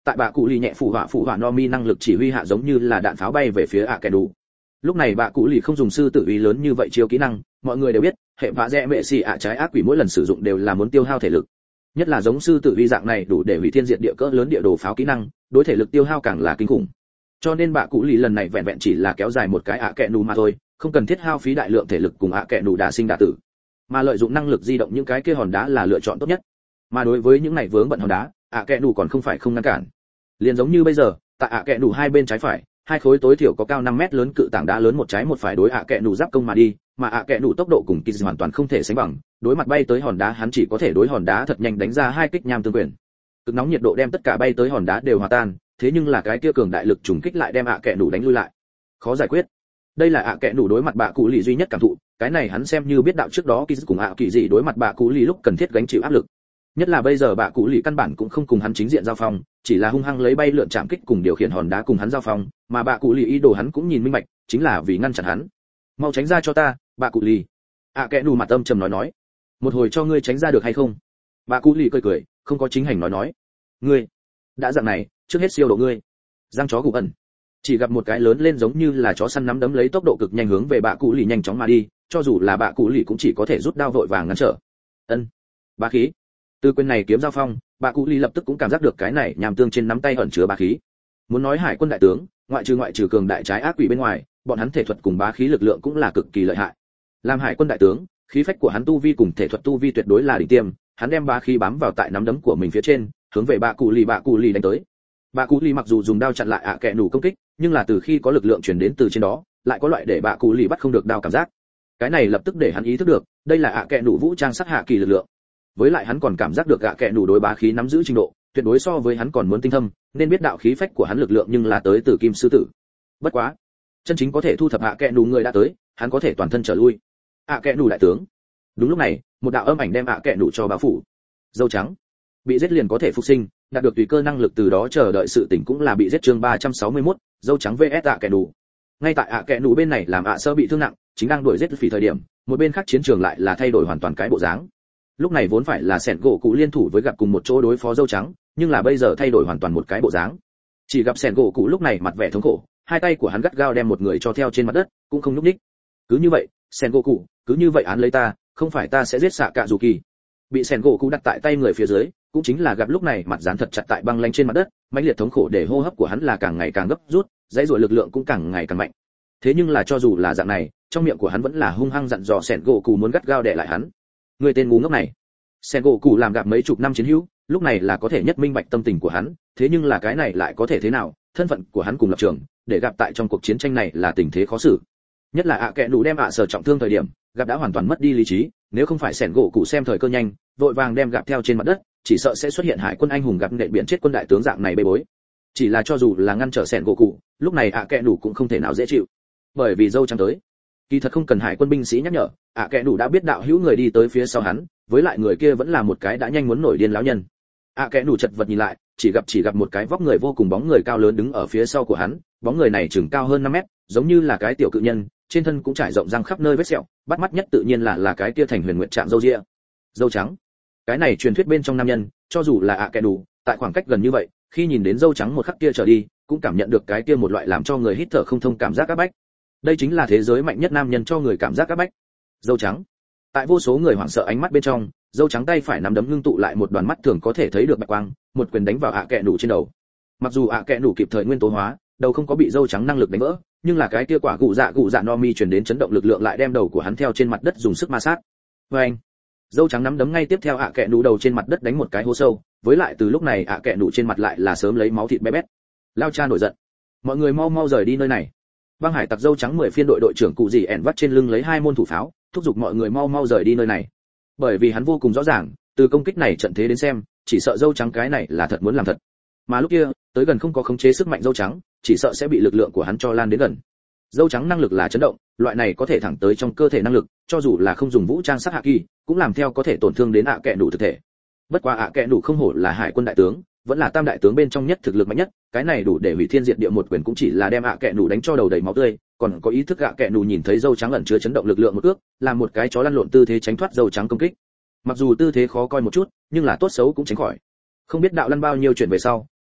tại bạ cụ lì nhẹ phụ họa phụ họa no mi năng lực chỉ huy hạ giống như là đạn pháo bay về phía ạ kẻ đủ. Lúc này bạ cụ lì không dùng sư tử uy lớn như vậy chiêu kỹ năng, mọi người đều biết hệ vạ rẽ mẹ xì ạ trái ác quỷ mỗi lần sử dụng đều là muốn tiêu hao thể lực, nhất là giống sư tử uy dạng này đủ để hủy thiên diệt địa cỡ lớn địa đồ pháo kỹ năng, đối thể lực tiêu hao càng là kinh khủng. Cho nên bạ cụ lì lần này vẹn vẹn chỉ là kéo dài một cái ạ kẻ đủ mà thôi, không cần thiết hao phí đại lượng thể lực cùng ạ kẻ đủ đả sinh đả tử, mà lợi dụng năng lực di động những cái kia hòn đá là lựa chọn tốt nhất. Mà đối với những này vướng bận hòn đá, ạ kẻ đủ còn không phải không ngăn cản. Liền giống như bây giờ, tại ạ kẻ đủ hai bên trái phải, hai khối tối thiểu có cao năm mét lớn cự tảng đá lớn một trái một phải đối ạ kẻ đủ giáp công mà đi, mà ạ kẻ đủ tốc độ cùng Kiz hoàn toàn không thể sánh bằng, đối mặt bay tới hòn đá hắn chỉ có thể đối hòn đá thật nhanh đánh ra hai kích nham tương quyền. Cực nóng nhiệt độ đem tất cả bay tới hòn đá đều hòa tan, thế nhưng là cái kia cường đại lực trùng kích lại đem ạ kẻ đủ đánh lui lại. Khó giải quyết. Đây là ạ kẻ đủ đối mặt bạ cụ lì duy nhất cảm thụ, cái này hắn xem như biết đạo trước đó Kiz cùng ạ kỳ dị đối mặt bạ cụ lì lúc cần thiết gánh chịu áp lực. Nhất là bây giờ bạ cụ lì căn bản cũng không cùng hắn chính diện giao phong, chỉ là hung hăng lấy bay lượn chạm kích cùng điều khiển hòn đá cùng hắn giao phong, mà bạ cụ lì ý đồ hắn cũng nhìn minh bạch, chính là vì ngăn chặn hắn. Mau tránh ra cho ta, bạ cụ lì. ạ kẻ đủ mặt âm trầm nói nói. Một hồi cho ngươi tránh ra được hay không? Bạ cụ lì cười cười, không có chính hành nói nói. Ngươi, đã dạng này, trước hết siêu độ ngươi. Giang chó gục ẩn. Chỉ gặp một cái lớn lên giống như là chó săn nắm đấm lấy tốc độ cực nhanh hướng về bạ cụ lì nhanh chóng mà đi, cho dù là bạ cụ lì cũng chỉ có thể rút đao vội vàng ngăn trở. Ân, bá khí. Từ quyền này kiếm giao phong, bạ cụ lì lập tức cũng cảm giác được cái này nhàm tương trên nắm tay ẩn chứa bá khí. Muốn nói hải quân đại tướng, ngoại trừ ngoại trừ cường đại trái ác quỷ bên ngoài, bọn hắn thể thuật cùng bá khí lực lượng cũng là cực kỳ lợi hại. Làm hải quân đại tướng, khí phách của hắn tu vi cùng thể thuật tu vi tuyệt đối là đỉnh tiêm, hắn đem bá khí bám vào tại nắm đấm của mình phía trên, hướng về bạ cụ lì bạ cụ lì đánh tới. Bạ cụ lì mặc dù dùng đao chặn lại ạ kẻ đủ công kích, nhưng là từ khi có lực lượng truyền đến từ trên đó, lại có loại để bạ cụ lì bắt không được đao cảm giác. Cái này lập tức để hắn ý thức được, đây là ạ kẻ đủ vũ trang sắc hạ kỳ lực lượng. Với lại hắn còn cảm giác được ạ kẻ đủ đối bá khí nắm giữ trình độ, tuyệt đối so với hắn còn muốn tinh thâm, nên biết đạo khí phách của hắn lực lượng nhưng là tới từ kim sư tử. Bất quá, chân chính có thể thu thập ạ kẻ đủ người đã tới, hắn có thể toàn thân trở lui. ạ kẻ đủ đại tướng. Đúng lúc này, một đạo âm ảnh đem ạ kẻ đủ cho bao phủ. Dâu trắng, bị giết liền có thể phục sinh, đạt được tùy cơ năng lực từ đó chờ đợi sự tỉnh cũng là bị giết. Chương ba trăm sáu mươi mốt, dâu trắng vs ạ kẻ đủ. Ngay tại ạ kẻ đủ bên này làm ạ sơ bị thương nặng, chính đang đuổi giết phỉ thời điểm, một bên khác chiến trường lại là thay đổi hoàn toàn cái bộ dáng. Lúc này vốn phải là sẻn gỗ cụ liên thủ với gặp cùng một chỗ đối phó dâu trắng, nhưng là bây giờ thay đổi hoàn toàn một cái bộ dáng. Chỉ gặp sẻn gỗ cụ lúc này mặt vẻ thống khổ, hai tay của hắn gắt gao đem một người cho theo trên mặt đất, cũng không nhúc nhích. Cứ như vậy, sẻn gỗ cụ, cứ như vậy án lấy ta, không phải ta sẽ giết xạ cạ dù kỳ. Bị sẻn gỗ cụ đặt tại tay người phía dưới, cũng chính là gặp lúc này mặt dán thật chặt tại băng lanh trên mặt đất, mãnh liệt thống khổ để hô hấp của hắn là càng ngày càng gấp rút, dãy rủa lực lượng cũng càng ngày càng mạnh. Thế nhưng là cho dù là dạng này, trong miệng của hắn vẫn là hung hăng dặn dò sẻn gỗ cụ muốn gắt gao đè lại hắn. Người tên ngu ngốc này. Sẻn gỗ cụ làm gặp mấy chục năm chiến hữu, lúc này là có thể nhất minh bạch tâm tình của hắn, thế nhưng là cái này lại có thể thế nào, thân phận của hắn cùng lập trường, để gặp tại trong cuộc chiến tranh này là tình thế khó xử. Nhất là ạ kẻ đủ đem ạ sở trọng thương thời điểm, gặp đã hoàn toàn mất đi lý trí, nếu không phải sẻn gỗ cụ xem thời cơ nhanh, vội vàng đem gặp theo trên mặt đất, chỉ sợ sẽ xuất hiện hải quân anh hùng gặp nện biển chết quân đại tướng dạng này bê bối. Chỉ là cho dù là ngăn trở sẻn gỗ cụ, lúc này ạ kẻ đủ cũng không thể nào dễ chịu, bởi vì dâu trắng tới. Kỳ thật không cần hải quân binh sĩ nhắc nhở, ạ kẻ đủ đã biết đạo hữu người đi tới phía sau hắn, với lại người kia vẫn là một cái đã nhanh muốn nổi điên lão nhân. ạ kẻ đủ chật vật nhìn lại, chỉ gặp chỉ gặp một cái vóc người vô cùng bóng người cao lớn đứng ở phía sau của hắn, bóng người này chừng cao hơn năm mét, giống như là cái tiểu cự nhân, trên thân cũng trải rộng răng khắp nơi vết sẹo, bắt mắt nhất tự nhiên là là cái kia thành huyền nguyệt trạng râu ria. Dâu trắng. Cái này truyền thuyết bên trong nam nhân, cho dù là ạ kẻ đủ, tại khoảng cách gần như vậy, khi nhìn đến dâu trắng một khắc kia trở đi, cũng cảm nhận được cái kia một loại làm cho người hít thở không thông cảm giác áp bách. Đây chính là thế giới mạnh nhất nam nhân cho người cảm giác áp bách. Dâu trắng. Tại vô số người hoảng sợ ánh mắt bên trong, dâu trắng tay phải nắm đấm ngưng tụ lại một đoàn mắt thường có thể thấy được bạch quang, một quyền đánh vào ạ kẻ đủ trên đầu. Mặc dù ạ kẻ đủ kịp thời nguyên tố hóa, đầu không có bị dâu trắng năng lực đánh vỡ, nhưng là cái kia quả gụ dạ gụ dạ no mi truyền đến chấn động lực lượng lại đem đầu của hắn theo trên mặt đất dùng sức ma sát. Với anh, dâu trắng nắm đấm ngay tiếp theo ạ kẻ đủ đầu trên mặt đất đánh một cái hố sâu, với lại từ lúc này ạ kẻ đủ trên mặt lại là sớm lấy máu thịt bé bét. Lao cha nổi giận, mọi người mau mau rời đi nơi này. Băng hải tặc dâu trắng mười phiên đội đội trưởng cụ gì ẻn vắt trên lưng lấy hai môn thủ pháo, thúc giục mọi người mau mau rời đi nơi này. Bởi vì hắn vô cùng rõ ràng, từ công kích này trận thế đến xem, chỉ sợ dâu trắng cái này là thật muốn làm thật. Mà lúc kia, tới gần không có khống chế sức mạnh dâu trắng, chỉ sợ sẽ bị lực lượng của hắn cho lan đến gần. Dâu trắng năng lực là chấn động, loại này có thể thẳng tới trong cơ thể năng lực, cho dù là không dùng vũ trang sát hạ kỳ, cũng làm theo có thể tổn thương đến ạ kẻ đủ thực thể. Bất quá ạ kẻ đủ không hổ là hải quân đại tướng, vẫn là tam đại tướng bên trong nhất thực lực mạnh nhất, cái này đủ để hủy thiên diệt địa một quyền cũng chỉ là đem ạ kẻ đủ đánh cho đầu đầy máu tươi, còn có ý thức ạ kẻ đủ nhìn thấy dâu trắng ẩn chứa chấn động lực lượng một cước, làm một cái chó lăn lộn tư thế tránh thoát dâu trắng công kích. Mặc dù tư thế khó coi một chút, nhưng là tốt xấu cũng tránh khỏi. Không biết đạo lăn bao nhiêu chuyển về sau,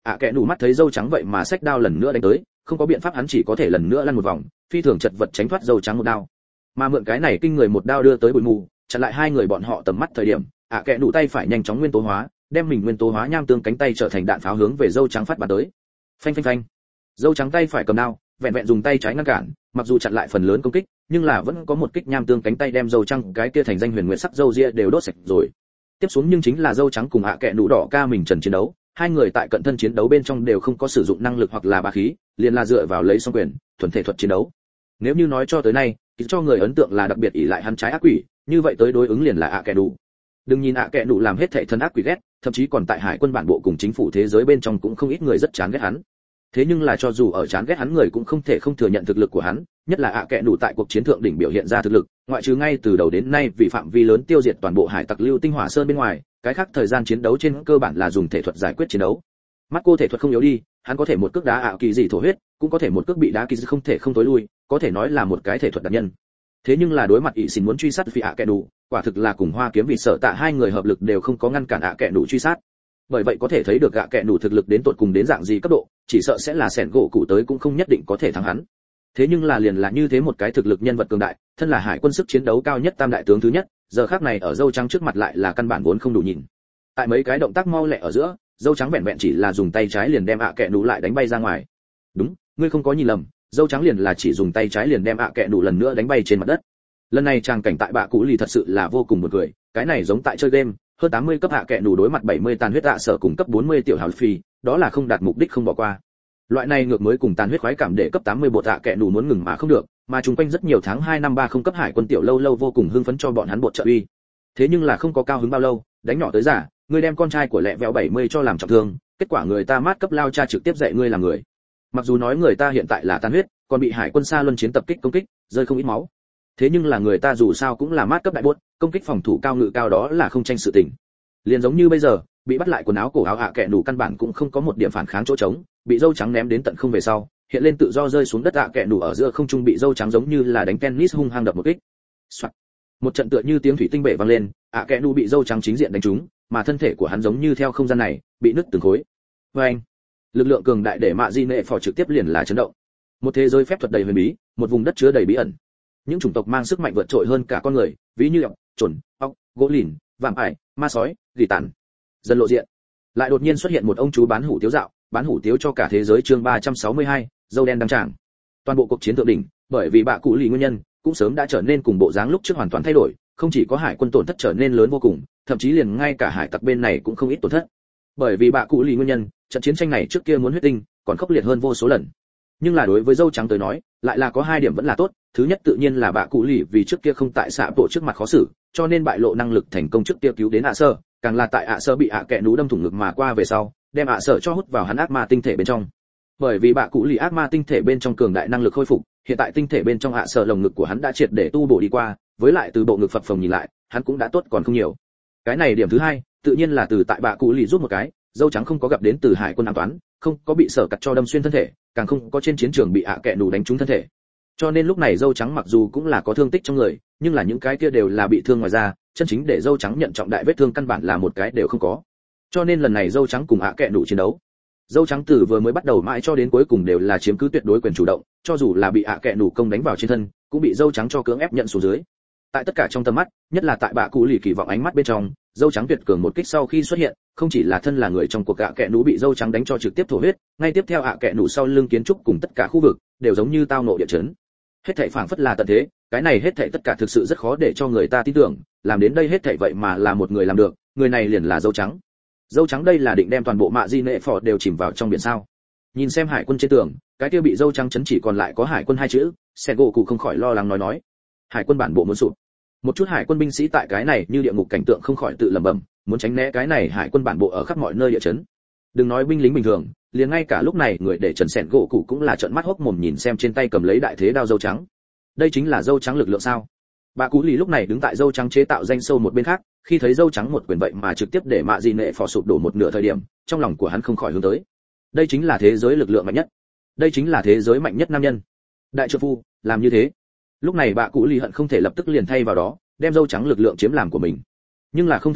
ạ kẽ nủ mắt thấy dâu trắng vậy mà xách đao lần nữa đánh tới, không có biện pháp hắn chỉ có thể lần nữa lăn một vòng, phi thường chật vật tránh thoát dâu trắng một đao. Mà mượn cái này kinh người một đao đưa tới bụi mù, chặn lại hai người bọn họ tầm mắt thời điểm, ạ kẽ nủ tay phải nhanh chóng nguyên tố hóa, đem mình nguyên tố hóa nham tương cánh tay trở thành đạn pháo hướng về dâu trắng phát bắn tới. Phanh phanh phanh. Dâu trắng tay phải cầm đao, vẹn vẹn dùng tay trái ngăn cản, mặc dù chặn lại phần lớn công kích, nhưng là vẫn có một kích nham tương cánh tay đem dâu trắng cái kia thành danh huyền nguyệt sắc dâu ria đều đốt sạch rồi. Tiếp xuống nhưng chính là dâu trắng cùng ạ kẽ nủ đỏ ca mình trần chiến đấu, hai người tại cận thân chiến đấu bên trong đều không có sử dụng năng lực hoặc là bá khí, liền là dựa vào lấy song quyền, thuần thể thuật chiến đấu. Nếu như nói cho tới nay, thì cho người ấn tượng là đặc biệt ỷ lại hắn trái ác quỷ, như vậy tới đối ứng liền là ạ kẽ nủ. Đừng nhìn ạ kẽ nủ làm hết thảy thân ác quỷ ghét, thậm chí còn tại hải quân bản bộ cùng chính phủ thế giới bên trong cũng không ít người rất chán ghét hắn. Thế nhưng là cho dù ở chán ghét hắn người cũng không thể không thừa nhận thực lực của hắn, nhất là ạ kẽ nủ tại cuộc chiến thượng đỉnh biểu hiện ra thực lực, ngoại trừ ngay từ đầu đến nay vì phạm vi lớn tiêu diệt toàn bộ hải tặc lưu tinh hỏa sơn bên ngoài, cái khác thời gian chiến đấu trên cơ bản là dùng thể thuật giải quyết chiến đấu. Mắt cô thể thuật không yếu đi, hắn có thể một cước đá ảo kỳ gì thổ huyết, cũng có thể một cước bị đá kỳ gì không thể không tối lui, có thể nói là một cái thể thuật đặc nhân. Thế nhưng là đối mặt ỷ xin muốn truy sát phi ạ kẽ nủ, quả thực là cùng hoa kiếm vì sợ tạ hai người hợp lực đều không có ngăn cản ạ kẽ nủ truy sát. Bởi vậy có thể thấy được ạ kẽ nủ thực lực đến tột cùng đến dạng gì cấp độ, chỉ sợ sẽ là sẻn gỗ cụ tới cũng không nhất định có thể thắng hắn. Thế nhưng là liền là như thế một cái thực lực nhân vật cường đại, thân là hải quân sức chiến đấu cao nhất tam đại tướng thứ nhất, giờ khắc này ở dâu trắng trước mặt lại là căn bản vốn không đủ nhìn. Tại mấy cái động tác mau lẹ ở giữa, dâu trắng vẹn vẹn chỉ là dùng tay trái liền đem ạ kẽ nủ lại đánh bay ra ngoài. Đúng, ngươi không có nhìn lầm, dâu trắng liền là chỉ dùng tay trái liền đem ạ kẽ nủ lần nữa đánh bay trên mặt đất. Lần này trang cảnh tại bạ cũ lì thật sự là vô cùng buồn cười, cái này giống tại chơi game, hơn tám mươi cấp hạ kẽ nủ đối mặt bảy mươi tàn huyết ạ sở cùng cấp bốn mươi tiểu hào phi, đó là không đạt mục đích không bỏ qua. Loại này ngược mới cùng tàn huyết khoái cảm để cấp tám mươi bột hạ kẽ nủ muốn ngừng mà không được, mà chung quanh rất nhiều tháng hai năm ba không cấp hải quân tiểu lâu lâu vô cùng hưng phấn cho bọn hắn bột trợ uy. Thế nhưng là không có cao hứng bao lâu, đánh nhỏ tới giả, ngươi đem con trai của lẹ vẹo bảy mươi cho làm trọng thương, kết quả người ta mát cấp lao cha trực tiếp dạy ngươi làm người. Mặc dù nói người ta hiện tại là tàn huyết, còn bị hải quân xa luân chiến tập kích công kích, rơi không ít máu. Thế nhưng là người ta dù sao cũng là mát cấp đại buốt, công kích phòng thủ cao ngự cao đó là không tranh sự tình. Liền giống như bây giờ, bị bắt lại quần áo cổ áo hạ kẽ nủ căn bản cũng không có một điểm phản kháng chỗ trống, bị dâu trắng ném đến tận không về sau, hiện lên tự do rơi xuống đất hạ kẽ nủ ở giữa không trung bị dâu trắng giống như là đánh tennis hung hăng đập một kích. Soạt. Một trận tựa như tiếng thủy tinh bể vang lên, hạ kẽ nủ bị dâu trắng chính diện đánh trúng, mà thân thể của hắn giống như theo không gian này, bị nứt từng khối. Oeng. Lực lượng cường đại để mạ di nệ phò trực tiếp liền là chấn động. Một thế giới phép thuật đầy huyền bí, một vùng đất chứa đầy bí ẩn. Những chủng tộc mang sức mạnh vượt trội hơn cả con người, ví như ọc, chuẩn, ọc, gỗ lìn, vạm ải, ma sói, dị tản. Dần lộ diện. Lại đột nhiên xuất hiện một ông chú bán hủ tiếu dạo, bán hủ tiếu cho cả thế giới chương ba trăm sáu mươi hai, dâu đen đăng tràng. Toàn bộ cuộc chiến thượng đỉnh, bởi vì bạ cụ lì nguyên nhân, cũng sớm đã trở nên cùng bộ dáng lúc trước hoàn toàn thay đổi, không chỉ có hải quân tổn thất trở nên lớn vô cùng, thậm chí liền ngay cả hải tặc bên này cũng không ít tổn thất. Bởi vì bạ cụ lì nguyên nhân, trận chiến tranh này trước kia muốn huyết tinh, còn khốc liệt hơn vô số lần. Nhưng là đối với dâu trắng tới nói, lại là có hai điểm vẫn là tốt, thứ nhất tự nhiên là bạ cụ lì vì trước kia không tại xạ bộ trước mặt khó xử, cho nên bại lộ năng lực thành công trước kia cứu đến ạ sơ, càng là tại ạ sơ bị ạ kẽ nú đâm thủng ngực mà qua về sau, đem ạ sơ cho hút vào hắn ác ma tinh thể bên trong. Bởi vì bạ cụ lì ác ma tinh thể bên trong cường đại năng lực khôi phục, hiện tại tinh thể bên trong ạ sơ lồng ngực của hắn đã triệt để tu bổ đi qua, với lại từ bộ ngực phập phồng nhìn lại, hắn cũng đã tốt còn không nhiều. Cái này điểm thứ hai, tự nhiên là từ tại bạ cụ lì giúp một cái, dâu trắng không có gặp đến từ hải quân an toán, không có bị sở cặt cho đâm xuyên thân thể, càng không có trên chiến trường bị ạ kẽ nú đánh trúng thân thể. Cho nên lúc này dâu trắng mặc dù cũng là có thương tích trong người, nhưng là những cái kia đều là bị thương ngoài da, chân chính để dâu trắng nhận trọng đại vết thương căn bản là một cái đều không có. Cho nên lần này dâu trắng cùng ạ kẽ nú chiến đấu, dâu trắng từ vừa mới bắt đầu mãi cho đến cuối cùng đều là chiếm cứ tuyệt đối quyền chủ động, cho dù là bị ạ kẽ nú công đánh vào trên thân, cũng bị dâu trắng cho cưỡng ép nhận xuống dưới. Tại tất cả trong tầm mắt, nhất là tại bạ cụ lì kỳ vọng ánh mắt bên trong, dâu trắng tuyệt cường một kích sau khi xuất hiện, không chỉ là thân là người trong cuộc ạ kẽ nú bị dâu trắng đánh cho trực tiếp thổ huyết, ngay tiếp theo ạ kẽ nú sau lưng kiến trúc cùng tất cả khu vực đều giống như tao nộ địa chấn. Hết thảy phảng phất là tận thế, cái này hết thảy tất cả thực sự rất khó để cho người ta tin tưởng, làm đến đây hết thảy vậy mà là một người làm được, người này liền là dâu trắng. Dâu trắng đây là định đem toàn bộ mạ di nệ phò đều chìm vào trong biển sao? Nhìn xem hải quân trên tường, cái kia bị dâu trắng chấn chỉ còn lại có hải quân hai chữ, Sen gỗ cụ không khỏi lo lắng nói nói. Hải quân bản bộ muốn sụp. Một chút hải quân binh sĩ tại cái này như địa ngục cảnh tượng không khỏi tự lẩm bẩm, muốn tránh né cái này hải quân bản bộ ở khắp mọi nơi địa chấn. Đừng nói binh lính bình thường, liền ngay cả lúc này người để trần sẹn gỗ cụ cũng là trợn mắt hốc mồm nhìn xem trên tay cầm lấy đại thế đao dâu trắng. Đây chính là dâu trắng lực lượng sao? Bà cú lì lúc này đứng tại dâu trắng chế tạo danh sâu một bên khác, khi thấy dâu trắng một quyền vậy mà trực tiếp để mạ gì nệ phò sụp đổ một nửa thời điểm, trong lòng của hắn không khỏi hướng tới. Đây chính là thế giới lực lượng mạnh nhất. Đây chính là thế giới mạnh nhất nam nhân. Đại trợ phu, làm như thế. Lúc này bà cú lì hận không thể lập tức liền thay vào đó, đem dâu trắng lực lượng chiếm làm của mình. Nhưng là không thể gấp,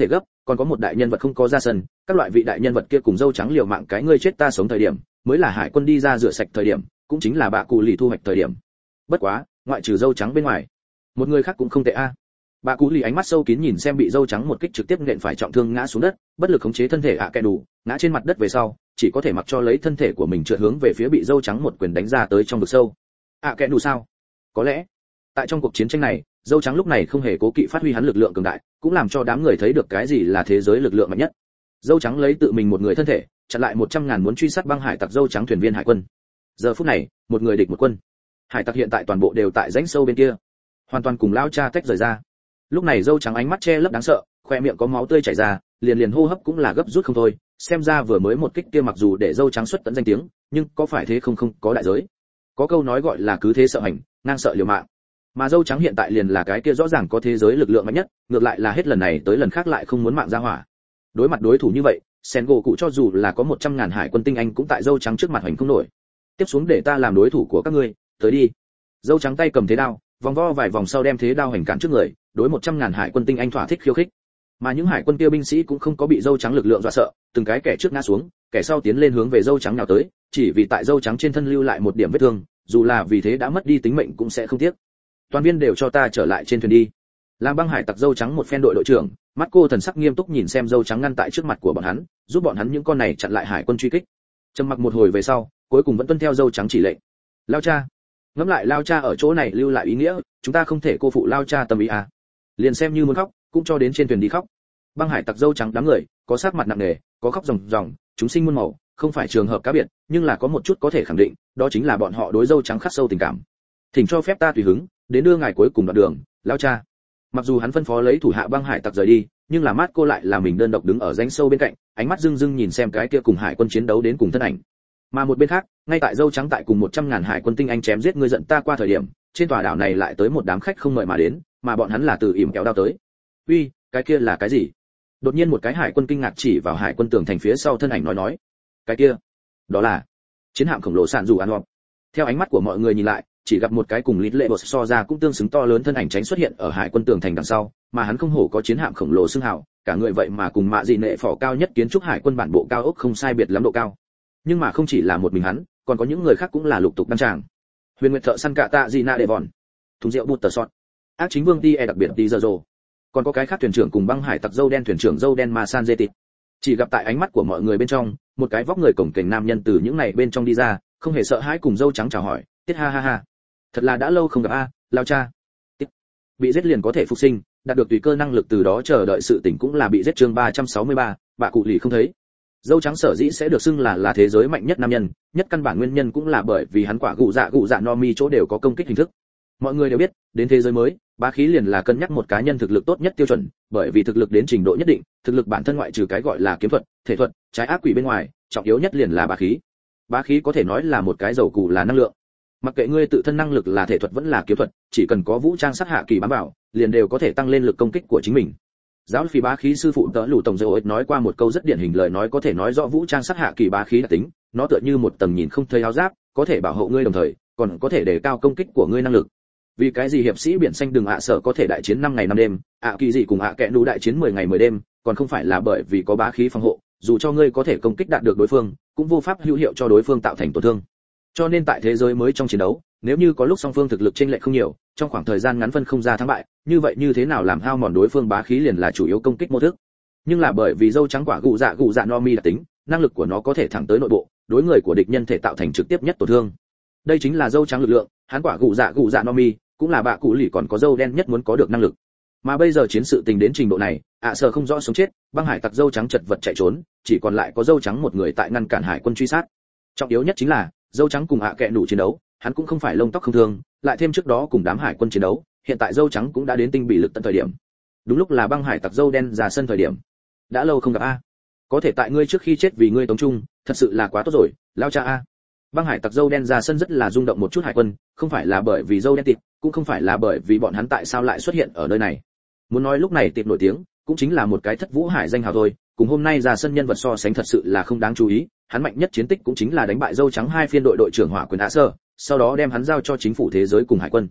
còn có một đại nhân vật không có ra sân, các loại vị đại nhân vật kia cùng dâu trắng liều mạng cái ngươi chết ta sống thời điểm, mới là hải quân đi ra rửa sạch thời điểm, cũng chính là bạ cụ lì thu hoạch thời điểm. Bất quá, ngoại trừ dâu trắng bên ngoài, một người khác cũng không tệ a. Bạ cụ lì ánh mắt sâu kín nhìn xem bị dâu trắng một kích trực tiếp nện phải trọng thương ngã xuống đất, bất lực khống chế thân thể ạ kẹ đủ, ngã trên mặt đất về sau, chỉ có thể mặc cho lấy thân thể của mình trượt hướng về phía bị dâu trắng một quyền đánh ra tới trong vực sâu. ạ kẹ đủ sao? Có lẽ, tại trong cuộc chiến tranh này, dâu trắng lúc này không hề cố kỵ phát huy hắn lực lượng cường đại, cũng làm cho đám người thấy được cái gì là thế giới lực lượng mạnh nhất. Dâu trắng lấy tự mình một người thân thể, chặn lại một trăm ngàn muốn truy sát băng hải tặc dâu trắng thuyền viên hải quân. Giờ phút này, một người địch một quân. Hải tặc hiện tại toàn bộ đều tại rãnh sâu bên kia, hoàn toàn cùng lao cha tách rời ra. Lúc này dâu trắng ánh mắt che lấp đáng sợ, khoe miệng có máu tươi chảy ra, liền liền hô hấp cũng là gấp rút không thôi. Xem ra vừa mới một kích kia mặc dù để dâu trắng xuất tận danh tiếng, nhưng có phải thế không không có đại giới. Có câu nói gọi là cứ thế sợ hành, ngang sợ liều mạng. Mà dâu trắng hiện tại liền là cái kia rõ ràng có thế giới lực lượng mạnh nhất, ngược lại là hết lần này tới lần khác lại không muốn mạng ra hỏa. Đối mặt đối thủ như vậy, Sengoku cụ cho dù là có một trăm ngàn hải quân tinh anh cũng tại dâu trắng trước mặt hành không nổi. Tiếp xuống để ta làm đối thủ của các ngươi, tới đi. Dâu trắng tay cầm thế đao, vòng vo vài vòng sau đem thế đao hành cản trước người, đối một trăm ngàn hải quân tinh anh thỏa thích khiêu khích. Mà những hải quân kia binh sĩ cũng không có bị dâu trắng lực lượng dọa sợ, từng cái kẻ trước ngã xuống, kẻ sau tiến lên hướng về dâu trắng nhào tới, chỉ vì tại dâu trắng trên thân lưu lại một điểm vết thương, dù là vì thế đã mất đi tính mệnh cũng sẽ không tiếc. Toàn viên đều cho ta trở lại trên thuyền đi. Làm băng hải tặc dâu trắng một phen đội đội trưởng, mắt cô thần sắc nghiêm túc nhìn xem dâu trắng ngăn tại trước mặt của bọn hắn, giúp bọn hắn những con này chặn lại hải quân truy kích. Trầm mặc một hồi về sau, cuối cùng vẫn tuân theo dâu trắng chỉ lệnh. Lao cha, ngẫm lại lao cha ở chỗ này lưu lại ý nghĩa, chúng ta không thể cô phụ lao cha tâm ý à. Liền xem như muốn khóc, cũng cho đến trên thuyền đi khóc. Băng hải tặc dâu trắng đám người, có sắc mặt nặng nề, có khóc ròng ròng, chúng sinh muôn màu, không phải trường hợp cá biệt, nhưng là có một chút có thể khẳng định, đó chính là bọn họ đối dâu trắng khắc sâu tình cảm. Thỉnh cho phép ta tùy hứng, đến đưa ngài cuối cùng đoạn đường, lao cha. Mặc dù hắn phân phó lấy thủ hạ băng hải tặc rời đi, nhưng là mát cô lại là mình đơn độc đứng ở rãnh sâu bên cạnh, ánh mắt rưng rưng nhìn xem cái kia cùng hải quân chiến đấu đến cùng thân ảnh. Mà một bên khác, ngay tại dâu trắng tại cùng một trăm ngàn hải quân tinh anh chém giết ngươi giận ta qua thời điểm, trên tòa đảo này lại tới một đám khách không mời mà đến, mà bọn hắn là từ ỉm kéo đao tới. Uy, cái kia là cái gì? Đột nhiên một cái hải quân kinh ngạc chỉ vào hải quân tường thành phía sau thân ảnh nói nói, cái kia, đó là chiến hạm khổng lồ sạn dù ăn họp. Theo ánh mắt của mọi người nhìn lại, chỉ gặp một cái cùng lít lệ bột so ra cũng tương xứng to lớn thân ảnh tránh xuất hiện ở hải quân tường thành đằng sau, mà hắn không hổ có chiến hạm khổng lồ xưng hào, cả người vậy mà cùng mạ dị nệ phò cao nhất kiến trúc hải quân bản bộ cao ốc không sai biệt lắm độ cao. Nhưng mà không chỉ là một mình hắn, còn có những người khác cũng là lục tục đăng tràng. Huyền Nguyệt thợ săn cạ tạ Gina Devon, thùng rượu bút tờ sọt, ác chính vương Tie đặc biệt đi giờ rồ. Còn có cái khác thuyền trưởng cùng băng hải tặc dâu đen thuyền trưởng dâu đen Masan Zetit. Chỉ gặp tại ánh mắt của mọi người bên trong, một cái vóc người cổng kềnh nam nhân từ những này bên trong đi ra, không hề sợ hãi cùng dâu trắng chào hỏi, tiết ha ha ha. Thật là đã lâu không gặp a, lao cha. Tiết. Bị giết liền có thể phục sinh, đạt được tùy cơ năng lực từ đó chờ đợi sự tỉnh cũng là bị giết chương ba trăm sáu mươi ba, bạ cụ lì không thấy. Dâu trắng sở dĩ sẽ được xưng là là thế giới mạnh nhất nam nhân, nhất căn bản nguyên nhân cũng là bởi vì hắn quả gụ dạ gụ dạ no mi chỗ đều có công kích hình thức. Mọi người đều biết, đến thế giới mới, bá khí liền là cân nhắc một cá nhân thực lực tốt nhất tiêu chuẩn, bởi vì thực lực đến trình độ nhất định, thực lực bản thân ngoại trừ cái gọi là kiếm thuật, thể thuật, trái ác quỷ bên ngoài, trọng yếu nhất liền là bá khí. Bá khí có thể nói là một cái dầu cù là năng lượng. Mặc kệ ngươi tự thân năng lực là thể thuật vẫn là kiếm thuật, chỉ cần có vũ trang sát hạ kỳ bám vào, liền đều có thể tăng lên lực công kích của chính mình. Giáo phi bá khí sư phụ tớ lù tổng dầu nói qua một câu rất điển hình lời nói có thể nói rõ vũ trang sát hạ kỳ bá khí đặc tính, nó tựa như một tầng nhìn không thấy áo giáp, có thể bảo hộ ngươi đồng thời, còn có thể đề cao công kích của ngươi năng lực. Vì cái gì hiệp sĩ biển xanh đừng ạ sở có thể đại chiến năm ngày năm đêm, ạ kỳ gì cùng ạ kẽ nú đại chiến mười ngày mười đêm, còn không phải là bởi vì có bá khí phòng hộ, dù cho ngươi có thể công kích đạt được đối phương, cũng vô pháp hữu hiệu cho đối phương tạo thành tổn thương. Cho nên tại thế giới mới trong chiến đấu, nếu như có lúc song phương thực lực chênh lệch không nhiều, trong khoảng thời gian ngắn phân không ra thắng bại, như vậy như thế nào làm hao mòn đối phương bá khí liền là chủ yếu công kích mô thức. Nhưng là bởi vì dâu trắng quả gụ dạ gụ dạ no mi đặc tính, năng lực của nó có thể thẳng tới nội bộ, đối người của địch nhân thể tạo thành trực tiếp nhất tổn thương. Đây chính là dâu trắng lực lượng, hắn quả gụ dạ gụ dạ no mi, cũng là bạ cụ lì còn có dâu đen nhất muốn có được năng lực. Mà bây giờ chiến sự tình đến trình độ này, ạ à sợ không rõ sống chết, băng hải tặc dâu trắng chật vật chạy trốn, chỉ còn lại có dâu trắng một người tại ngăn cản hải quân truy sát. Trọng yếu nhất chính là dâu trắng cùng ạ kẹ nụ chiến đấu, hắn cũng không phải lông tóc không thương, lại thêm trước đó cùng đám hải quân chiến đấu, hiện tại dâu trắng cũng đã đến tinh bị lực tận thời điểm. Đúng lúc là băng hải tặc dâu đen ra sân thời điểm. Đã lâu không gặp a, có thể tại ngươi trước khi chết vì ngươi tống trung, thật sự là quá tốt rồi, lao cha a. Băng hải tặc dâu đen ra sân rất là rung động một chút hải quân, không phải là bởi vì dâu đen tịt, cũng không phải là bởi vì bọn hắn tại sao lại xuất hiện ở nơi này. Muốn nói lúc này tịt nổi tiếng, cũng chính là một cái thất vũ hải danh hào thôi, cùng hôm nay ra sân nhân vật so sánh thật sự là không đáng chú ý, hắn mạnh nhất chiến tích cũng chính là đánh bại dâu trắng hai phiên đội đội trưởng hỏa quyền ạ sơ, sau đó đem hắn giao cho chính phủ thế giới cùng hải quân.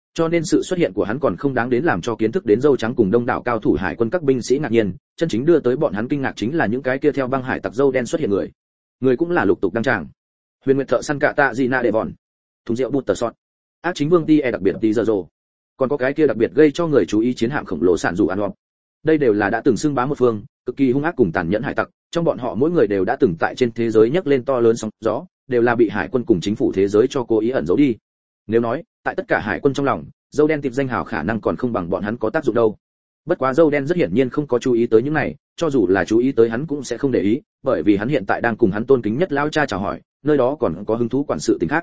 cho nên sự xuất hiện của hắn còn không đáng đến làm cho kiến thức đến dâu trắng cùng đông đảo cao thủ hải quân các binh sĩ ngạc nhiên, chân chính đưa tới bọn hắn kinh ngạc chính là những cái kia theo băng hải tặc dâu đen xuất hiện người. Người cũng là lục tục đăng tràng. Huyền Nguyệt thợ săn cạ tạ gì na đệ vòn, thùng rượu bút tờ sọt, ác chính vương ti e đặc biệt tí giờ rồ, còn có cái kia đặc biệt gây cho người chú ý chiến hạm khổng lồ sản dù ăn họp. Đây đều là đã từng xưng bá một phương, cực kỳ hung ác cùng tàn nhẫn hải tặc, trong bọn họ mỗi người đều đã từng tại trên thế giới nhấc lên to lớn sóng gió, đều là bị hải quân cùng chính phủ thế giới cho cố ý ẩn giấu đi. Nếu nói, tại tất cả hải quân trong lòng, dâu đen tiệp danh hào khả năng còn không bằng bọn hắn có tác dụng đâu. Bất quá dâu đen rất hiển nhiên không có chú ý tới những này, cho dù là chú ý tới hắn cũng sẽ không để ý, bởi vì hắn hiện tại đang cùng hắn tôn kính nhất lão cha chào hỏi, nơi đó còn có hứng thú quản sự tình khác.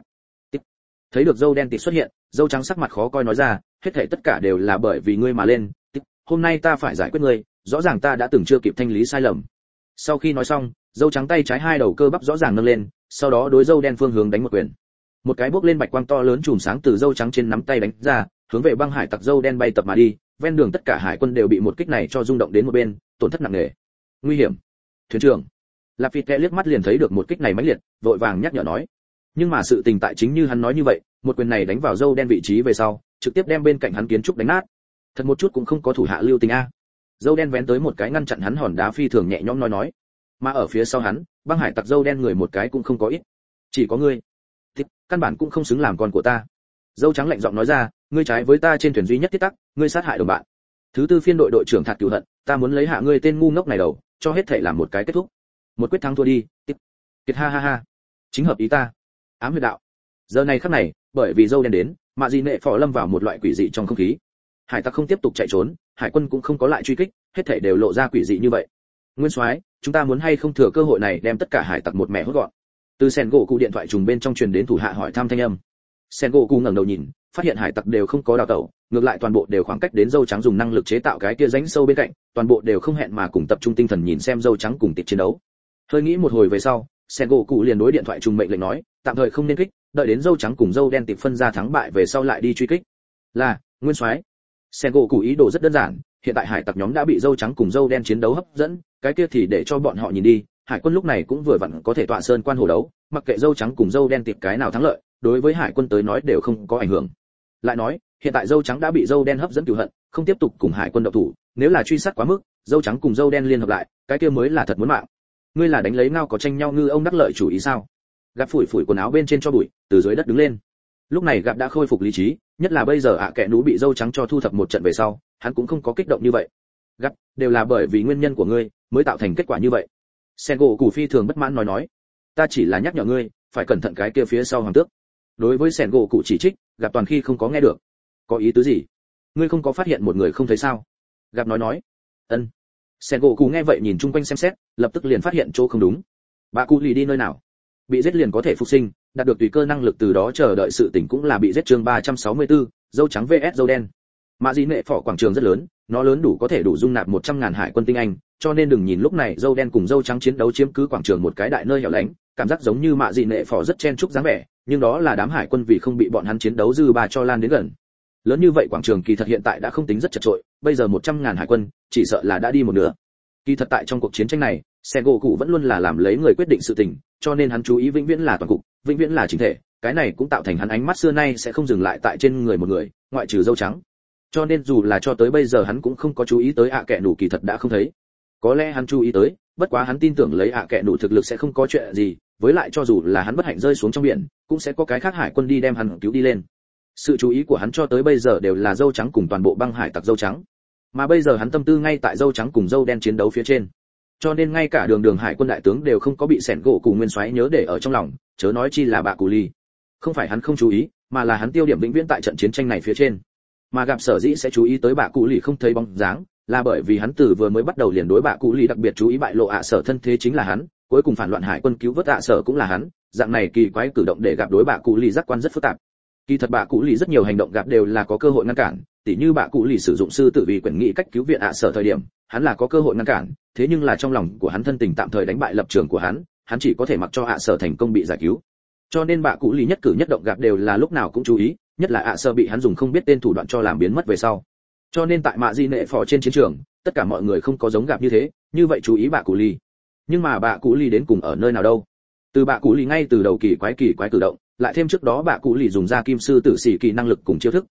Thấy được dâu đen tiệp xuất hiện, dâu trắng sắc mặt khó coi nói ra, hết thảy tất cả đều là bởi vì ngươi mà lên, hôm nay ta phải giải quyết ngươi, rõ ràng ta đã từng chưa kịp thanh lý sai lầm. Sau khi nói xong, dâu trắng tay trái hai đầu cơ bắp rõ ràng nâng lên, sau đó đối dâu đen phương hướng đánh một quyền. Một cái bước lên bạch quang to lớn chùm sáng từ dâu trắng trên nắm tay đánh ra, hướng về băng hải tặc dâu đen bay tập mà đi, ven đường tất cả hải quân đều bị một kích này cho rung động đến một bên, tổn thất nặng nề. Nguy hiểm. Thuyền trưởng. Lạp Phịt liếc mắt liền thấy được một kích này mãnh liệt, vội vàng nhắc nhở nói. Nhưng mà sự tình tại chính như hắn nói như vậy, một quyền này đánh vào dâu đen vị trí về sau, trực tiếp đem bên cạnh hắn kiến trúc đánh nát. Thật một chút cũng không có thủ hạ lưu tình a. Dâu đen vén tới một cái ngăn chặn hắn hòn đá phi thường nhẹ nhõm nói nói. Mà ở phía sau hắn, băng hải tặc dâu đen người một cái cũng không có ít. Chỉ có ngươi. Thì, căn bản cũng không xứng làm con của ta. Dâu trắng lạnh giọng nói ra, ngươi trái với ta trên thuyền duy nhất thiết tắc, ngươi sát hại đồng bạn. Thứ tư phiên đội đội trưởng Thạt Cửu Hận, ta muốn lấy hạ ngươi tên ngu ngốc này đầu, cho hết thể làm một cái kết thúc. Một quyết thắng thua đi. Kiệt ha ha ha. Chính hợp ý ta. Ám huyệt đạo. Giờ này khắc này, bởi vì dâu đen đến, Mạ Dị Nệ Phò lâm vào một loại quỷ dị trong không khí. Hải tặc không tiếp tục chạy trốn, hải quân cũng không có lại truy kích, hết thảy đều lộ ra quỷ dị như vậy. Nguyên soái, chúng ta muốn hay không thừa cơ hội này đem tất cả hải tặc một mẻ hốt gọn. Từ Sen gỗ cụ điện thoại trùng bên trong truyền đến thủ hạ hỏi thăm thanh âm. Sen gỗ cụ ngẩng đầu nhìn, phát hiện hải tặc đều không có đào tẩu, ngược lại toàn bộ đều khoảng cách đến dâu trắng dùng năng lực chế tạo cái kia rãnh sâu bên cạnh, toàn bộ đều không hẹn mà cùng tập trung tinh thần nhìn xem dâu trắng cùng tiệp chiến đấu. Hơi nghĩ một hồi về sau, Sen gỗ cụ liền đối điện thoại trùng mệnh lệnh nói, tạm thời không nên kích, đợi đến dâu trắng cùng dâu đen tiệp phân ra thắng bại về sau lại đi truy kích. Là, Nguyên soái. Sen gỗ cụ ý đồ rất đơn giản, hiện tại hải tặc nhóm đã bị dâu trắng cùng dâu đen chiến đấu hấp dẫn, cái kia thì để cho bọn họ nhìn đi, hải quân lúc này cũng vừa vặn có thể tọa sơn quan hồ đấu, mặc kệ dâu trắng cùng dâu đen tiệp cái nào thắng lợi, đối với hải quân tới nói đều không có ảnh hưởng. Lại nói, hiện tại dâu trắng đã bị dâu đen hấp dẫn cừu hận, không tiếp tục cùng hải quân động thủ, nếu là truy sát quá mức, dâu trắng cùng dâu đen liên hợp lại, cái kia mới là thật muốn mạng. Ngươi là đánh lấy ngao có tranh nhau ngư ông đắc lợi chủ ý sao? Gặp phủi phủi quần áo bên trên cho bụi, từ dưới đất đứng lên. Lúc này gặp đã khôi phục lý trí, nhất là bây giờ ạ à kẻ nú bị dâu trắng cho thu thập một trận về sau, hắn cũng không có kích động như vậy. Gặp, đều là bởi vì nguyên nhân của ngươi mới tạo thành kết quả như vậy. Sen gỗ cụ phi thường bất mãn nói nói, ta chỉ là nhắc nhở ngươi, phải cẩn thận cái kia phía sau hoàng tước. Đối với Sen gỗ cụ chỉ trích, gặp toàn khi không có nghe được. Có ý tứ gì? Ngươi không có phát hiện một người không thấy sao? Gặp nói nói, ân. Sen gỗ cụ nghe vậy nhìn chung quanh xem xét, lập tức liền phát hiện chỗ không đúng. Bà cụ lì đi nơi nào? Bị giết liền có thể phục sinh, đạt được tùy cơ năng lực từ đó chờ đợi sự tỉnh cũng là bị giết. Chương ba trăm sáu mươi tư, dâu trắng vs dâu đen. Mạ Dị Nệ Phò quảng trường rất lớn, nó lớn đủ có thể đủ dung nạp một trăm ngàn hải quân tinh anh, cho nên đừng nhìn lúc này dâu đen cùng dâu trắng chiến đấu chiếm cứ quảng trường một cái đại nơi hẻo lánh, cảm giác giống như Mạ Dị Nệ Phò rất chen chúc dáng vẻ, nhưng đó là đám hải quân vì không bị bọn hắn chiến đấu dư ba cho lan đến gần. Lớn như vậy quảng trường kỳ thật hiện tại đã không tính rất chật chội, bây giờ một trăm ngàn hải quân, chỉ sợ là đã đi một nửa. Kỳ thật tại trong cuộc chiến tranh này, Sen gỗ cụ vẫn luôn là làm lấy người quyết định sự tình, cho nên hắn chú ý vĩnh viễn là toàn cục, vĩnh viễn là chỉnh thể, cái này cũng tạo thành hắn ánh mắt xưa nay sẽ không dừng lại tại trên người một người, ngoại trừ dâu trắng. Cho nên dù là cho tới bây giờ hắn cũng không có chú ý tới ạ à kẻ nủ kỳ thật đã không thấy. Có lẽ hắn chú ý tới, bất quá hắn tin tưởng lấy ạ à kẻ nủ thực lực sẽ không có chuyện gì, với lại cho dù là hắn bất hạnh rơi xuống trong biển, cũng sẽ có cái khác hải quân đi đem hắn cứu đi lên. Sự chú ý của hắn cho tới bây giờ đều là dâu trắng cùng toàn bộ băng hải tặc dâu trắng. Mà bây giờ hắn tâm tư ngay tại dâu trắng cùng dâu đen chiến đấu phía trên. Cho nên ngay cả đường đường hải quân đại tướng đều không có bị Sẻn gỗ cùng nguyên soái nhớ để ở trong lòng, chớ nói chi là bà cù ly. Không phải hắn không chú ý, mà là hắn tiêu điểm vĩnh viễn tại trận chiến tranh này phía trên. Mà gặp sở dĩ sẽ chú ý tới bà cụ lì không thấy bóng dáng, là bởi vì hắn từ vừa mới bắt đầu liền đối bà cụ lì đặc biệt chú ý bại lộ ạ sở thân thế chính là hắn, cuối cùng phản loạn hải quân cứu vớt ạ sở cũng là hắn, dạng này kỳ quái cử động để gặp đối bà cụ lì giác quan rất phức tạp. Kỳ thật bà cụ lì rất nhiều hành động gặp đều là có cơ hội ngăn cản, tỉ như bà cụ lì sử dụng sư tử vì quyền nghị cách cứu viện ạ sở thời điểm, hắn là có cơ hội ngăn cản, thế nhưng là trong lòng của hắn thân tình tạm thời đánh bại lập trường của hắn, hắn chỉ có thể mặc cho ạ sở thành công bị giải cứu. Cho nên bà cụ lì nhất cử nhất động gặp đều là lúc nào cũng chú ý, nhất là ạ sở bị hắn dùng không biết tên thủ đoạn cho làm biến mất về sau. Cho nên tại Mạ Dị Nệ Phò trên chiến trường, tất cả mọi người không có giống gặp như thế, như vậy chú ý bà cụ lì. Nhưng mà bà cụ lì đến cùng ở nơi nào đâu? Từ bà cụ lì ngay từ đầu kỳ quái kỳ quái cử động, lại thêm trước đó bà cụ lì dùng ra kim sư tử sĩ kỳ năng lực cùng chiêu thức,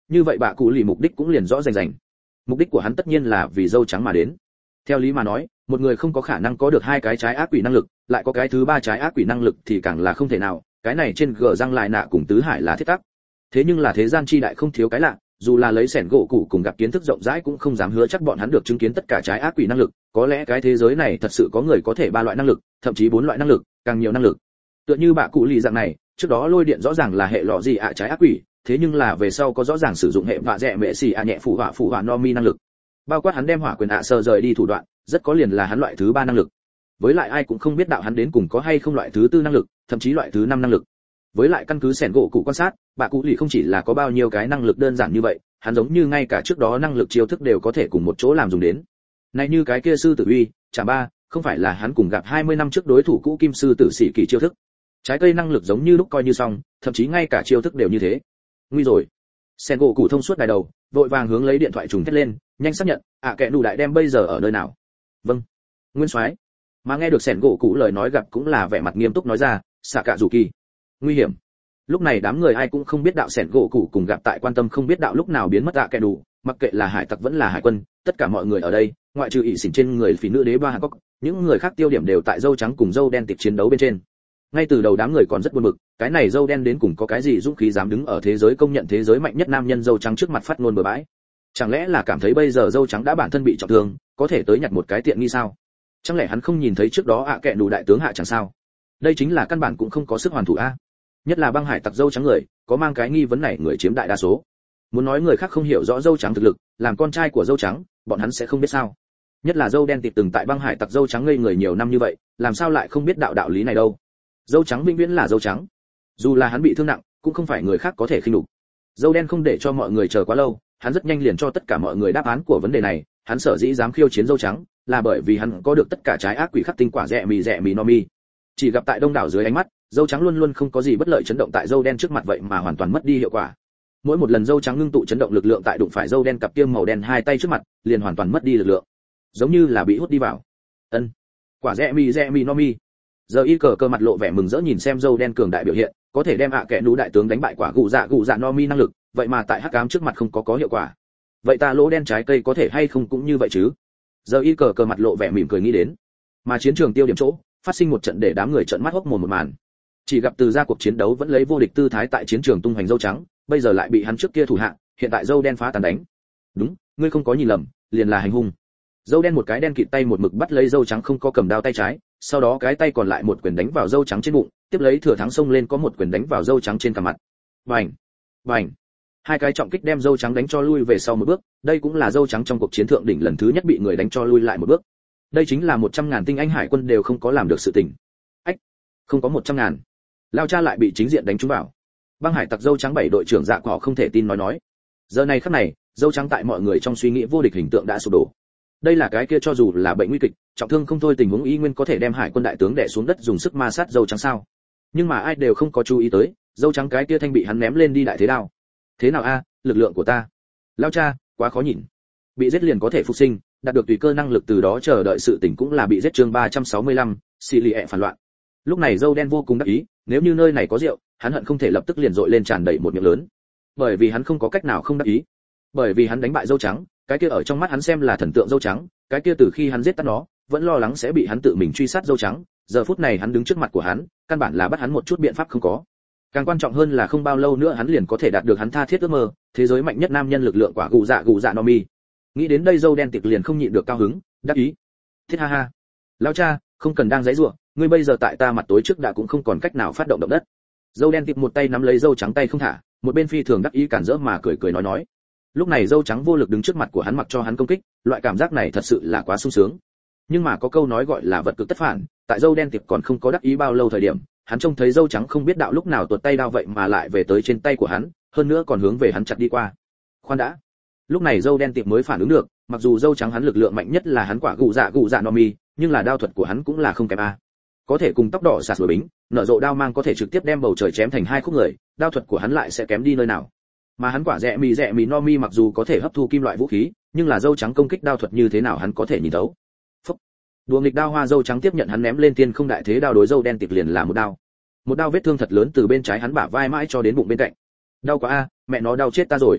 như vậy bạ cụ lì mục đích cũng liền rõ rành rành. Mục đích của hắn tất nhiên là vì dâu trắng mà đến. Theo lý mà nói, một người không có khả năng có được hai cái trái ác quỷ năng lực, lại có cái thứ ba trái ác quỷ năng lực thì càng là không thể nào, cái này trên gờ răng lại nạ cùng tứ hải là thiết tắc. Thế nhưng là thế gian chi đại không thiếu cái lạ, dù là lấy sẻn gỗ cụ cùng gặp kiến thức rộng rãi cũng không dám hứa chắc bọn hắn được chứng kiến tất cả trái ác quỷ năng lực, có lẽ cái thế giới này thật sự có người có thể ba loại năng lực, thậm chí bốn loại năng lực, càng nhiều năng lực. Tựa như bạ cụ lì dạng này, trước đó lôi điện rõ ràng là hệ lọ gì ạ trái ác quỷ, thế nhưng là về sau có rõ ràng sử dụng hệ vạ rẻ mẹ xì ạ nhẹ phụ hỏa phụ hỏa no mi năng lực. Bao quát hắn đem hỏa quyền ạ sơ rời đi thủ đoạn, rất có liền là hắn loại thứ ba năng lực. Với lại ai cũng không biết đạo hắn đến cùng có hay không loại thứ tư năng lực, thậm chí loại thứ năm năng lực. Với lại căn cứ sẻn gỗ cụ quan sát, bạ cụ lì không chỉ là có bao nhiêu cái năng lực đơn giản như vậy, hắn giống như ngay cả trước đó năng lực chiêu thức đều có thể cùng một chỗ làm dùng đến. Này như cái kia sư tử uy, chả ba, không phải là hắn cùng gặp hai mươi năm trước đối thủ cũ kim sư tử sĩ kỳ chiêu thức. Trái cây năng lực giống như lúc coi như xong, thậm chí ngay cả chiêu thức đều như thế. Nguy rồi. Sẻn gỗ cụ thông suốt đài đầu, vội vàng hướng lấy điện thoại trùng thét lên, nhanh xác nhận, ạ à, kẻ đủ đại đem bây giờ ở nơi nào? Vâng. Nguyên soái. Mà nghe được sẻn gỗ cụ lời nói gặp cũng là vẻ mặt nghiêm túc nói ra, xạ cả dù kỳ. Nguy hiểm. Lúc này đám người ai cũng không biết đạo sẻn gỗ cụ cùng gặp tại quan tâm không biết đạo lúc nào biến mất ạ à kẻ đủ, mặc kệ là hải tặc vẫn là hải quân, tất cả mọi người ở đây, ngoại trừ ỷ xỉn trên người phỉ nữ đế ba Hàn Quốc, những người khác tiêu điểm đều tại dâu trắng cùng dâu đen tiệp chiến đấu bên trên. Ngay từ đầu đám người còn rất buồn bực, cái này dâu đen đến cùng có cái gì dũng khí dám đứng ở thế giới công nhận thế giới mạnh nhất nam nhân dâu trắng trước mặt phát ngôn bừa bãi. Chẳng lẽ là cảm thấy bây giờ dâu trắng đã bản thân bị trọng thương, có thể tới nhặt một cái tiện nghi sao? Chẳng lẽ hắn không nhìn thấy trước đó ạ à kệ đủ đại tướng hạ chẳng sao? Đây chính là căn bản cũng không có sức hoàn thủ a. Nhất là băng hải tặc dâu trắng người, có mang cái nghi vấn này người chiếm đại đa số. Muốn nói người khác không hiểu rõ dâu trắng thực lực, làm con trai của dâu trắng, bọn hắn sẽ không biết sao? Nhất là dâu đen tịt từng tại băng hải tặc dâu trắng ngây người nhiều năm như vậy, làm sao lại không biết đạo đạo lý này đâu? Dâu trắng vĩnh viễn là dâu trắng, dù là hắn bị thương nặng, cũng không phải người khác có thể khinh nhục. Dâu đen không để cho mọi người chờ quá lâu, hắn rất nhanh liền cho tất cả mọi người đáp án của vấn đề này. Hắn sở dĩ dám khiêu chiến dâu trắng, là bởi vì hắn có được tất cả trái ác quỷ khắc tinh quả rẻ mì rẻ mì no mi. Chỉ gặp tại đông đảo dưới ánh mắt, dâu trắng luôn luôn không có gì bất lợi chấn động tại dâu đen trước mặt vậy mà hoàn toàn mất đi hiệu quả. Mỗi một lần dâu trắng ngưng tụ chấn động lực lượng tại đụng phải dâu đen cặp kia màu đen hai tay trước mặt, liền hoàn toàn mất đi lực lượng, giống như là bị hút đi vào. Ân, quả rẻ mì rẻ mì no mi. Giờ y cờ cơ mặt lộ vẻ mừng rỡ nhìn xem dâu đen cường đại biểu hiện, có thể đem ạ à kẻ nú đại tướng đánh bại quả gù dạ gù dạ no mi năng lực, vậy mà tại hắc ám trước mặt không có có hiệu quả. Vậy ta lỗ đen trái cây có thể hay không cũng như vậy chứ? Giờ y cờ cơ mặt lộ vẻ mỉm cười nghĩ đến. Mà chiến trường tiêu điểm chỗ, phát sinh một trận để đám người trợn mắt hốc mồm một màn. Chỉ gặp từ ra cuộc chiến đấu vẫn lấy vô địch tư thái tại chiến trường tung hoành dâu trắng, bây giờ lại bị hắn trước kia thủ hạ, hiện tại dâu đen phá tàn đánh. Đúng, ngươi không có nhìn lầm, liền là hành hung. Dâu đen một cái đen kịt tay một mực bắt lấy dâu trắng không có cầm đao tay trái, sau đó cái tay còn lại một quyền đánh vào dâu trắng trên bụng, tiếp lấy thừa thắng xông lên có một quyền đánh vào dâu trắng trên cằm mặt. Bành, bành. Hai cái trọng kích đem dâu trắng đánh cho lui về sau một bước, đây cũng là dâu trắng trong cuộc chiến thượng đỉnh lần thứ nhất bị người đánh cho lui lại một bước. Đây chính là một trăm ngàn tinh anh hải quân đều không có làm được sự tình. Ách, không có một trăm ngàn. Lao cha lại bị chính diện đánh trúng vào. Băng hải tặc dâu trắng bảy đội trưởng dạ họ không thể tin nói nói. Giờ này khắc này, dâu trắng tại mọi người trong suy nghĩ vô địch hình tượng đã sụp đổ. Đây là cái kia cho dù là bệnh nguy kịch, trọng thương không thôi tình huống y nguyên có thể đem hải quân đại tướng đè xuống đất dùng sức ma sát dâu trắng sao? Nhưng mà ai đều không có chú ý tới, dâu trắng cái kia thanh bị hắn ném lên đi đại thế đao. Thế nào a, lực lượng của ta? Lao cha, quá khó nhìn. Bị giết liền có thể phục sinh, đạt được tùy cơ năng lực từ đó chờ đợi sự tỉnh cũng là bị giết chương ba trăm sáu mươi lăm, xì lì ẹ phản loạn. Lúc này dâu đen vô cùng đắc ý, nếu như nơi này có rượu, hắn hận không thể lập tức liền dội lên tràn đầy một miệng lớn. Bởi vì hắn không có cách nào không đắc ý. Bởi vì hắn đánh bại dâu trắng, cái kia ở trong mắt hắn xem là thần tượng dâu trắng, cái kia từ khi hắn giết tắt nó, vẫn lo lắng sẽ bị hắn tự mình truy sát dâu trắng, giờ phút này hắn đứng trước mặt của hắn, căn bản là bắt hắn một chút biện pháp không có. Càng quan trọng hơn là không bao lâu nữa hắn liền có thể đạt được hắn tha thiết ước mơ, thế giới mạnh nhất nam nhân lực lượng quả gù dạ gù dạ no mi. Nghĩ đến đây dâu đen tiệp liền không nhịn được cao hứng, đắc ý. Thiết ha ha. Lão cha, không cần đang giãy giụa, ngươi bây giờ tại ta mặt tối trước đã cũng không còn cách nào phát động động đất. Dâu đen tiệp một tay nắm lấy dâu trắng tay không thả, một bên phi thường đắc ý cản rỡ mà cười cười nói nói. Lúc này dâu trắng vô lực đứng trước mặt của hắn mặc cho hắn công kích, loại cảm giác này thật sự là quá sung sướng. Nhưng mà có câu nói gọi là vật cực tất phản, tại dâu đen tiệp còn không có đắc ý bao lâu thời điểm, hắn trông thấy dâu trắng không biết đạo lúc nào tuột tay đao vậy mà lại về tới trên tay của hắn, hơn nữa còn hướng về hắn chặt đi qua. Khoan đã. Lúc này dâu đen tiệp mới phản ứng được, mặc dù dâu trắng hắn lực lượng mạnh nhất là hắn quả gù dạ gù dạ no mi, nhưng là đao thuật của hắn cũng là không kém a. Có thể cùng tóc đỏ sạt đuổi bính, nở rộ đao mang có thể trực tiếp đem bầu trời chém thành hai khúc người, đao thuật của hắn lại sẽ kém đi nơi nào? Mà hắn quả rẻ mì rẻ mì no mi mặc dù có thể hấp thu kim loại vũ khí, nhưng là dâu trắng công kích đao thuật như thế nào hắn có thể nhìn thấu. Phúc. Đùa nghịch đao hoa dâu trắng tiếp nhận hắn ném lên tiên không đại thế đao đối dâu đen tiệp liền là một đao. Một đao vết thương thật lớn từ bên trái hắn bả vai mãi cho đến bụng bên cạnh. Đau quá a, mẹ nó đau chết ta rồi.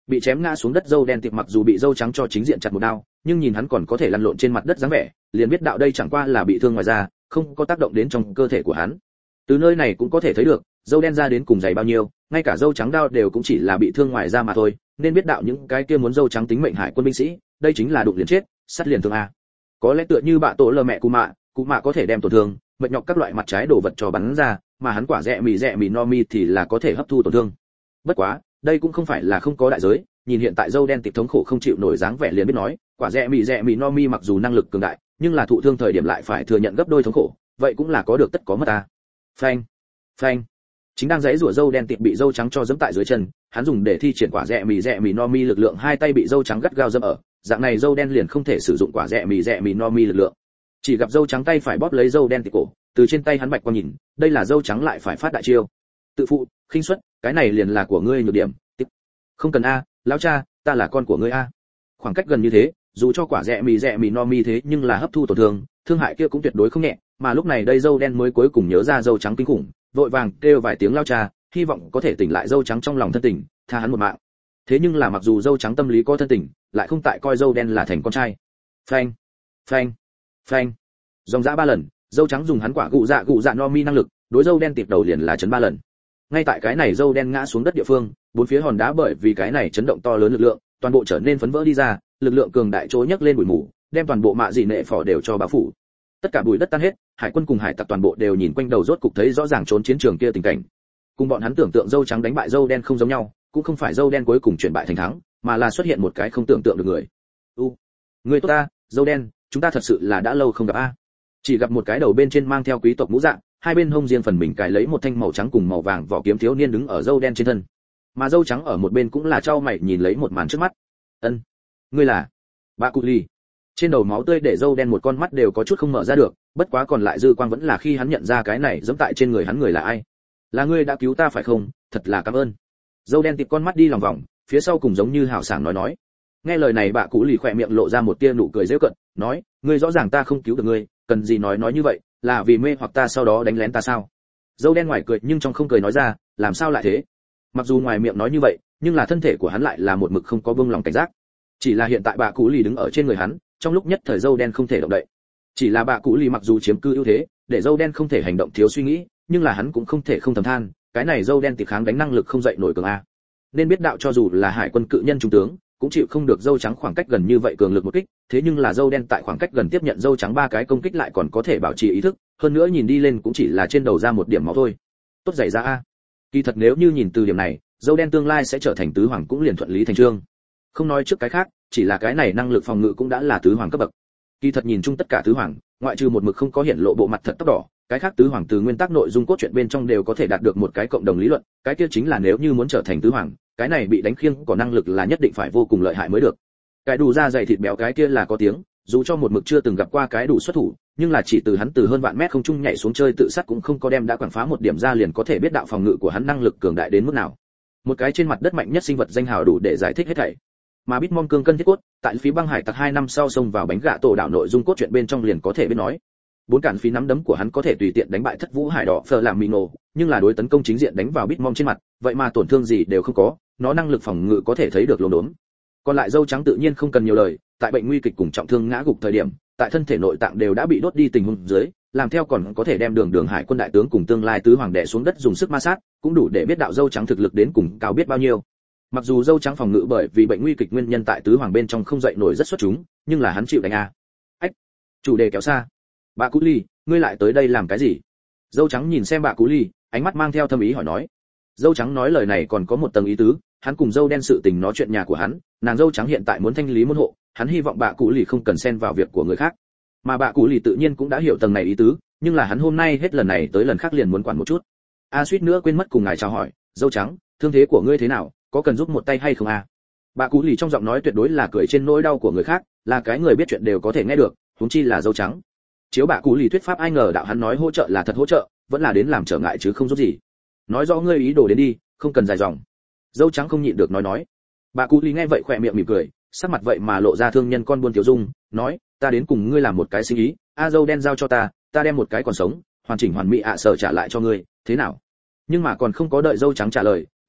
Bị chém ngã xuống đất dâu đen tiệp mặc dù bị dâu trắng cho chính diện chặt một đao, nhưng nhìn hắn còn có thể lăn lộn trên mặt đất dáng vẻ, liền biết đạo đây chẳng qua là bị thương ngoài da, không có tác động đến trong cơ thể của hắn. Từ nơi này cũng có thể thấy được, dâu đen ra đến cùng dày bao nhiêu, ngay cả dâu trắng đao đều cũng chỉ là bị thương ngoài da mà thôi, nên biết đạo những cái kia muốn dâu trắng tính mệnh hải quân binh sĩ, đây chính là đụng liền chết, sắt liền thương a. Có lẽ tựa như bạ tổ lờ mẹ cụ mạ, cụ mạ có thể đem tổn thương, mệt nhọc các loại mặt trái đồ vật cho bắn ra, mà hắn quả rẻ mì rẻ mì no mi thì là có thể hấp thu tổn thương. Bất quá, đây cũng không phải là không có đại giới, nhìn hiện tại dâu đen tiệp thống khổ không chịu nổi dáng vẻ liền biết nói, quả rẻ mì rẻ mì no mi mặc dù năng lực cường đại, nhưng là thụ thương thời điểm lại phải thừa nhận gấp đôi thống khổ, vậy cũng là có được tất có mất ta. Phanh, phanh. Chính đang giãy rủa dâu đen tiệp bị dâu trắng cho giẫm tại dưới chân, hắn dùng để thi triển quả rẻ mì rẻ mì no mi lực lượng, hai tay bị dâu trắng gắt gao giẫm ở, dạng này dâu đen liền không thể sử dụng quả rẻ mì rẻ mì no mi lực lượng. Chỉ gặp dâu trắng tay phải bóp lấy dâu đen tiệp cổ, từ trên tay hắn bạch qua nhìn, đây là dâu trắng lại phải phát đại chiêu. Tự phụ, khinh suất, cái này liền là của ngươi nhược điểm. Tiếp. Không cần a, lão cha, ta là con của ngươi a. Khoảng cách gần như thế, dù cho quả rẻ mì rẻ mì no mi thế nhưng là hấp thu tổn thương, thương hại kia cũng tuyệt đối không nhẹ, mà lúc này đây dâu đen mới cuối cùng nhớ ra dâu trắng kinh khủng, vội vàng kêu vài tiếng lao cha, hy vọng có thể tỉnh lại dâu trắng trong lòng thân tình, tha hắn một mạng. Thế nhưng là mặc dù dâu trắng tâm lý có thân tình, lại không tại coi dâu đen là thành con trai. Phanh, phanh, phanh. Dòng dã ba lần, dâu trắng dùng hắn quả gụ dạ gụ dạ no mi năng lực, đối dâu đen tiệp đầu liền là chấn ba lần. Ngay tại cái này dâu đen ngã xuống đất địa phương, bốn phía hòn đá bởi vì cái này chấn động to lớn lực lượng, toàn bộ trở nên phấn vỡ đi ra, lực lượng cường đại trố nhấc lên bụi mù, đem toàn bộ mạ dị nệ phỏ đều cho bao phủ. Tất cả bụi đất tan hết, hải quân cùng hải tặc toàn bộ đều nhìn quanh đầu rốt cục thấy rõ ràng trốn chiến trường kia tình cảnh. Cùng bọn hắn tưởng tượng dâu trắng đánh bại dâu đen không giống nhau, cũng không phải dâu đen cuối cùng chuyển bại thành thắng, mà là xuất hiện một cái không tưởng tượng được người. U, người tốt ta, dâu đen, chúng ta thật sự là đã lâu không gặp a. Chỉ gặp một cái đầu bên trên mang theo quý tộc mũ dạng, hai bên hông riêng phần mình cài lấy một thanh màu trắng cùng màu vàng vỏ kiếm thiếu niên đứng ở dâu đen trên thân. Mà dâu trắng ở một bên cũng là trao mày nhìn lấy một màn trước mắt. Ân, ngươi là Bạ Cụ Lì. Trên đầu máu tươi để dâu đen một con mắt đều có chút không mở ra được, bất quá còn lại dư quang vẫn là khi hắn nhận ra cái này giẫm tại trên người hắn người là ai. Là ngươi đã cứu ta phải không? Thật là cảm ơn. Dâu đen tịt con mắt đi lòng vòng, phía sau cùng giống như hào sảng nói nói. Nghe lời này Bạ Cụ Lì khỏe miệng lộ ra một tia nụ cười giễu cợt, nói, ngươi rõ ràng ta không cứu được ngươi, cần gì nói nói như vậy, là vì mê hoặc ta sau đó đánh lén ta sao? Dâu đen ngoài cười nhưng trong không cười nói ra, làm sao lại thế? Mặc dù ngoài miệng nói như vậy, nhưng là thân thể của hắn lại là một mực không có buông lòng cảnh giác. Chỉ là hiện tại Bạ Cụ Lì đứng ở trên người hắn, trong lúc nhất thời dâu đen không thể động đậy. Chỉ là Bạ Cụ Lì mặc dù chiếm cư ưu thế, để dâu đen không thể hành động thiếu suy nghĩ, nhưng là hắn cũng không thể không thầm than, cái này dâu đen tỉ kháng đánh năng lực không dậy nổi cường a. Nên biết đạo cho dù là hải quân cự nhân trung tướng, cũng chịu không được dâu trắng khoảng cách gần như vậy cường lực một kích, thế nhưng là dâu đen tại khoảng cách gần tiếp nhận dâu trắng ba cái công kích lại còn có thể bảo trì ý thức, hơn nữa nhìn đi lên cũng chỉ là trên đầu ra một điểm máu thôi. Tốt dày ra a. Kỳ thật nếu như nhìn từ điểm này, dâu đen tương lai sẽ trở thành tứ hoàng cũng liền thuận lý thành chương. Không nói trước cái khác, chỉ là cái này năng lực phòng ngự cũng đã là tứ hoàng cấp bậc. Kỳ thật nhìn chung tất cả tứ hoàng, ngoại trừ một mực không có hiện lộ bộ mặt thật tóc đỏ, cái khác tứ hoàng từ nguyên tắc nội dung cốt truyện bên trong đều có thể đạt được một cái cộng đồng lý luận, cái kia chính là nếu như muốn trở thành tứ hoàng, cái này bị đánh khiêng có năng lực là nhất định phải vô cùng lợi hại mới được. Cái đủ da dày thịt béo cái kia là có tiếng, dù cho một mực chưa từng gặp qua cái đủ xuất thủ, nhưng là chỉ từ hắn từ hơn vạn mét không trung nhảy xuống chơi tự sát cũng không có đem đã quảng phá một điểm ra liền có thể biết đạo phòng ngự của hắn năng lực cường đại đến mức nào. Một cái trên mặt đất mạnh nhất sinh vật danh hào đủ để giải thích hết thảy. Mà Bitmom cương cân thiết cốt, tại phía băng hải tặc hai năm sau xông vào bánh gạ tổ đảo nội dung cốt truyện bên trong liền có thể biết nói. Bốn cản phí nắm đấm của hắn có thể tùy tiện đánh bại thất vũ hải đỏ phờ làm mino, nhưng là đối tấn công chính diện đánh vào Bitmom trên mặt, vậy mà tổn thương gì đều không có, nó năng lực phòng ngự có thể thấy được lồn đốn. Còn lại dâu trắng tự nhiên không cần nhiều lời, tại bệnh nguy kịch cùng trọng thương ngã gục thời điểm, tại thân thể nội tạng đều đã bị đốt đi tình huống dưới, làm theo còn có thể đem đường đường hải quân đại tướng cùng tương lai tứ hoàng đè xuống đất dùng sức ma sát, cũng đủ để biết đạo dâu trắng thực lực đến cùng cao biết bao nhiêu. Mặc dù dâu trắng phòng ngự bởi vì bệnh nguy kịch nguyên nhân tại tứ hoàng bên trong không dậy nổi rất xuất chúng, nhưng là hắn chịu đánh a. Ách, chủ đề kéo xa. Bạ Cụ Ly, ngươi lại tới đây làm cái gì? Dâu trắng nhìn xem Bạ Cụ Ly, ánh mắt mang theo thâm ý hỏi nói. Dâu trắng nói lời này còn có một tầng ý tứ, hắn cùng dâu đen sự tình nói chuyện nhà của hắn, nàng dâu trắng hiện tại muốn thanh lý môn hộ, hắn hy vọng Bạ Cụ Ly không cần xen vào việc của người khác. Mà Bạ Cụ Ly tự nhiên cũng đã hiểu tầng này ý tứ, nhưng là hắn hôm nay hết lần này tới lần khác liền muốn quản một chút. A suýt nữa quên mất cùng ngài chào hỏi, dâu trắng, thương thế của ngươi thế nào, có cần giúp một tay hay không a? Bạ Cụ Ly trong giọng nói tuyệt đối là cười trên nỗi đau của người khác, là cái người biết chuyện đều có thể nghe được, huống chi là dâu trắng. Chiếu Bạ Cụ Ly thuyết pháp ai ngờ đạo hắn nói hỗ trợ là thật hỗ trợ, vẫn là đến làm trở ngại chứ không giúp gì. Nói rõ ngươi ý đồ đến đi, không cần dài dòng. Dâu trắng không nhịn được nói nói. Bạ Cụ Ly nghe vậy khỏe miệng mỉm cười, sắc mặt vậy mà lộ ra thương nhân con buôn tiểu dung, nói, ta đến cùng ngươi làm một cái sinh ý, a dâu đen giao cho ta, ta đem một cái còn sống, hoàn chỉnh hoàn mỹ ạ à sở trả lại cho ngươi, thế nào? Nhưng mà còn không có đợi dâu trắng trả lời,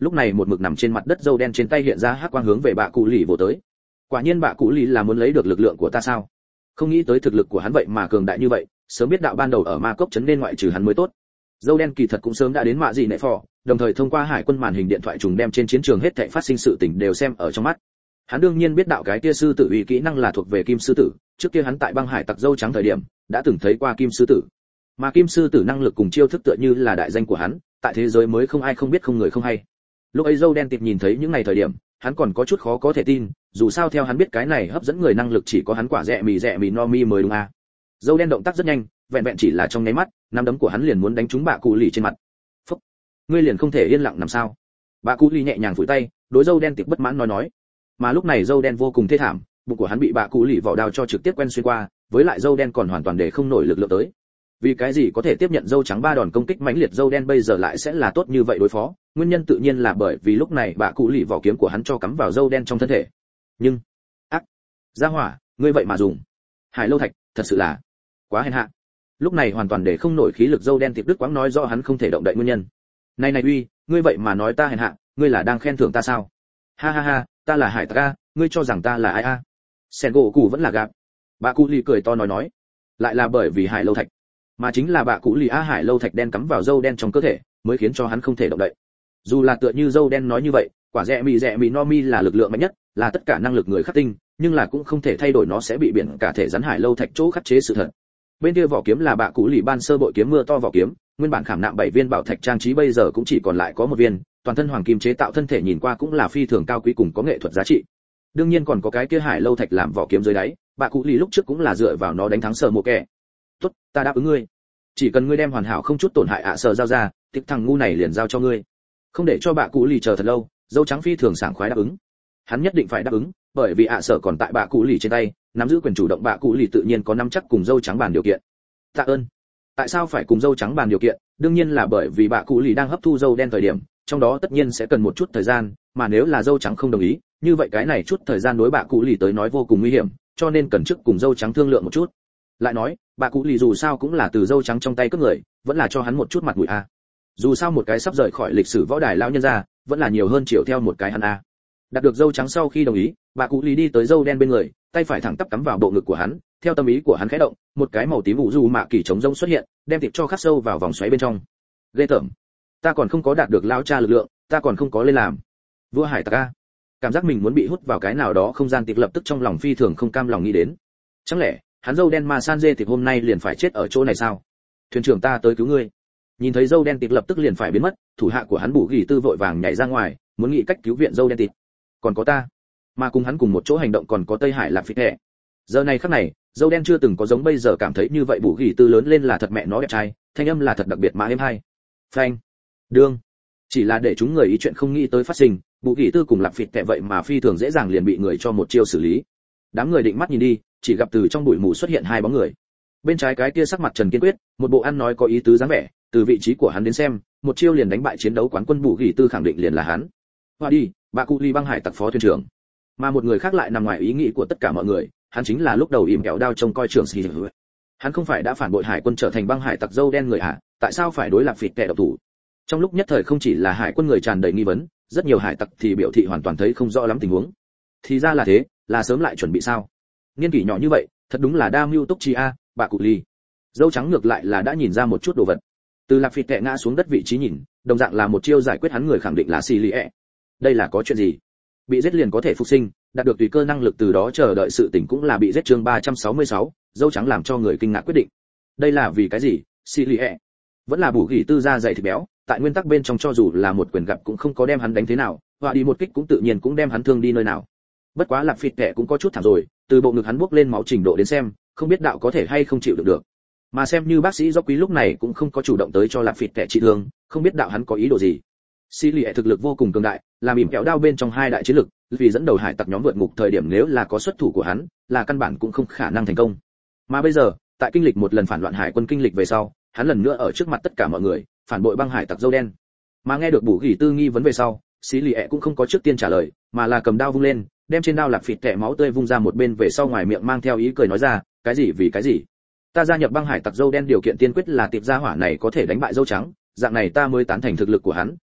lúc này một mực nằm trên mặt đất dâu đen trên tay hiện ra hắc quang hướng về bạ cụ lì vồ tới. Quả nhiên bạ cụ lì là muốn lấy được lực lượng của ta sao? Không nghĩ tới thực lực của hắn vậy mà cường đại như vậy, sớm biết đạo ban đầu ở ma cốc trấn nên ngoại trừ hắn mới tốt. Dâu đen kỳ thật cũng sớm đã đến mạ gì nệ phò, đồng thời thông qua hải quân màn hình điện thoại trùng đem trên chiến trường hết thảy phát sinh sự tình đều xem ở trong mắt. Hắn đương nhiên biết đạo cái kia sư tử uy kỹ năng là thuộc về kim sư tử, trước kia hắn tại băng hải tặc dâu trắng thời điểm đã từng thấy qua kim sư tử. Mà kim sư tử năng lực cùng chiêu thức tựa như là đại danh của hắn, tại thế giới mới không ai không biết không người không hay. Lúc ấy dâu đen tịt nhìn thấy những ngày thời điểm, hắn còn có chút khó có thể tin, dù sao theo hắn biết cái này hấp dẫn người năng lực chỉ có hắn quả rẻ mì rẻ mì no mi mới đúng à. Dâu đen động tác rất nhanh, vẹn vẹn chỉ là trong nháy mắt, nắm đấm của hắn liền muốn đánh trúng bạ cụ lì trên mặt. Phúc, ngươi liền không thể yên lặng làm sao? Bạ cụ lì nhẹ nhàng phủi tay, đối dâu đen tịt bất mãn nói nói. Mà lúc này dâu đen vô cùng thê thảm, bụng của hắn bị bạ cụ lì vỏ đao cho trực tiếp quen xuyên qua, với lại dâu đen còn hoàn toàn để không nổi lực lượng tới. Vì cái gì có thể tiếp nhận dâu trắng ba đòn công kích mãnh liệt dâu đen bây giờ lại sẽ là tốt như vậy đối phó? Nguyên nhân tự nhiên là bởi vì lúc này bạ cụ lì vỏ kiếm của hắn cho cắm vào dâu đen trong thân thể. Nhưng, ác, gia hỏa, ngươi vậy mà dùng hải lâu thạch, thật sự là quá hèn hạ. Lúc này hoàn toàn để không nổi khí lực dâu đen tiệp đức quãng nói do hắn không thể động đậy nguyên nhân. Này này uy, ngươi vậy mà nói ta hèn hạ, ngươi là đang khen thưởng ta sao? Ha ha ha, ta là hải tặc a, ngươi cho rằng ta là ai a? Sen gỗ cụ vẫn là gạp. Bạ cụ lì cười to nói nói, lại là bởi vì hải lâu thạch, mà chính là bạ cụ lì a hải lâu thạch đen cắm vào dâu đen trong cơ thể, mới khiến cho hắn không thể động đậy. Dù là tựa như dâu đen nói như vậy, quả rẻ mì rẻ mì no mi là lực lượng mạnh nhất, là tất cả năng lực người khắc tinh, nhưng là cũng không thể thay đổi nó sẽ bị biển cả thể rắn hải lâu thạch chỗ khắc chế sự thật. Bên kia vỏ kiếm là bạ cụ lì ban sơ bội kiếm mưa to vỏ kiếm, nguyên bản khảm nạm bảy viên bảo thạch trang trí bây giờ cũng chỉ còn lại có một viên, toàn thân hoàng kim chế tạo thân thể nhìn qua cũng là phi thường cao quý cùng có nghệ thuật giá trị. Đương nhiên còn có cái kia hải lâu thạch làm vỏ kiếm dưới đáy, bạ cụ lì lúc trước cũng là dựa vào nó đánh thắng sở mộ kẻ. Tốt, ta đáp ứng ngươi. Chỉ cần ngươi đem hoàn hảo không chút tổn hại ạ à sở giao ra, tiếp thằng ngu này liền giao cho ngươi. Không để cho bạ cụ lì chờ thật lâu, dâu trắng phi thường sảng khoái đáp ứng. Hắn nhất định phải đáp ứng, bởi vì ạ à sở còn tại bạ cụ lì trên tay, nắm giữ quyền chủ động bạ cụ lì tự nhiên có nắm chắc cùng dâu trắng bàn điều kiện. Tạ ơn. Tại sao phải cùng dâu trắng bàn điều kiện? Đương nhiên là bởi vì bạ cụ lì đang hấp thu dâu đen thời điểm, trong đó tất nhiên sẽ cần một chút thời gian, mà nếu là dâu trắng không đồng ý, như vậy cái này chút thời gian đối bạ cụ lì tới nói vô cùng nguy hiểm, cho nên cần trước cùng dâu trắng thương lượng một chút. Lại nói, bạ cụ lì dù sao cũng là từ dâu trắng trong tay cướp người, vẫn là cho hắn một chút mặt mũi a. Dù sao một cái sắp rời khỏi lịch sử võ đài lão nhân ra, vẫn là nhiều hơn chiều theo một cái hắn a. Đạt được dâu trắng sau khi đồng ý, bạ cụ lì đi tới dâu đen bên người, tay phải thẳng tắp cắm vào bộ ngực của hắn, theo tâm ý của hắn khẽ động, một cái màu tím vũ du mạ kỳ trống rông xuất hiện, đem thịt cho khắc sâu vào vòng xoáy bên trong. Ghê tởm, ta còn không có đạt được lão cha lực lượng, ta còn không có lên làm vua hải tặc a. Cảm giác mình muốn bị hút vào cái nào đó không gian tiệp lập tức trong lòng phi thường không cam lòng nghĩ đến. Chẳng lẽ hắn dâu đen mà san dê tiệp hôm nay liền phải chết ở chỗ này sao? Thuyền trưởng ta tới cứu ngươi. Nhìn thấy dâu đen tiệp lập tức liền phải biến mất, thủ hạ của hắn bù gỉ tư vội vàng nhảy ra ngoài, muốn nghĩ cách cứu viện dâu đen tiệp. Còn có ta, mà cùng hắn cùng một chỗ hành động còn có Tây Hải Lạc Phỉ Hẹ. Giờ này khắc này, dâu đen chưa từng có giống bây giờ cảm thấy như vậy bù gỉ tư lớn lên là thật mẹ nó đẹp trai, thanh âm là thật đặc biệt mà êm hay. Phanh, đương, chỉ là để chúng người ý chuyện không nghĩ tới phát sinh, bù gỉ tư cùng Lạc Phỉ Hẹ vậy mà phi thường dễ dàng liền bị người cho một chiêu xử lý. Đám người định mắt nhìn đi, chỉ gặp từ trong bụi mù xuất hiện hai bóng người. Bên trái cái kia sắc mặt Trần Kiên Quyết, một bộ ăn nói có ý tứ dáng vẻ, từ vị trí của hắn đến xem, một chiêu liền đánh bại chiến đấu quán quân bù gỉ tư khẳng định liền là hắn. Hoa đi, bạ cụ ly băng hải tặc phó thuyền trưởng. Mà một người khác lại nằm ngoài ý nghĩ của tất cả mọi người, hắn chính là lúc đầu im kẹo đao trông coi trưởng sĩ. Hắn không phải đã phản bội hải quân trở thành băng hải tặc dâu đen người à, tại sao phải đối Lạc Phỉ Hẹ độc thủ? Trong lúc nhất thời không chỉ là hải quân người tràn đầy nghi vấn, rất nhiều hải tặc thì biểu thị hoàn toàn thấy không rõ lắm tình huống. Thì ra là thế, là sớm lại chuẩn bị sao? Niên kỷ nhỏ như vậy, thật đúng là đa mưu túc trí a, bạ cụ ly. Dâu trắng ngược lại là đã nhìn ra một chút đồ vật. Từ Lạc Phỉ Hẹ ngã xuống đất vị trí nhìn, đồng dạng là một chiêu giải quyết hắn người khẳng định là xì lì ẹ. Đây là có chuyện gì? Bị giết liền có thể phục sinh, đạt được tùy cơ năng lực từ đó chờ đợi sự tỉnh cũng là bị giết chương ba trăm sáu mươi sáu, dâu trắng làm cho người kinh ngạc quyết định. Đây là vì cái gì? Xì lì ẹ. Vẫn là bù gỉ tư ra dày thịt béo, tại nguyên tắc bên trong cho dù là một quyền gặp cũng không có đem hắn đánh thế nào, họa đi một kích cũng tự nhiên cũng đem hắn thương đi nơi nào. Bất quá Lạc Phỉ Hẹ cũng có chút thảm rồi, từ bộ ngực hắn bốc lên máu trình độ đến xem, không biết đạo có thể hay không chịu được được. Mà xem như bác sĩ do quý lúc này cũng không có chủ động tới cho Lạc Phỉ Hẹ trị thương, không biết đạo hắn có ý đồ gì. Xì lì ẹ thực lực vô cùng cường đại, là mỉm kẹo đao bên trong hai đại chiến lực, vì dẫn đầu hải tặc nhóm vượt ngục thời điểm nếu là có xuất thủ của hắn, là căn bản cũng không khả năng thành công. Mà bây giờ, tại kinh lịch một lần phản loạn hải quân kinh lịch về sau, hắn lần nữa ở trước mặt tất cả mọi người, phản bội băng hải tặc dâu đen. Mà nghe được bù gỉ tư nghi vấn về sau, xì lì ẹ cũng không có trước tiên trả lời, mà là cầm đao vung lên, đem trên đao Lạc Phỉ Hẹ máu tươi vung ra một bên về sau ngoài miệng mang theo ý cười nói ra, cái gì vì cái gì? Ta gia nhập băng hải tặc dâu đen điều kiện tiên quyết là tiệp gia hỏa này có thể đánh bại dâu trắng, dạng này ta mới tán thành thực lực của hắn,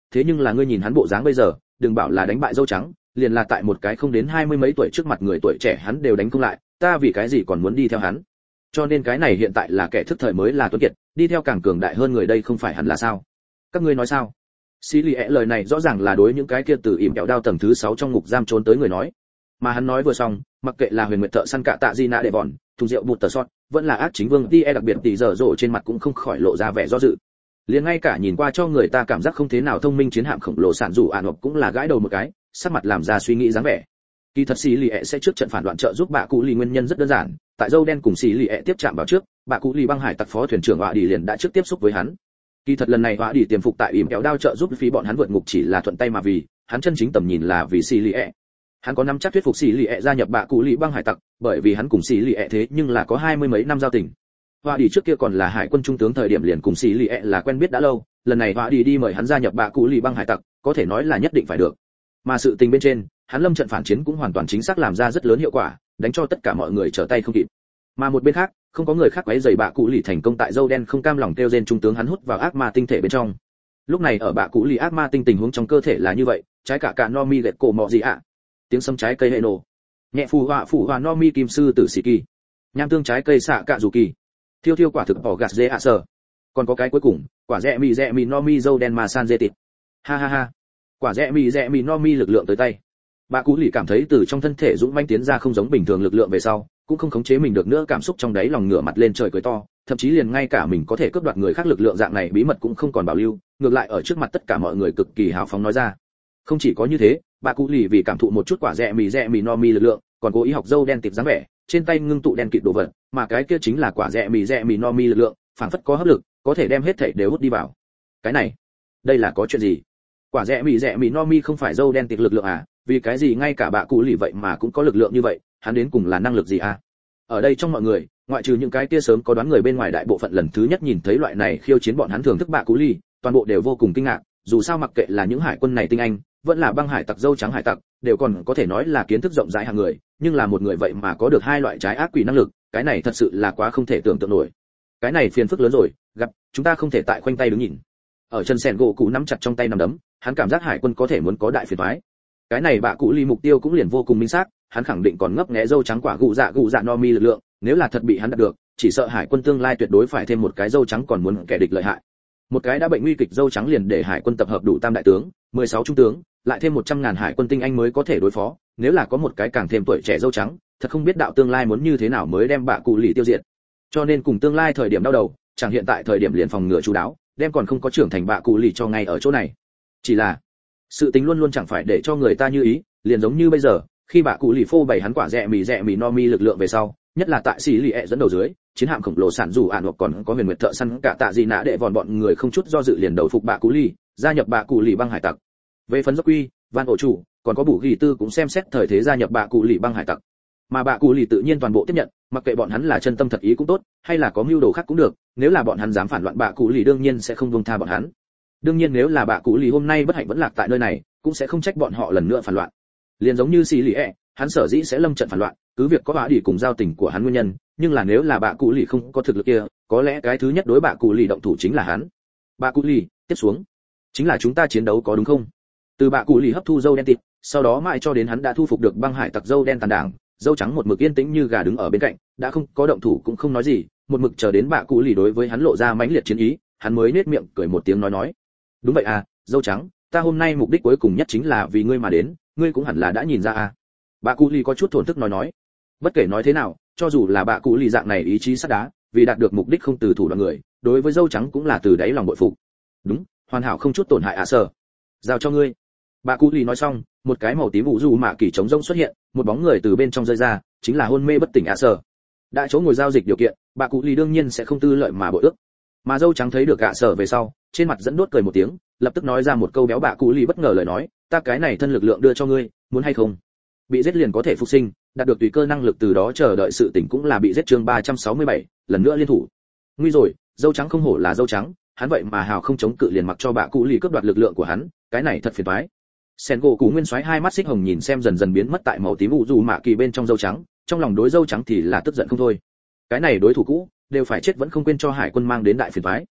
thế nhưng là ngươi nhìn hắn bộ dáng bây giờ, đừng bảo là đánh bại dâu trắng, liền là tại một cái không đến hai mươi mấy tuổi trước mặt người tuổi trẻ hắn đều đánh không lại, ta vì cái gì còn muốn đi theo hắn? Cho nên cái này hiện tại là kẻ thức thời mới là tuấn kiệt, đi theo càng cường đại hơn người đây không phải hẳn là sao? Các ngươi nói sao? Xí lì ẹ lời này rõ ràng là đối những cái kia từ ỉm kẹo đao tầng thứ sáu trong ngục giam trốn tới người nói. Mà hắn nói vừa xong, mặc kệ là Huyền Nguyệt thợ săn cạ tạ di nạ đệ vòn, thùng rượu bụt tờ sót, vẫn là ác chính vương tie đặc biệt tỷ dở dỗ trên mặt cũng không khỏi lộ ra vẻ do dự. Liền ngay cả nhìn qua cho người ta cảm giác không thế nào thông minh chiến hạm khổng lồ sản dụ ản hộp cũng là gãi đầu một cái, sắc mặt làm ra suy nghĩ dáng vẻ. Kỳ thật xí lì ẹ sẽ trước trận phản đoạn trợ giúp bà cụ lì nguyên nhân rất đơn giản, tại dâu đen cùng xí lì ẹ tiếp chạm vào trước, bà cụ lì băng hải tặc phó thuyền trưởng họa đi liền đã trước tiếp xúc với hắn. Kỳ thật lần này họa đi tiềm phục tại ỉm kéo đao trợ giúp phí bọn hắn vượt ngục chỉ là thuận tay mà vì, hắn chân chính tầm nhìn là vì xí lì ẹ. Hắn có nắm chắc thuyết phục xí lì ẹ gia nhập bà cụ lì băng hải tặc, bởi vì hắn cùng xí lì ẹ thế nhưng là có hai mươi mấy năm giao tình. Họa đi trước kia còn là hải quân trung tướng thời điểm liền cùng xí lì ẹ là quen biết đã lâu, lần này họa đi đi mời hắn gia nhập bà cụ lì băng hải tặc, có thể nói là nhất định phải được. Mà sự tình bên trên, hắn lâm trận phản chiến cũng hoàn toàn chính xác làm ra rất lớn hiệu quả, đánh cho tất cả mọi người trở tay không kịp. Mà một bên khác, không có người khác quấy rầy bạ cụ lì thành công tại dâu đen không cam lòng kêu rên trung tướng hắn hút vào ác ma tinh thể bên trong. Lúc này ở bạ cụ lì ác ma tinh tình huống trong cơ thể là như vậy, trái cả cả no mi lệch cổ mọ gì ạ. Tiếng sấm trái cây hệ nổ. Nhẹ phù họa phù họa no mi kim sư tử sĩ kỳ. Nham tương trái cây xạ cạ dù kỳ. Thiêu thiêu quả thực bỏ gạt dê ạ sở. Còn có cái cuối cùng, quả rẽ mì rẽ mì no mi dâu đen mà san dê tịt. Ha ha ha. Quả rẽ mì rẽ mì no mi lực lượng tới tay. Bà Cú Lì cảm thấy từ trong thân thể dũng mãnh tiến ra không giống bình thường lực lượng về sau, cũng không khống chế mình được nữa, cảm xúc trong đáy lòng ngửa mặt lên trời cười to, thậm chí liền ngay cả mình có thể cướp đoạt người khác lực lượng dạng này bí mật cũng không còn bảo lưu, ngược lại ở trước mặt tất cả mọi người cực kỳ hào phóng nói ra. Không chỉ có như thế, bà Cú Lì vì cảm thụ một chút quả rẽ mì rẽ mì no mi lực lượng, còn cố ý học dâu đen tịt dáng vẻ, trên tay ngưng tụ đen kịt đồ vật, mà cái kia chính là quả rẽ mì rẽ mì no mi lực lượng, phảng phất có hấp lực, có thể đem hết thảy đều hút đi vào. Cái này, đây là có chuyện gì? Quả rẽ mì rẽ mì no mi không phải dâu đen tịt lực lượng à? Vì cái gì ngay cả bà cụ lì vậy mà cũng có lực lượng như vậy, hắn đến cùng là năng lực gì à? Ở đây trong mọi người, ngoại trừ những cái kia sớm có đoán người bên ngoài, đại bộ phận lần thứ nhất nhìn thấy loại này khiêu chiến bọn hắn thưởng thức bà cụ lì, toàn bộ đều vô cùng kinh ngạc, dù sao mặc kệ là những hải quân này tinh anh, vẫn là băng hải tặc dâu trắng hải tặc, đều còn có thể nói là kiến thức rộng rãi hàng người, nhưng là một người vậy mà có được hai loại trái ác quỷ năng lực, cái này thật sự là quá không thể tưởng tượng nổi. Cái này phiền phức lớn rồi, gặp, chúng ta không thể tại khoanh tay đứng nhìn. Ở chân sèn gỗ cụ nắm chặt trong tay nắm đấm, hắn cảm giác hải quân có thể muốn có đại phiền toái. Cái này bà cụ ly mục tiêu cũng liền vô cùng minh xác, hắn khẳng định còn ngấp nghé dâu trắng quả gụ dạ gụ dạ no mi lực lượng, nếu là thật bị hắn đạt được, chỉ sợ hải quân tương lai tuyệt đối phải thêm một cái dâu trắng còn muốn kẻ địch lợi hại. Một cái đã bệnh nguy kịch dâu trắng liền để hải quân tập hợp đủ tam đại tướng, mười sáu trung tướng, lại thêm một trăm ngàn hải quân tinh anh mới có thể đối phó, nếu là có một cái càng thêm tuổi trẻ dâu trắng, thật không biết đạo tương lai muốn như thế nào mới đem bà cụ lì tiêu diệt. Cho nên cùng tương lai thời điểm đau đầu, chẳng hiện tại thời điểm liền phòng ngừa chú đáo, đem còn không có trưởng thành bà cụ lì cho ngay ở chỗ này. Chỉ là sự tình luôn luôn chẳng phải để cho người ta như ý, liền giống như bây giờ, khi bà cụ lì phô bày hắn quả rẽ mì rẽ mì no mi lực lượng về sau, nhất là tại xì lì ẹ dẫn đầu dưới, chiến hạm khổng lồ sản dù ản hoặc còn có Huyền Nguyệt thợ săn cả tạ gì nã đệ vòn bọn người không chút do dự liền đầu phục bà cụ lì, gia nhập bà cụ lì băng hải tặc. Về phần Dốc Quy, Van ổ chủ, còn có Bù Ghi Tư cũng xem xét thời thế gia nhập bà cụ lì băng hải tặc. Mà bà cụ lì tự nhiên toàn bộ tiếp nhận, mặc kệ bọn hắn là chân tâm thật ý cũng tốt, hay là có mưu đồ khác cũng được, nếu là bọn hắn dám phản loạn bà cụ lì đương nhiên sẽ không buông tha bọn hắn. Đương nhiên nếu là bà cụ lì hôm nay bất hạnh vẫn lạc tại nơi này, cũng sẽ không trách bọn họ lần nữa phản loạn. Liền giống như xì lì ẹ, hắn sở dĩ sẽ lâm trận phản loạn, cứ việc có bà đi cùng giao tình của hắn nguyên nhân, nhưng là nếu là bà cụ lì không có thực lực kia, có lẽ cái thứ nhất đối bà cụ lì động thủ chính là hắn. Bà cụ lì, tiếp xuống, chính là chúng ta chiến đấu có đúng không? Từ bà cụ lì hấp thu dâu đen tịt, sau đó mãi cho đến hắn đã thu phục được băng hải tặc dâu đen tàn đảng, dâu trắng một mực yên tĩnh như gà đứng ở bên cạnh, đã không có động thủ cũng không nói gì, một mực chờ đến bà cụ lì đối với hắn lộ ra mãnh liệt chiến ý, hắn mới nhếch miệng cười một tiếng nói nói: "Đúng vậy à, dâu trắng, ta hôm nay mục đích cuối cùng nhất chính là vì ngươi mà đến, ngươi cũng hẳn là đã nhìn ra à." Bà cụ lì có chút thổn thức nói nói. Bất kể nói thế nào, cho dù là bà cụ lì dạng này ý chí sắt đá, vì đạt được mục đích không từ thủ đoạn người, đối với dâu trắng cũng là từ đáy lòng bội phục. Đúng, hoàn hảo không chút tổn hại ạ à sở. Giao cho ngươi. Bà cụ lì nói xong, một cái màu tím vũ dù mạ kỳ trống rông xuất hiện, một bóng người từ bên trong rơi ra, chính là hôn mê bất tỉnh ạ à sở. Đã chỗ ngồi giao dịch điều kiện, bà cụ lì đương nhiên sẽ không tư lợi mà bội ước. Mà dâu trắng thấy được ạ à sở về sau, trên mặt dẫn đốt cười một tiếng, lập tức nói ra một câu béo bà cụ lì bất ngờ lời nói: "Ta cái này thân lực lượng đưa cho ngươi, muốn hay không?" Bị giết liền có thể phục sinh, đạt được tùy cơ năng lực từ đó chờ đợi sự tỉnh cũng là bị giết chương ba trăm sáu mươi bảy, lần nữa liên thủ. Nguy rồi, dâu trắng không hổ là dâu trắng, hắn vậy mà hào không chống cự liền mặc cho bà cụ lì cướp đoạt lực lượng của hắn, cái này thật phiền toái. Sen gỗ cú nguyên xoáy hai mắt xích hồng nhìn xem dần dần biến mất tại màu tím u dù mạ kỳ bên trong dâu trắng, trong lòng đối dâu trắng thì là tức giận không thôi. Cái này đối thủ cũ, đều phải chết vẫn không quên cho hải quân mang đến đại phiền toái.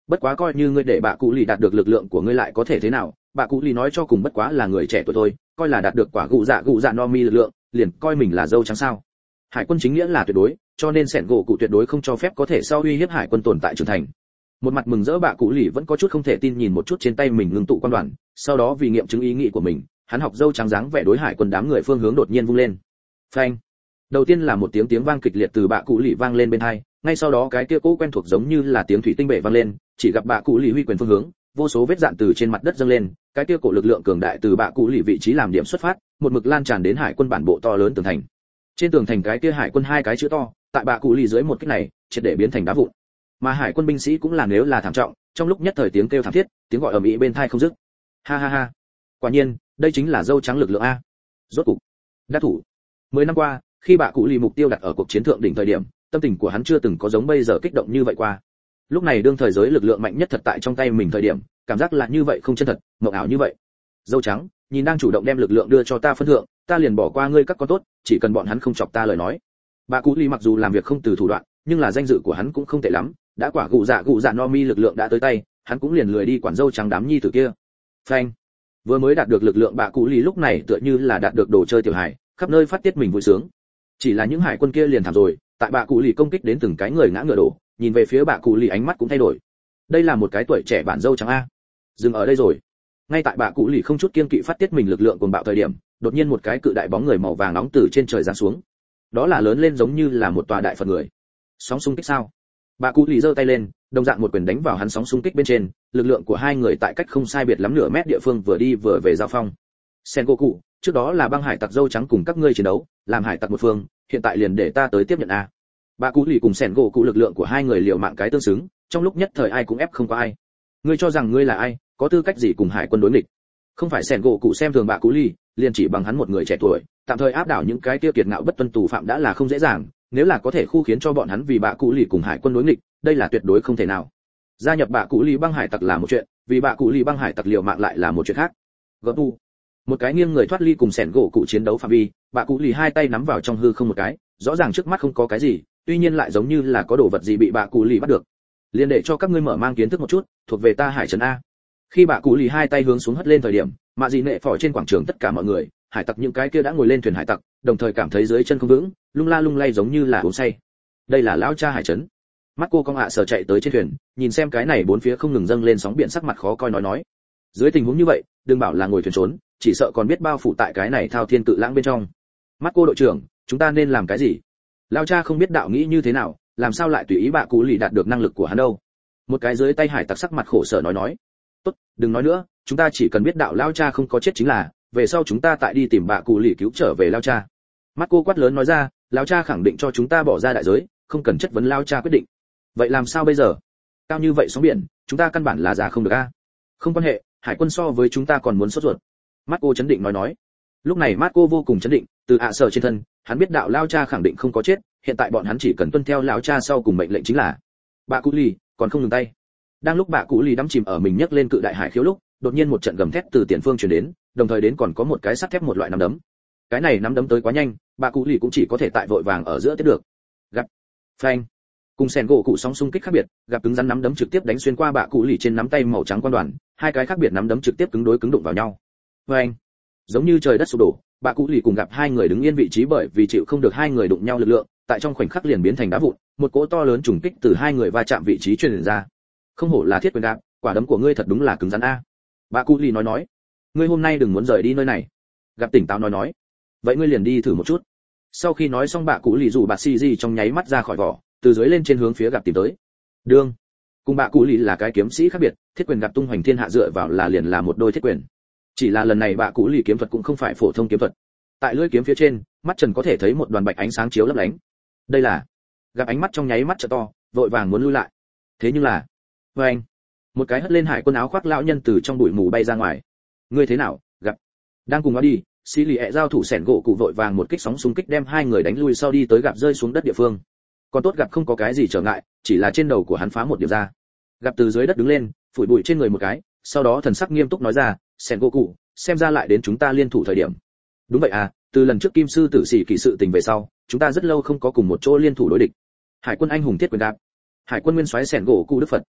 bất quá coi như ngươi để bà cụ lì đạt được lực lượng của ngươi lại có thể thế nào, bà cụ lì nói cho cùng bất quá là người trẻ tuổi thôi, coi là đạt được quả gụ dạ gụ dạ no mi lực lượng, liền coi mình là dâu trắng sao? Hải quân chính nghĩa là tuyệt đối, cho nên sẻn gỗ cụ tuyệt đối không cho phép có thể sau uy hiếp hải quân tồn tại trưởng thành. Một mặt mừng rỡ bà cụ lì vẫn có chút không thể tin nhìn một chút trên tay mình ngưng tụ quan đoàn, sau đó vì nghiệm chứng ý nghĩ của mình, hắn học dâu trắng dáng vẻ đối hải quân đám người phương hướng đột nhiên vung lên. Phanh. Đầu tiên là một tiếng tiếng vang kịch liệt từ bà cụ lì vang lên bên hai, ngay sau đó cái kia cỗ quen thuộc giống như là tiếng thủy tinh bể vang lên, chỉ gặp bà cụ lì huy quyền phương hướng, vô số vết dạn từ trên mặt đất dâng lên, cái kia cổ lực lượng cường đại từ bà cụ lì vị trí làm điểm xuất phát, một mực lan tràn đến hải quân bản bộ to lớn tường thành. Trên tường thành cái kia hải quân hai cái chữ to, tại bà cụ lì dưới một kích này, triệt để biến thành đá vụn. Mà hải quân binh sĩ cũng là nếu là thảm trọng, trong lúc nhất thời tiếng kêu thảm thiết, tiếng gọi ầm ĩ bên tai không dứt. Ha ha ha. Quả nhiên, đây chính là dâu trắng lực lượng a. Rốt cục, đắc thủ. Mười năm qua, khi bà cụ lì mục tiêu đặt ở cuộc chiến thượng đỉnh thời điểm, tâm tình của hắn chưa từng có giống bây giờ kích động như vậy qua. Lúc này đương thời giới lực lượng mạnh nhất thật tại trong tay mình thời điểm, cảm giác là như vậy không chân thật, mộng ảo như vậy. Dâu trắng, nhìn đang chủ động đem lực lượng đưa cho ta phân thượng, ta liền bỏ qua ngươi các con tốt, chỉ cần bọn hắn không chọc ta lời nói. Bà cụ lì mặc dù làm việc không từ thủ đoạn, nhưng là danh dự của hắn cũng không tệ lắm, đã quả gụ dạ gụ dạ no mi lực lượng đã tới tay, hắn cũng liền lười đi quản dâu trắng đám nhi tử kia. Phanh. Vừa mới đạt được lực lượng bà cụ lì lúc này tựa như là đạt được đồ chơi tiểu hải, khắp nơi phát tiết mình vui sướng. Chỉ là những hải quân kia liền thảm rồi, tại bà cụ lì công kích đến từng cái người ngã ngựa đổ, nhìn về phía bà cụ lì ánh mắt cũng thay đổi. Đây là một cái tuổi trẻ bản dâu trắng a. Dừng ở đây rồi. Ngay tại bà cụ lì không chút kiêng kỵ phát tiết mình lực lượng cuồng bạo thời điểm, đột nhiên một cái cự đại bóng người màu vàng nóng từ trên trời giáng xuống. Đó là lớn lên giống như là một tòa đại Phật người. Sóng xung kích sao? Bà cụ lì giơ tay lên, đồng dạng một quyền đánh vào hắn sóng xung kích bên trên, lực lượng của hai người tại cách không sai biệt lắm nửa mét địa phương vừa đi vừa về giao phong. Sengoku, trước đó là băng hải tặc dâu trắng cùng các ngươi chiến đấu, làm hải tặc một phương, hiện tại liền để ta tới tiếp nhận a. Bà cụ lì cùng Sengoku lực lượng của hai người liều mạng cái tương xứng, trong lúc nhất thời ai cũng ép không có ai. Ngươi cho rằng ngươi là ai, có tư cách gì cùng hải quân đối nghịch? Không phải Sengoku xem thường bà cụ lì, liền chỉ bằng hắn một người trẻ tuổi, tạm thời áp đảo những cái tiêu kiệt ngạo bất tuân tù phạm đã là không dễ dàng, nếu là có thể khu khiến cho bọn hắn vì bà cụ lì cùng hải quân đối nghịch, đây là tuyệt đối không thể nào. Gia nhập bà cụ lì băng hải tặc là một chuyện, vì bà cụ lì băng hải tặc liều mạng lại là một chuyện khác. Gấp tu. Một cái nghiêng người thoát ly cùng sẻn gỗ cụ chiến đấu phạm vi, bà cụ lì hai tay nắm vào trong hư không một cái, rõ ràng trước mắt không có cái gì, tuy nhiên lại giống như là có đồ vật gì bị bà cụ lì bắt được. Liên để cho các ngươi mở mang kiến thức một chút, thuộc về ta hải trấn a. Khi bà cụ lì hai tay hướng xuống hất lên thời điểm, mạ dị nệ phỏ trên quảng trường tất cả mọi người, hải tặc những cái kia đã ngồi lên thuyền hải tặc, đồng thời cảm thấy dưới chân không vững, lung la lung lay giống như là uống say. Đây là lão cha hải trấn. Mắt cô con ạ sở chạy tới trên thuyền, nhìn xem cái này bốn phía không ngừng dâng lên sóng biển, sắc mặt khó coi nói nói. Dưới tình huống như vậy, đừng bảo là ngồi thuyền trốn, chỉ sợ còn biết bao phủ tại cái này thao thiên cự lãng bên trong. Mắt cô đội trưởng, chúng ta nên làm cái gì? Lão cha không biết đạo nghĩ như thế nào, làm sao lại tùy ý bà cụ lì đạt được năng lực của hắn đâu? Một cái dưới tay hải tặc sắc mặt khổ sở nói nói. Tốt, đừng nói nữa, chúng ta chỉ cần biết đạo lão cha không có chết chính là, về sau chúng ta tại đi tìm bà cụ lì cứu trở về lão cha. Mắt cô quát lớn nói ra, lão cha khẳng định cho chúng ta bỏ ra đại giới, không cần chất vấn lão cha quyết định. Vậy làm sao bây giờ? Cao như vậy sóng biển, chúng ta căn bản là già không được a. Không quan hệ, hải quân so với chúng ta còn muốn sốt ruột. Mắt cô chấn định nói nói. Lúc này mắt cô vô cùng chấn định, từ ạ sở trên thân, hắn biết đạo lão cha khẳng định không có chết, hiện tại bọn hắn chỉ cần tuân theo lão cha sau cùng mệnh lệnh chính là. Bà cụ lì còn không ngừng tay. Đang lúc bà cụ lì đắm chìm ở mình nhấc lên cự đại hải khiếu lúc, đột nhiên một trận gầm thét từ tiền phương truyền đến, đồng thời đến còn có một cái sắt thép một loại nắm đấm. Cái này nắm đấm tới quá nhanh, bà cụ lì cũng chỉ có thể tại vội vàng ở giữa tiếp được. Gặp, phanh. Cùng sèn gỗ cụ sóng xung kích khác biệt, gặp cứng rắn nắm đấm trực tiếp đánh xuyên qua bà cụ lì trên nắm tay màu trắng quan đoàn, hai cái khác biệt nắm đấm trực tiếp cứng đối cứng đụng vào nhau. Phanh. Giống như trời đất sụp đổ, bà cụ lì cùng gặp hai người đứng yên vị trí bởi vì chịu không được hai người đụng nhau lực lượng, tại trong khoảnh khắc liền biến thành đá vụn, một cỗ to lớn trùng kích từ hai người va chạm vị trí truyền ra. Không hổ là thiết quyền đạp, quả đấm của ngươi thật đúng là cứng rắn a. Bà cụ lì nói nói, ngươi hôm nay đừng muốn rời đi nơi này. Gặp tỉnh táo nói nói, vậy ngươi liền đi thử một chút. Sau khi nói xong bà cụ lì rủ bà xì gì trong nháy mắt ra khỏi vỏ, từ dưới lên trên hướng phía gặp tìm tới. Đương, cùng bà cụ lì là cái kiếm sĩ khác biệt, thiết quyền gặp tung hoành thiên hạ dựa vào là liền là một đôi thiết quyền. Chỉ là lần này bà cụ lì kiếm thuật cũng không phải phổ thông kiếm thuật. Tại lưỡi kiếm phía trên, mắt Trần có thể thấy một đoàn bạch ánh sáng chiếu lấp lánh. Đây là, gặp ánh mắt trong nháy mắt trợ to, vội vàng muốn lui lại. Thế nhưng là, với anh, một cái hất lên hải quân áo khoác lão nhân từ trong bụi mù bay ra ngoài. Ngươi thế nào? Gặp đang cùng nó đi, xí lì ẹ giao thủ sẻn gỗ cụ vội vàng một kích sóng xung kích đem hai người đánh lui sau đi tới gặp rơi xuống đất địa phương. Còn tốt gặp không có cái gì trở ngại, chỉ là trên đầu của hắn phá một điểm ra. Gặp từ dưới đất đứng lên, phủi bụi trên người một cái, sau đó thần sắc nghiêm túc nói ra, sẻn gỗ cụ, xem ra lại đến chúng ta liên thủ thời điểm. Đúng vậy à, từ lần trước kim sư tử sĩ kỳ sự tình về sau, chúng ta rất lâu không có cùng một chỗ liên thủ đối địch. Hải quân anh hùng thiết quyền đạp, hải quân nguyên soái sẻn gỗ cụ đức phật.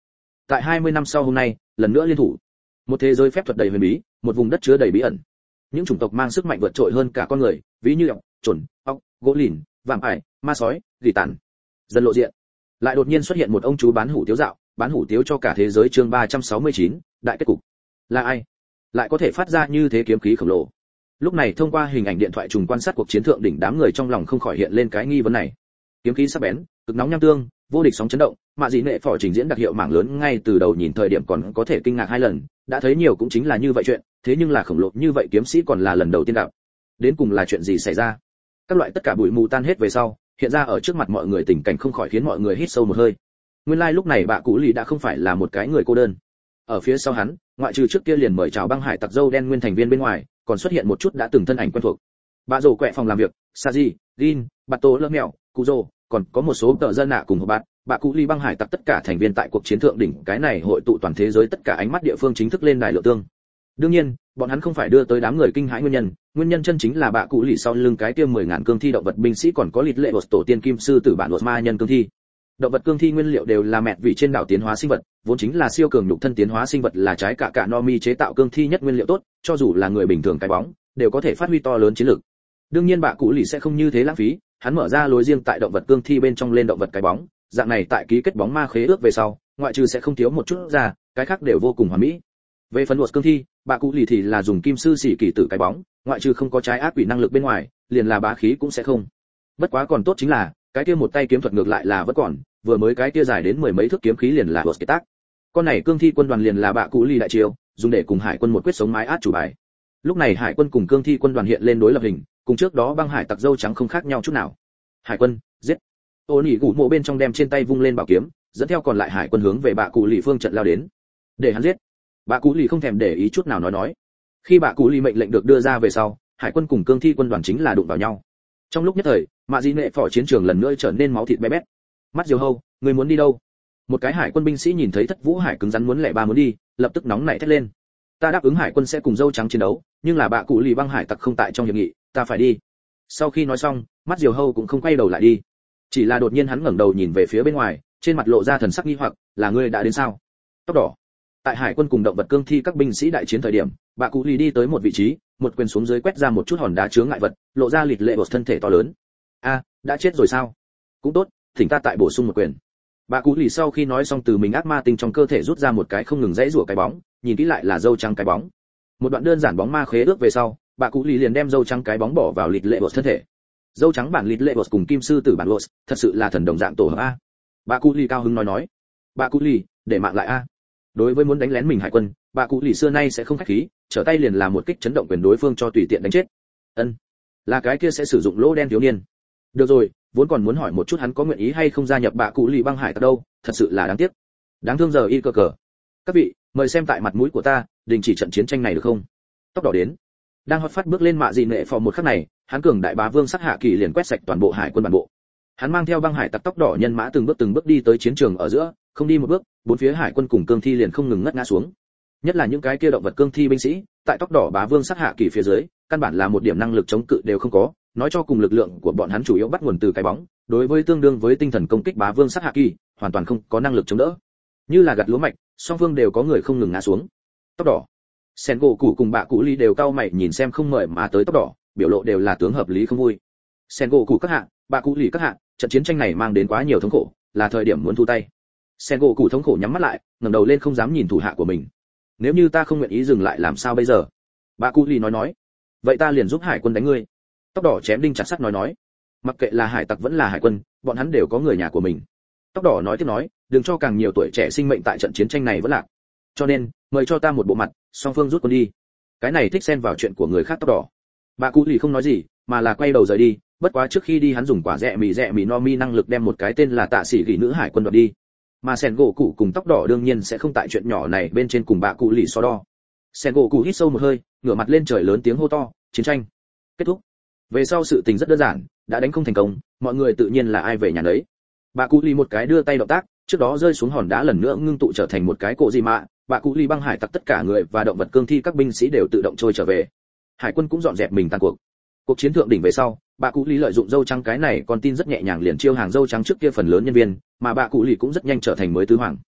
Tại hai mươi năm sau hôm nay, lần nữa liên thủ. Một thế giới phép thuật đầy huyền bí, một vùng đất chứa đầy bí ẩn. Những chủng tộc mang sức mạnh vượt trội hơn cả con người, ví như ọc, chuẩn, ọc, gỗ lìn, vạm ải, ma sói, gỉ tàn. Dần lộ diện. Lại đột nhiên xuất hiện một ông chú bán hủ tiếu dạo, bán hủ tiếu cho cả thế giới chương ba trăm sáu mươi chín, đại kết cục. Là ai? Lại có thể phát ra như thế kiếm khí khổng lồ. Lúc này thông qua hình ảnh điện thoại trùng quan sát cuộc chiến thượng đỉnh, đám người trong lòng không khỏi hiện lên cái nghi vấn này. Kiếm khí sắc bén, cực nóng nham tương, vô địch sóng chấn động, mạ dị nệ phỏ trình diễn đặc hiệu mảng lớn ngay từ đầu nhìn thời điểm còn có thể kinh ngạc hai lần, đã thấy nhiều cũng chính là như vậy chuyện, thế nhưng là khổng lồ như vậy kiếm sĩ còn là lần đầu tiên gặp. Đến cùng là chuyện gì xảy ra? Các loại tất cả bụi mù tan hết về sau, hiện ra ở trước mặt mọi người tình cảnh không khỏi khiến mọi người hít sâu một hơi. Nguyên lai like lúc này bạ cũ lì đã không phải là một cái người cô đơn. Ở phía sau hắn, ngoại trừ trước kia liền mời chào băng hải tặc dâu đen nguyên thành viên bên ngoài, còn xuất hiện một chút đã từng thân ảnh quen thuộc. Bạ rổ quẹ phòng làm việc, Saji, Gin, Bạt Tô lơ mèo, Cujo, còn có một số tợ dân nạ cùng hợp bạn, bạ cũ lì băng hải tặc tất cả thành viên tại cuộc chiến thượng đỉnh, cái này hội tụ toàn thế giới tất cả ánh mắt địa phương chính thức lên đài lượng tương. Đương nhiên, bọn hắn không phải đưa tới đám người kinh hãi nguyên nhân, nguyên nhân chân chính là bạ cũ lì sau lưng cái kia mười ngàn cương thi động vật binh sĩ còn có lịt lệ bột tổ tiên kim sư tử bản luật ma nhân cương thi. Động vật cương thi nguyên liệu đều là mẹt vị trên đảo tiến hóa sinh vật, vốn chính là siêu cường nhục thân tiến hóa sinh vật, là trái cả cả Nomi chế tạo cương thi nhất nguyên liệu tốt, cho dù là người bình thường cái bóng, đều có thể phát huy to lớn chiến lực. Đương nhiên bạ cũ lì sẽ không như thế lãng phí, hắn mở ra lối riêng tại động vật cương thi bên trong lên động vật cái bóng, dạng này tại ký kết bóng ma khế ước về sau, ngoại trừ sẽ không thiếu một chút ra, cái khác đều vô cùng hoàn mỹ. Về phần luật cương thi, bạ cũ lì thì là dùng kim sư sĩ kỳ tử cái bóng, ngoại trừ không có trái ác quỷ năng lực bên ngoài, liền là bá khí cũng sẽ không. Bất quá còn tốt chính là, cái kia một tay kiếm thuật ngược lại là vẫn còn, vừa mới cái kia dài đến mười mấy thước kiếm khí liền là luật kế tác. Con này cương thi quân đoàn liền là bạ cũ lì đại triều, dùng để cùng hải quân một quyết sống mái át chủ bài. Lúc này hải quân cùng cương thi quân đoàn hiện lên đối lập hình, cùng trước đó băng hải tặc dâu trắng không khác nhau chút nào. Hải quân, giết. Ô nỉ gù mộ bên trong đem trên tay vung lên bảo kiếm, dẫn theo còn lại hải quân hướng về bạ cũ lì phương trận lao đến. Để hắn giết. Bạ cũ lì không thèm để ý chút nào nói nói. Khi bạ cũ lì mệnh lệnh được đưa ra về sau, hải quân cùng cương thi quân đoàn chính là đụng vào nhau. Trong lúc nhất thời, mạ dị nệ phỏ chiến trường lần nữa trở nên máu thịt bé bét. Mắt diều hâu, người muốn đi đâu? Một cái hải quân binh sĩ nhìn thấy thất vũ hải cứng rắn muốn lẻ ba muốn đi, lập tức nóng nảy thét lên. Ta đáp ứng hải quân sẽ cùng dâu trắng chiến đấu, nhưng là bạ cũ lì băng hải tặc không tại trong hiệp nghị, ta phải đi. Sau khi nói xong, mắt diều hâu cũng không quay đầu lại đi, chỉ là đột nhiên hắn ngẩng đầu nhìn về phía bên ngoài, trên mặt lộ ra thần sắc nghi hoặc, là ngươi đã đến sao? Tóc đỏ. Tại hải quân cùng động vật cương thi các binh sĩ đại chiến thời điểm, bạ cũ lì đi tới một vị trí, một quyền xuống dưới quét ra một chút hòn đá chướng ngại vật, lộ ra lịt lệ bột thân thể to lớn. A, đã chết rồi sao? Cũng tốt, thỉnh ta tại bổ sung một quyền. Bạ cũ lì sau khi nói xong từ mình ác ma tinh trong cơ thể rút ra một cái không ngừng dãy rủa cái bóng, nhìn kỹ lại là dâu trắng cái bóng. Một đoạn đơn giản bóng ma khế ước về sau, bạ cũ lì liền đem dâu trắng cái bóng bỏ vào lịt lệ bột thân thể. Dâu trắng bản lịt lệ bột cùng kim sư tử bản lột, thật sự là thần đồng dạng tổ hợp a. Bạ cũ lì cao hứng nói nói. Bạ cũ lì, để mạng lại a. Đối với muốn đánh lén mình hải quân, bạ cũ lì xưa nay sẽ không khách khí, trở tay liền làm một kích chấn động quyền đối phương cho tùy tiện đánh chết. Ân, là cái kia sẽ sử dụng lỗ đen thiếu niên. Được rồi, vốn còn muốn hỏi một chút hắn có nguyện ý hay không gia nhập bạ cũ lì băng hải tặc đâu, thật sự là đáng tiếc. Đáng thương giờ y cơ cờ. Các vị, mời xem tại mặt mũi của ta, đình chỉ trận chiến tranh này được không? Tóc đỏ đến. Đang hót phát bước lên mạ dị nệ phò một khắc này, hắn cường đại bá vương sắc hạ kỳ liền quét sạch toàn bộ hải quân bản bộ. Hắn mang theo băng hải tặc tóc đỏ nhân mã từng bước từng bước đi tới chiến trường ở giữa, không đi một bước, bốn phía hải quân cùng cương thi liền không ngừng ngất ngã xuống. Nhất là những cái kia động vật cương thi binh sĩ, tại tóc đỏ bá vương sắc hạ kỳ phía dưới, căn bản là một điểm năng lực chống cự đều không có, nói cho cùng lực lượng của bọn hắn chủ yếu bắt nguồn từ cái bóng, đối với tương đương với tinh thần công kích bá vương sắc hạ kỳ, hoàn toàn không có năng lực chống đỡ. Như là gặt lúa mạch, song phương đều có người không ngừng ngã xuống. Tóc đỏ, sen gỗ cụ cùng bạ cụ ly đều cau mày nhìn xem không mời mà tới tóc đỏ, biểu lộ đều là tướng hợp lý không vui. Sen gỗ cụ các hạ, bạ cụ ly các hạ, trận chiến tranh này mang đến quá nhiều thống khổ, là thời điểm muốn thu tay. Sen gỗ cụ thống khổ nhắm mắt lại, ngẩng đầu lên không dám nhìn thủ hạ của mình. Nếu như ta không nguyện ý dừng lại làm sao bây giờ? Bạ cụ ly nói nói. Vậy ta liền giúp hải quân đánh ngươi. Tóc đỏ chém đinh chặt sắt nói nói. Mặc kệ là hải tặc vẫn là hải quân, bọn hắn đều có người nhà của mình. Tóc đỏ nói tiếp nói, đừng cho càng nhiều tuổi trẻ sinh mệnh tại trận chiến tranh này vẫn lạc. Cho nên, mời cho ta một bộ mặt, song phương rút quân đi. Cái này thích xen vào chuyện của người khác. Tóc đỏ. Bà cụ lì không nói gì, mà là quay đầu rời đi, bất quá trước khi đi hắn dùng quả rẹ mì rẹ mì no mi năng lực đem một cái tên là Tạ Sĩ Gỉ nữ hải quân đoạt đi. Mà Sen gỗ cụ cùng tóc đỏ đương nhiên sẽ không tại chuyện nhỏ này bên trên cùng bà cụ lì so đo. Sen gỗ cụ hít sâu một hơi, ngửa mặt lên trời lớn tiếng hô to, chiến tranh kết thúc. Về sau sự tình rất đơn giản, đã đánh không thành công, mọi người tự nhiên là ai về nhà đấy. Bà cụ lì một cái đưa tay động tác, trước đó rơi xuống hòn đá lần nữa ngưng tụ trở thành một cái cổ gì mạ, bà cụ lì băng hải tặc tất cả người và động vật cương thi các binh sĩ đều tự động trôi trở về. Hải quân cũng dọn dẹp mình tan cuộc. Cuộc chiến thượng đỉnh về sau, bà cụ lì lợi dụng dâu trắng cái này còn tin rất nhẹ nhàng liền chiêu hàng dâu trắng trước kia phần lớn nhân viên, mà bà cụ lì cũng rất nhanh trở thành mới tứ hoàng.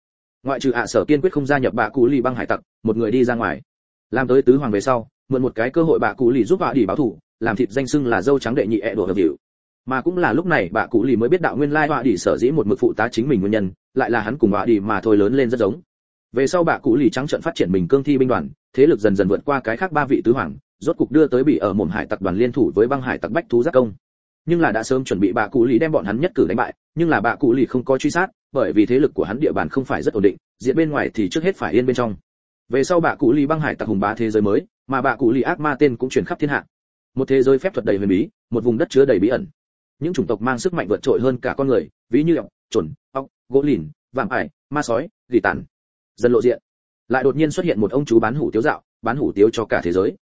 ngoại trừ ạ sở kiên quyết không gia nhập bạ cụ lì băng hải tặc, một người đi ra ngoài làm tới tứ hoàng về sau, mượn một cái cơ hội bạ cụ lì giúp vạ đi báo thù, làm thịt danh xưng là dâu trắng đệ nhị ẹ đổ hợp hiệu. Mà cũng là lúc này bạ cụ lì mới biết đạo nguyên lai vạ đi sở dĩ một mực phụ tá chính mình nguyên nhân, lại là hắn cùng vạ đi mà thôi lớn lên rất giống. Về sau bạ cụ lì trắng trợn phát triển mình cương thi binh đoàn, thế lực dần dần vượt qua cái khác ba vị tứ hoàng, rốt cục đưa tới bị ở mồm hải tặc đoàn liên thủ với băng hải tặc bách thú giác công. Nhưng là đã sớm chuẩn bị bạ cụ lì đem bọn hắn nhất cử đánh bại, nhưng là bạ cụ lì không có truy sát, bởi vì thế lực của hắn địa bàn không phải rất ổn định, diện bên ngoài thì trước hết phải yên bên trong. Về sau bạ cụ lì băng hải tặc hùng bá thế giới mới, mà bạ cụ lì ác ma tên cũng truyền khắp thiên hạ. Một thế giới phép thuật đầy huyền bí, một vùng đất chứa đầy bí ẩn. Những chủng tộc mang sức mạnh vượt trội hơn cả con người, ví như ọc, chuẩn, ọc, gỗ lìn, vạm ải, ma sói, gỉ tàn. Dần lộ diện. Lại đột nhiên xuất hiện một ông chú bán hủ tiếu dạo, bán hủ tiếu cho cả thế giới.